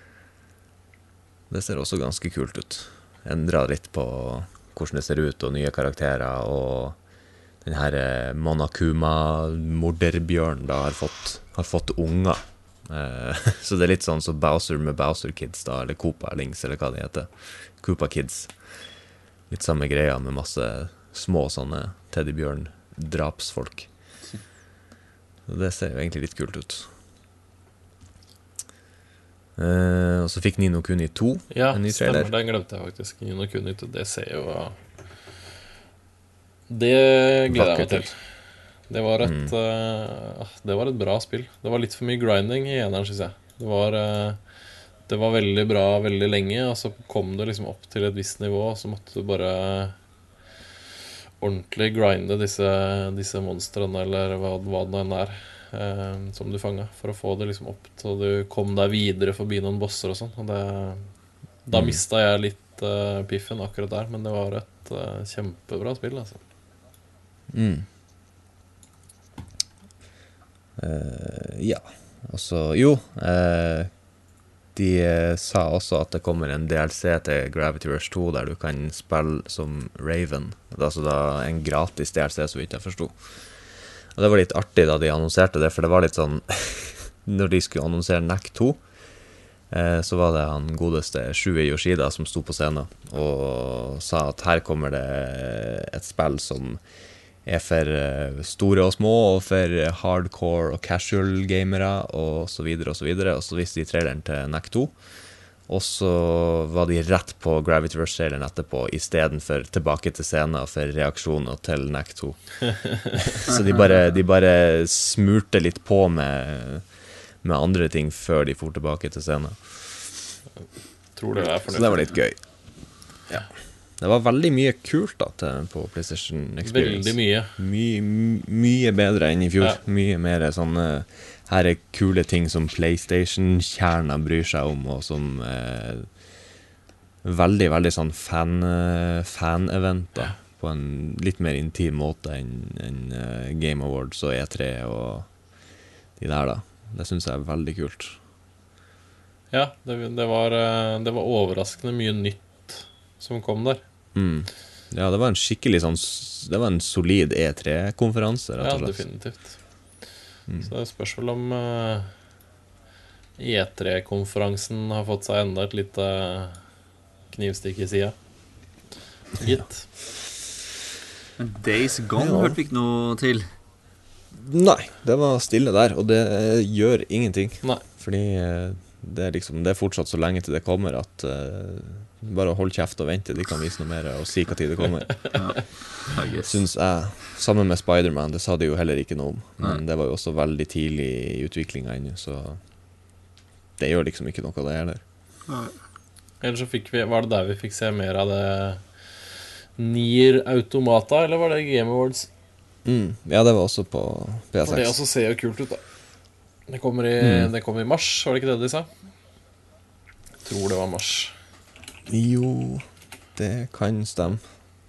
Det ser også ganske kult ut. Endret litt på hvordan det ser ut, og nye karakterer, og den her Monokuma-morderbjørn da har fått unger. Så det er litt sånn som Bowser med Bowser Kids da, eller Koopa Links, eller hva det heter. Koopa Kids. Litt samme greia med masse små sånne teddybjørn-drapsfolk. Så det ser jo egentlig litt kult ut. Og så fikk Ni no Kuni 2 Ja, en ny trailer. stemmer. Den glemte jeg faktisk. Ni no Kuni 2, det ser jo Det gleder jeg meg til. Det var et bra spill. Det var litt for mye grinding i eneren, synes jeg. Det var veldig bra veldig lenge, og så kom det liksom opp til et visst nivå, og så måtte du bare ordentlig grinde disse monstrene, eller hva det enn er, som du fanget, for å få det liksom opp til du kom deg videre forbi noen bosser og sånn. Og Da mistet jeg litt piffen akkurat der, men det var et kjempebra spill, altså. Ja, altså, jo, de sa også at det kommer en DLC til Gravity Rush 2 der du kan spille som Raven. Det er altså da en gratis DLC, så vidt jeg forstod. Og det var litt artig da de annonserte det, for det var litt sånn, når de skulle annonsere NEC 2, så var det han godeste Shuei Yoshida som sto på scenen og sa at her kommer det et spill som er for store og små, og for hardcore og casual gamere, og så videre, og så videre. Og så viste de traileren til NEC 2, og så var de rett på Gravity Rush-traileren etterpå, i stedet for tilbake til scenen for reaksjoner til NEC 2. Så de bare smurte litt på med andre ting før de for tilbake til scenen. Tror det er fornøyd. Så det var litt gøy. Ja. Det var veldig mye kult da på PlayStation Experience. Veldig mye. Mye bedre enn i fjor. Ja. Mye mer sånn her er kule ting som PlayStation-kjernen bryr seg om, og som veldig, veldig sånn fan-eventer på en litt mer intim måte enn Game Awards og E3 og de der da. Det synes jeg er veldig kult. Ja, det var overraskende mye nytt som kom der. Ja, det var en skikkelig sånn, det var en solid E3-konferanse, rett og slett. Ja, definitivt. Så det spørs vel om E3-konferansen har fått seg enda et lite knivstikk i siden. Gitt. Men Days Gone hørte vi ikke noe til. Nei, det var stille der, og det gjør ingenting. Nei. Fordi det er fortsatt så lenge til det kommer at bare hold kjeft og vente, de kan vise noe mer og si hva tid det kommer. Synes jeg, sammen med Spider-Man, det sa de jo heller ikke noe om, men det var jo også veldig tidlig i utviklingen ennå, så det gjør liksom ikke noe det heller. Ellers så var det der vi fikk se mer av det Nier Automata, eller var det Game Awards? Ja, det var også på PS6. For det også ser jo kult ut da. Det kommer i mars, var det ikke det de sa? Jeg tror det var mars. Jo, det kan stemme.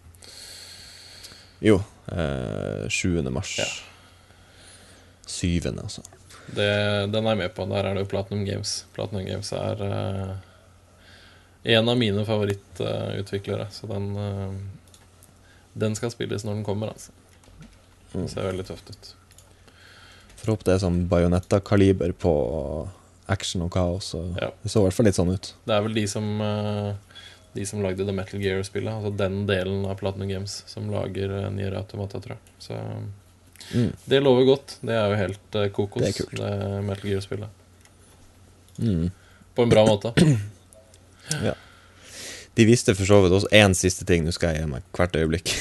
Jo, 7. mars. Ja. 7. altså. Den er jeg med på. Der er det jo Platinum Games. Platinum Games er en av mine favorittutviklere, så den skal spilles når den kommer, altså. Det ser veldig tøft ut. For håper det er sånn Bayonetta-kaliber på action og kaos, og det så i hvert fall litt sånn ut. Det er vel de som lagde det Metal Gear-spillet, altså den delen av Platinum Games som lager Nier Automata, tror jeg. Så det lover godt. Det er jo helt kokos, det er kult. Det Metal Gear-spillet. På en bra måte. Ja. De visste for så vidt også en siste ting, nå skal jeg gi meg hvert øyeblikk.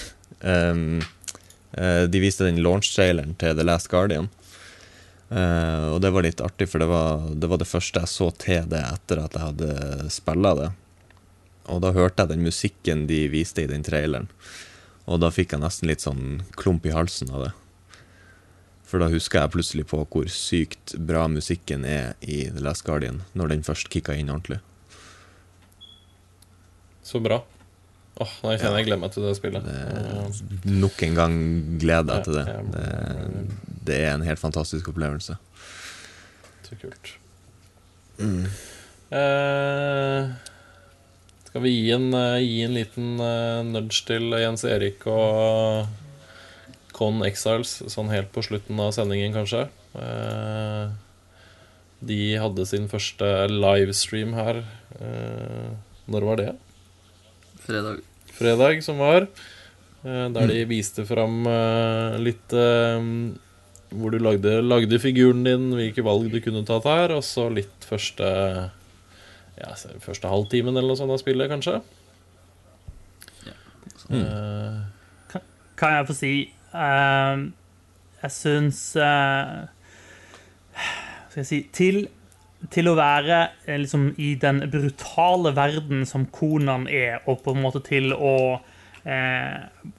De viste den launch-traileren til The Last Guardian, og det var litt artig, for det var det første jeg så til det etter at jeg hadde spillet det, og da hørte jeg den musikken de viste i den traileren, og da fikk jeg nesten litt sånn klump i halsen av det, for da husker jeg plutselig på hvor sykt bra musikken er i The Last Guardian når den først kikket inn ordentlig. Så bra. Nå kjenner jeg glemmer til det spillet. Nok en gang gleder jeg til det. Det er en helt fantastisk opplevelse. Så kult. Skal vi gi en liten nudge til Jens Erik og Con Exiles, sånn helt på slutten av sendingen kanskje. De hadde sin første livestream her. Når var det? Fredag som var, der de viste fram litt hvor du lagde figuren din, hvilke valg du kunne tatt her, og så litt første halvtimen eller noe sånt av spillet, kanskje. Kan jeg få si jeg synes skal jeg si til å være liksom i den brutale verden som Conan er, og på en måte til å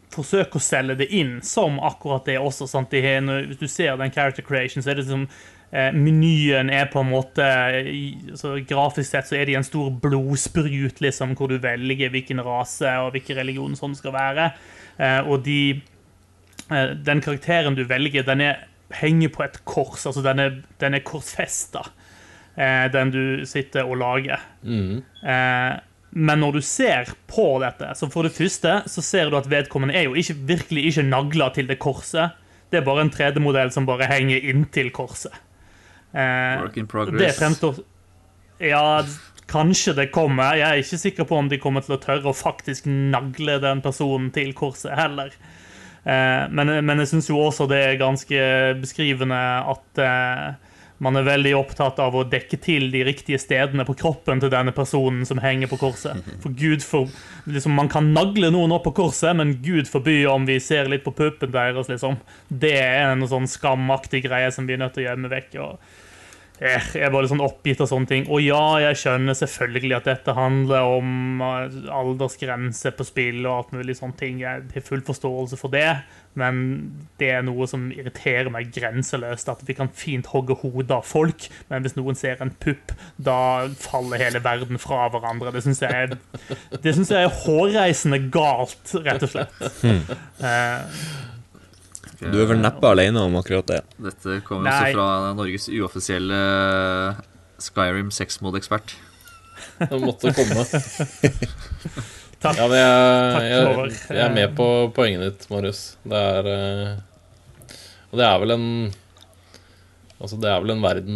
forsøke å selge det inn som akkurat det også, sant? Hvis du ser den character creation, så er det liksom menyen på en måte, så grafisk sett så det en stor blodsprut, liksom, hvor du velger hvilken rase og hvilken religion sånn skal være. Og den karakteren du velger, den henger på et kors, altså den korsfestet, den du sitter og lager. Men når du ser på dette, så for det første så ser du at vedkommende jo virkelig ikke naglet til det korset. Det bare en 3D-modell som bare henger inntil korset. Work in progress. Det fremstår... Ja, kanskje det kommer. Jeg ikke sikker på om de kommer til å tørre å faktisk nagle den personen til korset heller. Men jeg synes jo også det ganske beskrivende at man veldig opptatt av å dekke til de riktige stedene på kroppen til denne personen som henger på korset. For liksom, man kan nagle noen opp på korset, men Gud forby om vi ser litt på puppen deres, liksom. Det en sånn skamaktig greie som vi nødt til å gjemme vekk, og jeg var litt sånn oppgitt av sånne ting. Og ja, jeg skjønner selvfølgelig at dette handler om aldersgrense på spill og alt mulig sånne ting. Jeg har full forståelse for det, men det noe som irriterer meg grenseløst, at vi kan fint hogge hodet av folk, men hvis noen ser en pupp, da faller hele verden fra hverandre. Det synes jeg hårreisende galt, rett og slett. Du vel neppe alene om akkurat det. Dette kommer også fra Norges uoffisielle Skyrim 6-mod-ekspert. Det måtte komme. Takk. Ja, men jeg med på poenget ditt, Marius. Og det vel altså det vel en verden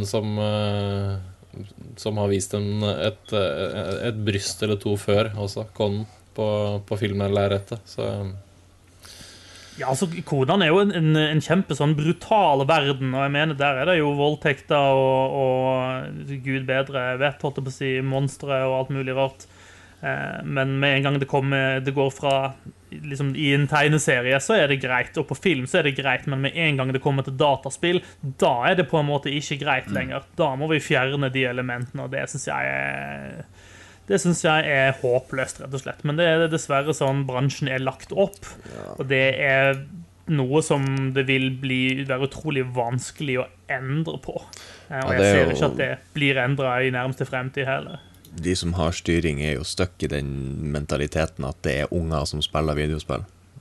som har vist et bryst eller to før også, Conan på filmlerretet, så... Ja, altså, Conan jo en kjempe sånn brutal verden, og jeg mener, der det jo voldtekter og Gud bedre vet, holdt jeg på å si, monstre og alt mulig rart. Men med en gang det går fra, liksom, i en tegneserie, så det greit, og på film så det greit, men med en gang det kommer til dataspill, da det på en måte ikke greit lenger. Da må vi fjerne de elementene, og det synes jeg håpløst, rett og slett. Men det dessverre sånn bransjen lagt opp, og det noe som det vil være utrolig vanskelig å endre på. Og jeg ser ikke at det blir endret i nærmeste fremtid heller. De som har styring jo stuck i den mentaliteten at det unger som spiller videospill.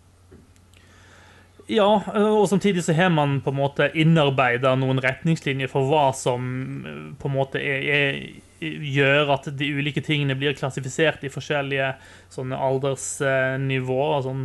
Ja, og samtidig så har man på en måte innarbeidet noen retningslinjer for hva som på en måte gjør at de ulike tingene blir klassifisert i forskjellige sånne aldersnivåer, sånn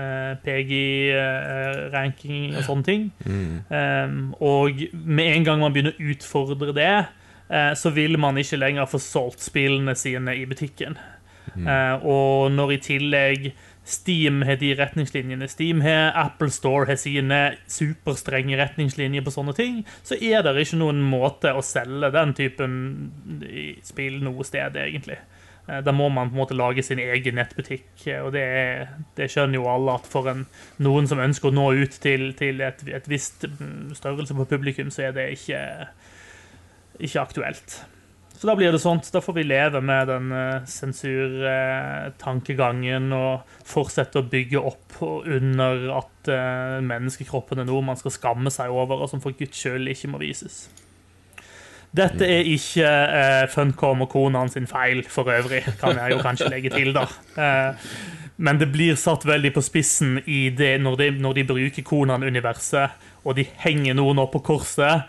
PG-ranking og sånne ting. Og med en gang man begynner å utfordre det, så vil man ikke lenger få solgt spillene sine i butikken. Og når i tillegg Steam har de retningslinjene, Steam har, Apple Store har sine superstrenge retningslinjer på sånne ting, så det ikke noen måte å selge den typen spill noe sted egentlig. Da må man på en måte lage sin egen nettbutikk, og det skjønner jo alle at for noen som ønsker å nå ut til et visst størrelse på publikum, så det ikke aktuelt. Så da blir det sånt, da får vi leve med den sensurtankegangen og fortsette å bygge opp under at menneskekroppen noe man skal skamme seg over, og som for Guds skyld ikke må vises. Dette ikke Funcom og Conan sin feil for øvrig, kan jeg jo kanskje legge til da. Men det blir satt veldig på spissen i det når de bruker Conan-universet, og de henger noen opp på korset,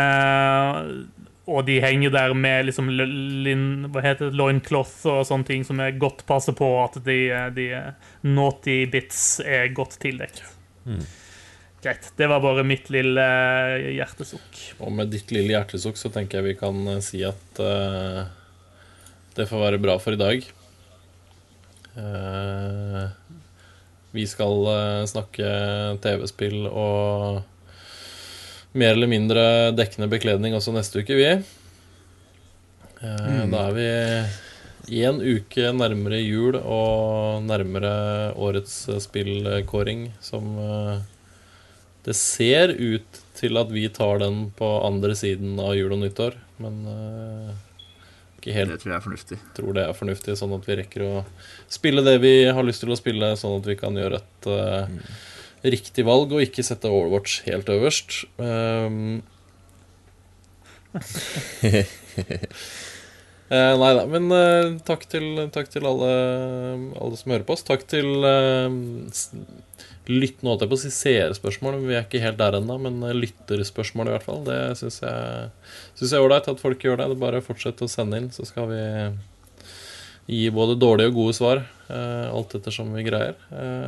og de henger der med liksom loincloth og sånne ting som godt passer på at de naughty bits godt tildekket. Greit, det var bare mitt lille hjertesukk. Og med ditt lille hjertesukk så tenker jeg vi kan si at det får være bra for i dag. Vi skal snakke TV-spill og mer eller mindre dekkende bekledning også neste uke, vi. Da vi 1 uke nærmere jul og nærmere årets spillkåring, som det ser ut til at vi tar den på andre siden av jul og nyttår, men ikke helt. Det tror jeg fornuftig. Tror det fornuftig, sånn at vi rekker å spille det vi har lyst til å spille, sånn at vi kan gjøre et riktig valg og ikke sette Overwatch helt øverst. Nei da, men takk til alle som hører på oss. Takk til lyttende, holdt jeg på å si, seerspørsmål. Vi ikke helt der ennå, men lytterspørsmål i hvert fall. Det synes jeg er ålreit at folk gjør det. Det er bare å fortsette å sende inn, så skal vi gi både dårlige og gode svar, alt etter som vi greier.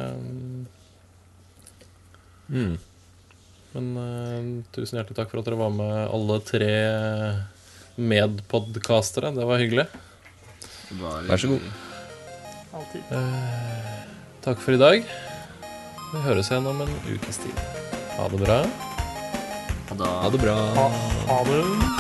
Men tusen hjertelig takk for at dere var med, alle 3 medpodcastere. Det var hyggelig. Vær så god. Alltid. Takk for i dag. Vi høres igjen om en ukes tid. Ha det bra. Ha det. Ha det bra. Ha det.